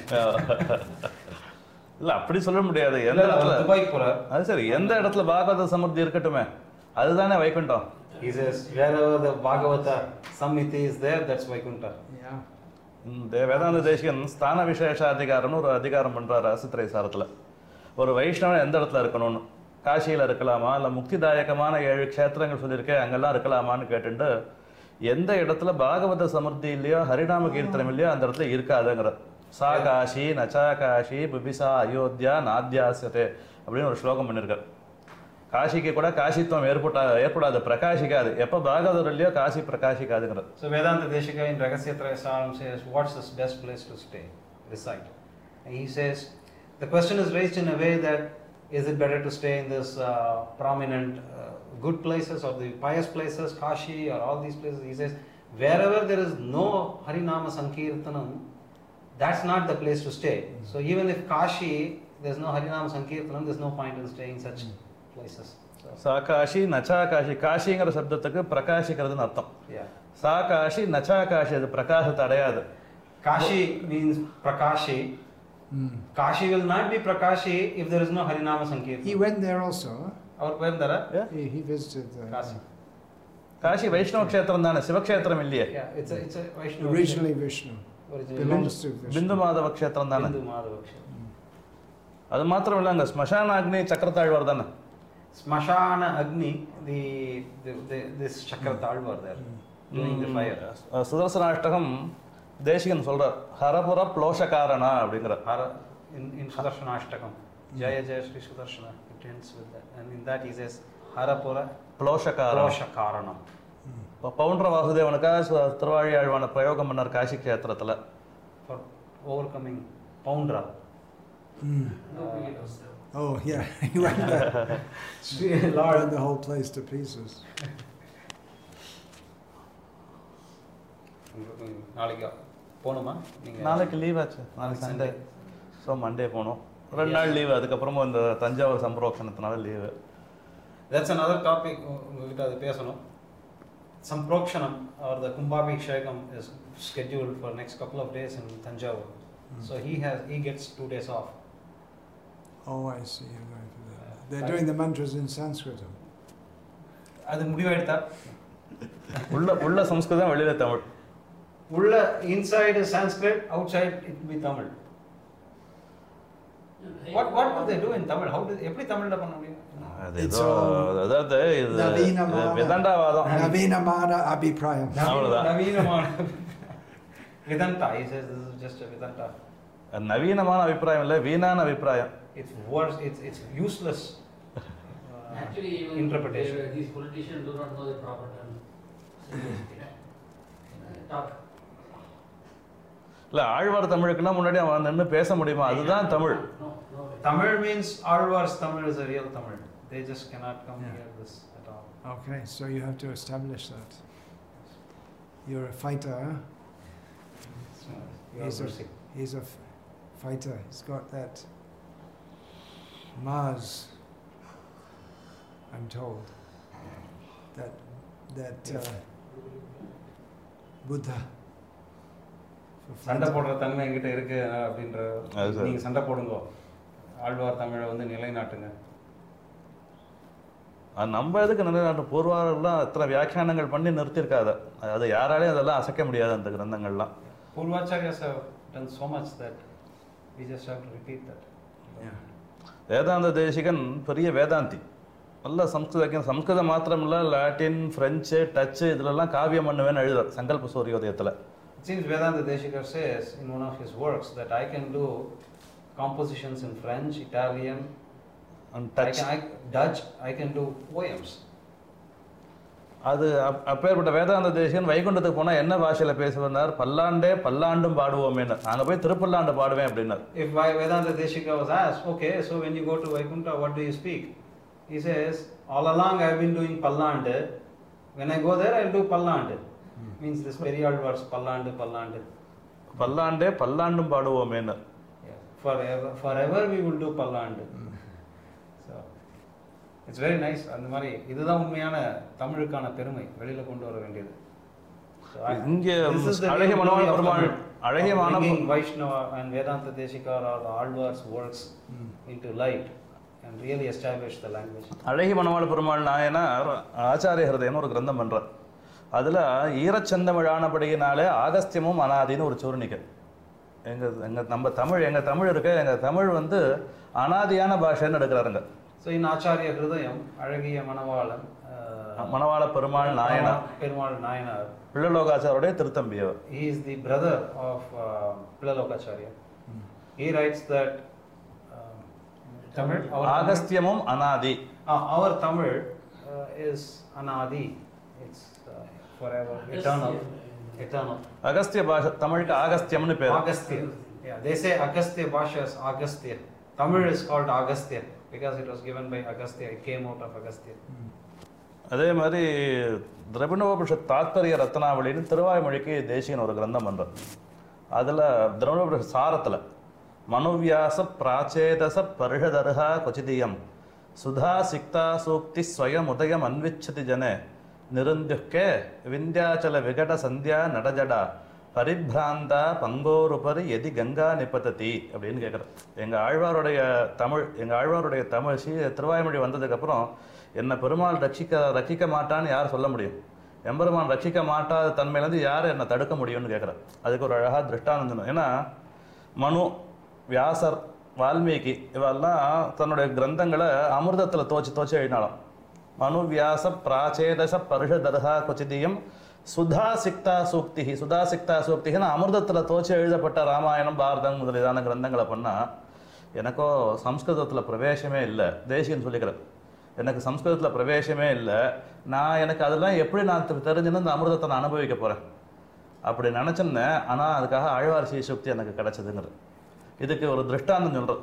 இல்லை அப்படி சொல்ல முடியாது. எந்த இல்ல, அவர் இடத்துல துபாய்க்கு போறார். அது சரி, எந்த இடத்துல பாகவத சமிருத்தி இருக்கட்டுமே, அதுதானே Vaikuntham. He says wherever the Bhagavata Samhiti is there, that's Vaikuntha. Yeah. இந்த வேதாந்த தேசிகன் ஸ்தான விசேஷாதிகாரம்னு ஒரு அதிகாரம் பண்ணுறாரு அசுத்திரை சாரத்தில். ஒரு வைஷ்ணவன் எந்த இடத்துல இருக்கணும்னு, காசியில் இருக்கலாமா இல்லை முக்திதாயகமான ஏழு க்ஷேத்திரங்கள் சொல்லியிருக்கேன் அங்கெல்லாம் இருக்கலாமான்னு கேட்டுட்டு, எந்த இடத்துல பாகவத சமிருத்தி இல்லையோ ஹரிநாம கீர்த்தனம் இல்லையோ அந்த இடத்துல இருக்காதுங்கிற. சா காஷி நச்சா காஷி பிபிசா அயோத்தியா நாத்தியாசதே அப்படின்னு ஒரு ஸ்லோகம் பண்ணியிருக்கார். காசிக்கு கூட காசித்துவம் ஏற்பட்டா ஏற்படாது, பிரகாசிக்காது. எப்போ பாகவதர் இல்லையோ காசி பிரகாசிக்காதுங்கிற. So Vedanta Deshika in Ragasyatraya Saram says, what's the best place to stay, reside? And he says, the question is raised in a way that, is it better to stay in this uh, prominent uh, good places or the pious places, Kashi or all these places? He says, wherever there is no Harinama Sankirtanam, that's not the place to stay. So even if Kashi, there's no Harinama Sankirtanam, there's no point in staying such places. So, சா காஷி நச்சா காஷி, காஷிங்கிற சப்தத்துக்கு பிரகாசிக்கிறதுன்னு அர்த்தம். yeah. சா காஷி நச்சா Cauchy, அது பிரகாசத்தை அடையாது. Kashi means Prakashi. Mm. Kashi will not be Prakashi if there is no Harinama Sankirtan. He went there also. Huh? அவர் போயிருந்தாரா? He, he visited uh, Kashi. Kashi வைஷ்ணவ க்ஷேத்திரம் தானே, சிவக்ஷேத்திரம் இல்லையே. Yeah, it's a it's a Vaishnava. originally Vishnu. Originally Belongs to Vishnu. பிந்து மாதவ க்ஷேத்திரம் தானே. Hindu Madhava Kshetra. அது மாத்திரம் இல்லை, அங்கே ஸ்மசான அக்னி சக்கரத்தாழ்வார் தானே. Smashana Agni, the, the, the this Chakrathalvar there, doing the fire. Sudarshanashtakam Desikan சொல்றார், ஹரபுர ப்ளோஷகாரணா அப்படிங்கிற. Hara, in, in Sudarshana Jaya Jaya Shri Sudarshana, it ends with that. And in that he says, Harapura ப்ளோஷகாரம். Proshakaranam. இப்போ பவுண்டர வாசுதேவனுக்காக சு- திருவாழியாழ்வான பிரயோகம் பண்ணார் Kashi க்ஷேத்திரத்தில். For overcoming Poundra. Mm. Nobody knows them. Oh yeah, he went there. Lord. Burned the whole place to pieces. நாளைக்கு போகணுமா நீங்கள்? நாளைக்கு leave ஆச்சு, நாளைக்கு சண்டே. ஸோ மண்டே போனோம், ரெண்டு நாள் லீவு. அதுக்கப்புறமா இந்த தஞ்சாவூர் சம்பரோக்ஷணத்தினால லீவு. That's another topic உங்ககிட்ட அது பேசணும். Samprokshanam or the Kumbhabhishekam is scheduled for next couple of days in Tanjavur. Mm. So he has he gets two days off. Oh, I see. You're going for that. They're doing the mantras in Sanskrit. அது முடிவாயிடுதா? உள்ள உள்ள சம்ஸ்கிருதம், வெளியில தமிழ். உள்ள inside is Sanskrit, outside it will be Tamil. What what do they do in Tamil? How do எப்படி தமிழ்ல பண்ண முடியும்? அது It's ஏதோ all அதாவது இது நவீனமான- இது விதண்டாவாதம். Navinamana Abhiprayam. அவ்வளவுதான். நவீனமான Vedanta, he says this is just a Vedanta. நவீனமான அபிப்பிராயம் இல்லை, வீணான அபிப்பிராயம். It's words, it's it's useless. uh, Actually, even interpretation. they- these politicians do not know the proper term. Talk. இல்லை ஆழ்வார் தமிழுக்குன்னா முன்னாடி அவன் நின்று பேச முடியுமா? அதுதான் Tamil. No, no way. Tamil means Alvar's Tamil is a real Tamil. They just cannot come Yeah. near this at all. Okay, so you have to establish that. You're a fighter. Huh? So, you He's have a, to see. he's a f- fighter. He's got that Mars. I'm told that that uh, Buddha. for சண்டை fighting. போடுற தன்மை என்கிட்ட இருக்கு அப்படின்ற அது சரி. நீங்க சண்டை போடுங்க, ஆழ்வார் தமிழை வந்து நிலைநாட்டுங்க. அது நம்ம எதுக்கு நிலைநாட்டு? பூர்வாரெல்லாம் எத்தனை வியாக்கியானங்கள் பண்ணி நிறுத்தியிருக்காத, அது யாராலையும் அதெல்லாம் அசைக்க முடியாது அந்த கிரந்தங்கள்லாம். Purvacharyas have done so much that we just have to repeat that. Yeah. வேதாந்த தேசிகன் பெரிய வேதாந்தி. நல்ல சம்ஸ்கிருதம் சம்ஸ்கிருதம் மாத்திரமில்ல லாட்டின் ஃப்ரெஞ்சு டச்சு இதுலலாம் காவியம் பண்ணுவேன்னு எழுதுறார் சங்கல்ப சூரியோதயத்தில். It seems Vedanta Deshika says in one of his works that I can do compositions in French, Italian, and I touch. can, I, Dutch, I can do poems. அது அப்பேற்பட்ட வேதாந்த தேசிகன் வைகுண்டத்துக்கு போனால் என்ன பாஷையில் பேசுவார்? பல்லாண்டே பல்லாண்டும் பாடுவோமேன்னு. நாங்கள் போய் திருப்பல்லாண்டு பாடுவேன் அப்படின்னார். If Vedanta Deshika was asked, okay, so when you go to Vaikuntha, what do you speak? He says, all along I have been doing pallande. When I go there, I will do pallande. Hmm. Means this period words pallande, pallande. பல்லாண்டே பல்லாண்டும் பாடுவோமேன்னு. Yeah. Forever, forever we will do pallande. Hmm. So, it's very nice. அந்த மாதிரி இதுதான் உண்மையான தமிழுக்கான பெருமை வெளியில கொண்டு வர வேண்டியது. இங்கே அழகிய மனவாள பெருமாள் அழகிய மனவாள Vaishnava and Vedanta Deshika or the Alvar's works mm. into light and really establish the language. அழகிய மனவாள பெருமாள் நாயனார் ஆச்சாரிய ஹிருதயம்னு ஒரு கிரந்தம் பண்றார். அதுல ஈரச்சந்தமிழானபடியினாலே ஆகஸ்தியமும் அனாதின்னு ஒரு சூர்ணிக்க. எங்க எங்க நம்ம தமிழ் எங்க தமிழ் இருக்கு எங்க தமிழ் வந்து அனாதியான பாஷைன்னு எடுக்கிறாருங்க. So in Acharya Hridayam, அழகிய மணவாளன் மணவாள Perumal Nayanar Perumal Nayanar பிள்ளலோகாச்சாரியுடைய திருத்தம்பியவர். He is the brother of uh, Pillalokacharya. Hmm. He writes that uh, Tamil ஆகஸ்தியமும் அனாதி. Uh, our Tamil uh, is anadi. It's uh, forever, eternal, eternal. Agastya பாஷை தமிழுக்கு ஆகஸ்தியம்னு பேர். Agastya. Yeah, they say Agastya Bhasha is Agastya. Tamil is called Agastya because it was given by Agastya. It came out of Agastya. Hmm. அதே மாதிரி திரவிடோபனிஷத் தாத்பரிய ரத்னாவளின்னு திருவாய்மொழிக்கு தேசியன் ஒரு கிரந்தம் பண்றார். அதில் திரவிடோபனிஷத் சாரத்தில் மனுவியாச பிராச்சேதச பரிஷதர்ஹா கொச்சிதியம் சுதா சிக்தா சூக்தி ஸ்வயம் உதயம் அன்விச்சதி ஜனே நிருந்துக்கே விந்தியாச்சல விகட சந்தியா நடஜடா பரிபிராந்தா பங்கோருபரி எதி கங்கா நிபத்ததி அப்படின்னு கேட்குறேன். எங்கள் ஆழ்வாருடைய தமிழ் எங்கள் ஆழ்வாருடைய தமிழ் ஸ்ரீ திருவாய்மொழி வந்ததுக்கப்புறம் என்னை பெருமாள் ரட்சிக்க ரட்சிக்க மாட்டான்னு யார் சொல்ல முடியும்? எம்பெருமான் ரட்சிக்க மாட்டாத தன்மையிலேருந்து யார் என்னை தடுக்க முடியும்னு கேட்குறேன். அதுக்கு ஒரு அழகாக திருஷ்டானந்தம். ஏன்னா மனு, வியாசர், வால்மீகி இவெல்லாம் தன்னுடைய கிரந்தங்களை அமிர்தத்தில் தோச்சி தோச்சி எழுதினாலும். மனு வியாச பிராச்சேதச பரிஷதர்ஹா கொச்சிதியம் சுதா சிக்தா சூக்தி சுதா சிக்தா சூக்தின்னு அமிர்தத்தில் தோச்சி எழுதப்பட்ட ராமாயணம் பாரதம் முதலியதான கிரந்தங்களை பண்ணால் எனக்கோ சம்ஸ்கிருதத்தில் பிரவேசமே இல்லை. தேசியன்னு சொல்லிக்கிறேன். எனக்கு சம்ஸ்கிருதத்தில் பிரவேசமே இல்லை. நான் எனக்கு அதெல்லாம் எப்படி நான் தெரிஞ்சுன்னு இந்த அமிர்தத்தை நான் அனுபவிக்க போகிறேன் அப்படி நினச்சிருந்தேன். ஆனால் அதுக்காக ஆழ்வார் ஸ்ரீசுக்தி எனக்கு கிடைச்சதுங்கிறது. இதுக்கு ஒரு திருஷ்டாந்தம் சொல்கிறேன்.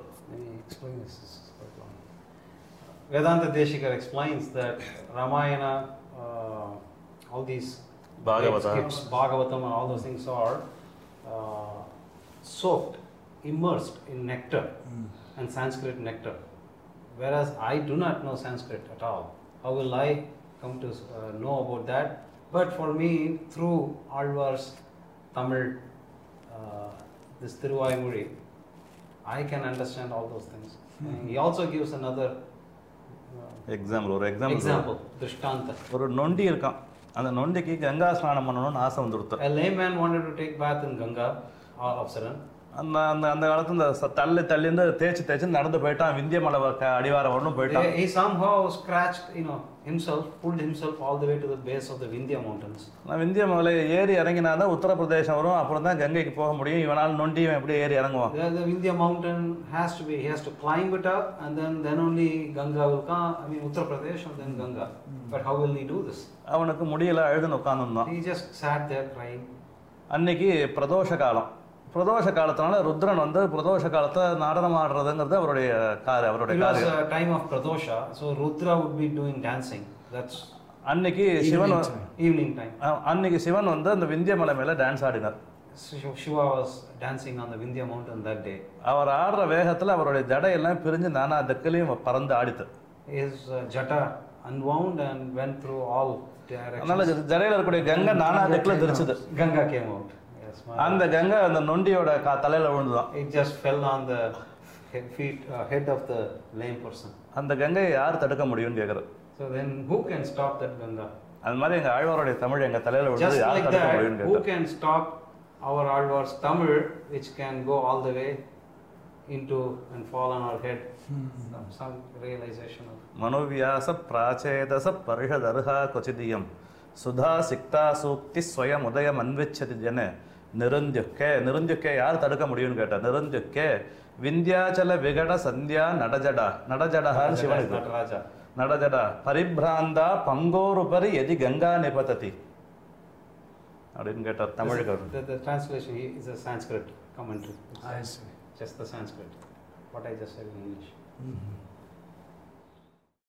Vedanta Deshika explains that Ramayana, uh, all these Bhagavata. scripts, Bhagavatam and all those things are uh, soaked, immersed in nectar mm. and Sanskrit nectar. Whereas I do not know Sanskrit at all. How will I come to uh, know about that? But for me, through Alvar's Tamil, uh, this Thiruvaimuri, I can understand all those things. Mm-hmm. He also gives another uh, example. ஒரு example example, Drishtanta. ஒரு நொண்டி இருக்கான். அந்த நொண்டிக்கு கங்கா ஸ்நானம் பண்ணணும்னு ஆசை வந்துடுத்து. A layman wanted to take bath in Ganga, Apsaran. அந்த அந்த அந்த காலத்துல இந்த தள்ளி தள்ளிந்து தேய்ச்சி தேய்ச்சி நடந்து போயிட்டான். விந்திய மலை அடிவாரம் வரணும் போயிட்டான். He somehow scratched, you know, himself, pulled himself all the way to the base of the Vindhya mountains. நான் விந்திய மலை ஏறி இறங்கினா தான் உத்தரப்பிரதேசம் வரும். அப்புறம் தான் கங்கைக்கு போக முடியும். இவனால் நொண்டி எப்படி ஏறி இறங்குவான்? The, the Vindhya mountain has to be, he has to climb it up and then then only Ganga will come. I mean Uttar Pradesh and then Ganga. Mm. But how will he do this? அவனுக்கு முடியல, அழுதுன்னு உட்கார்ந்துருந்தான். He just sat there crying. அன்னைக்கு பிரதோஷ காலம். பிரதோஷ காலத்தினால ருத்ரன் வந்து பிரதோஷ காலத்தை நடனம் ஆடுறதுங்கிறது அவருடைய காரியம். அவருடைய காரியம். It was a time of Pradosha, so Rudra would be doing dancing. That's அன்னைக்கு சிவன் evening time. அன்னைக்கு சிவன் வந்து அந்த விந்திய மலை மேல டான்ஸ் ஆடினார். Shiva was dancing on the Vindhya mountain that day. அவர் ஆடுற வேகத்துல அவருடைய ஜடையெல்லாம் பிரிஞ்சு நானா திக்கிலையும் பறந்து ஆடித்து. His uh, jata unwound and went through all directions. அதனால ஜடையில இருக்கக்கூடிய கங்கை நானா திக்குல தெரிச்சது. Ganga came out. அந்த கங்கை அந்த நொண்டியோட தலையில விழுந்துதான். It just fell on the feet uh, head of the lame person. அந்த கங்கையை யார் தடுக்க முடியும்னு கேக்குறாரு. So then who can stop that Ganga? அந்த மாதிரி எங்க ஆழ்வாருடைய தமிழ் எங்க தலையில விழுந்து யார் தடுக்க முடியும்னு கேக்குறாரு. Who can stop our Alvar's Tamil which can go all the way into and fall on our head. Some, some realization of. மனுவியாச பிராச்சேதச பரிஷதர்ஹா கொச்சிதியம் Sudha சிக்தா சூக்தி ஸ்வயம் உதயம் அன்விச்சதி ஜன நிருந்தியுக்கே. நிருந்தியுக்கே யார் தடுக்க முடியும்னு கேட்டார். நிருந்தியுக்கே விந்தியாச்சல விகட சந்தியா நடஜடா. நடஜடஹான்னு சிவனுக்கு Nataraja. நடஜடா பரிபிராந்தா பங்கோருபரி எதி கங்கா நிபததி அப்படின்னு கேட்டார் தமிழுக்கு. The, the translation is a Sanskrit commentary. It's I see. just the Sanskrit. What I just said in English. Mm-hmm.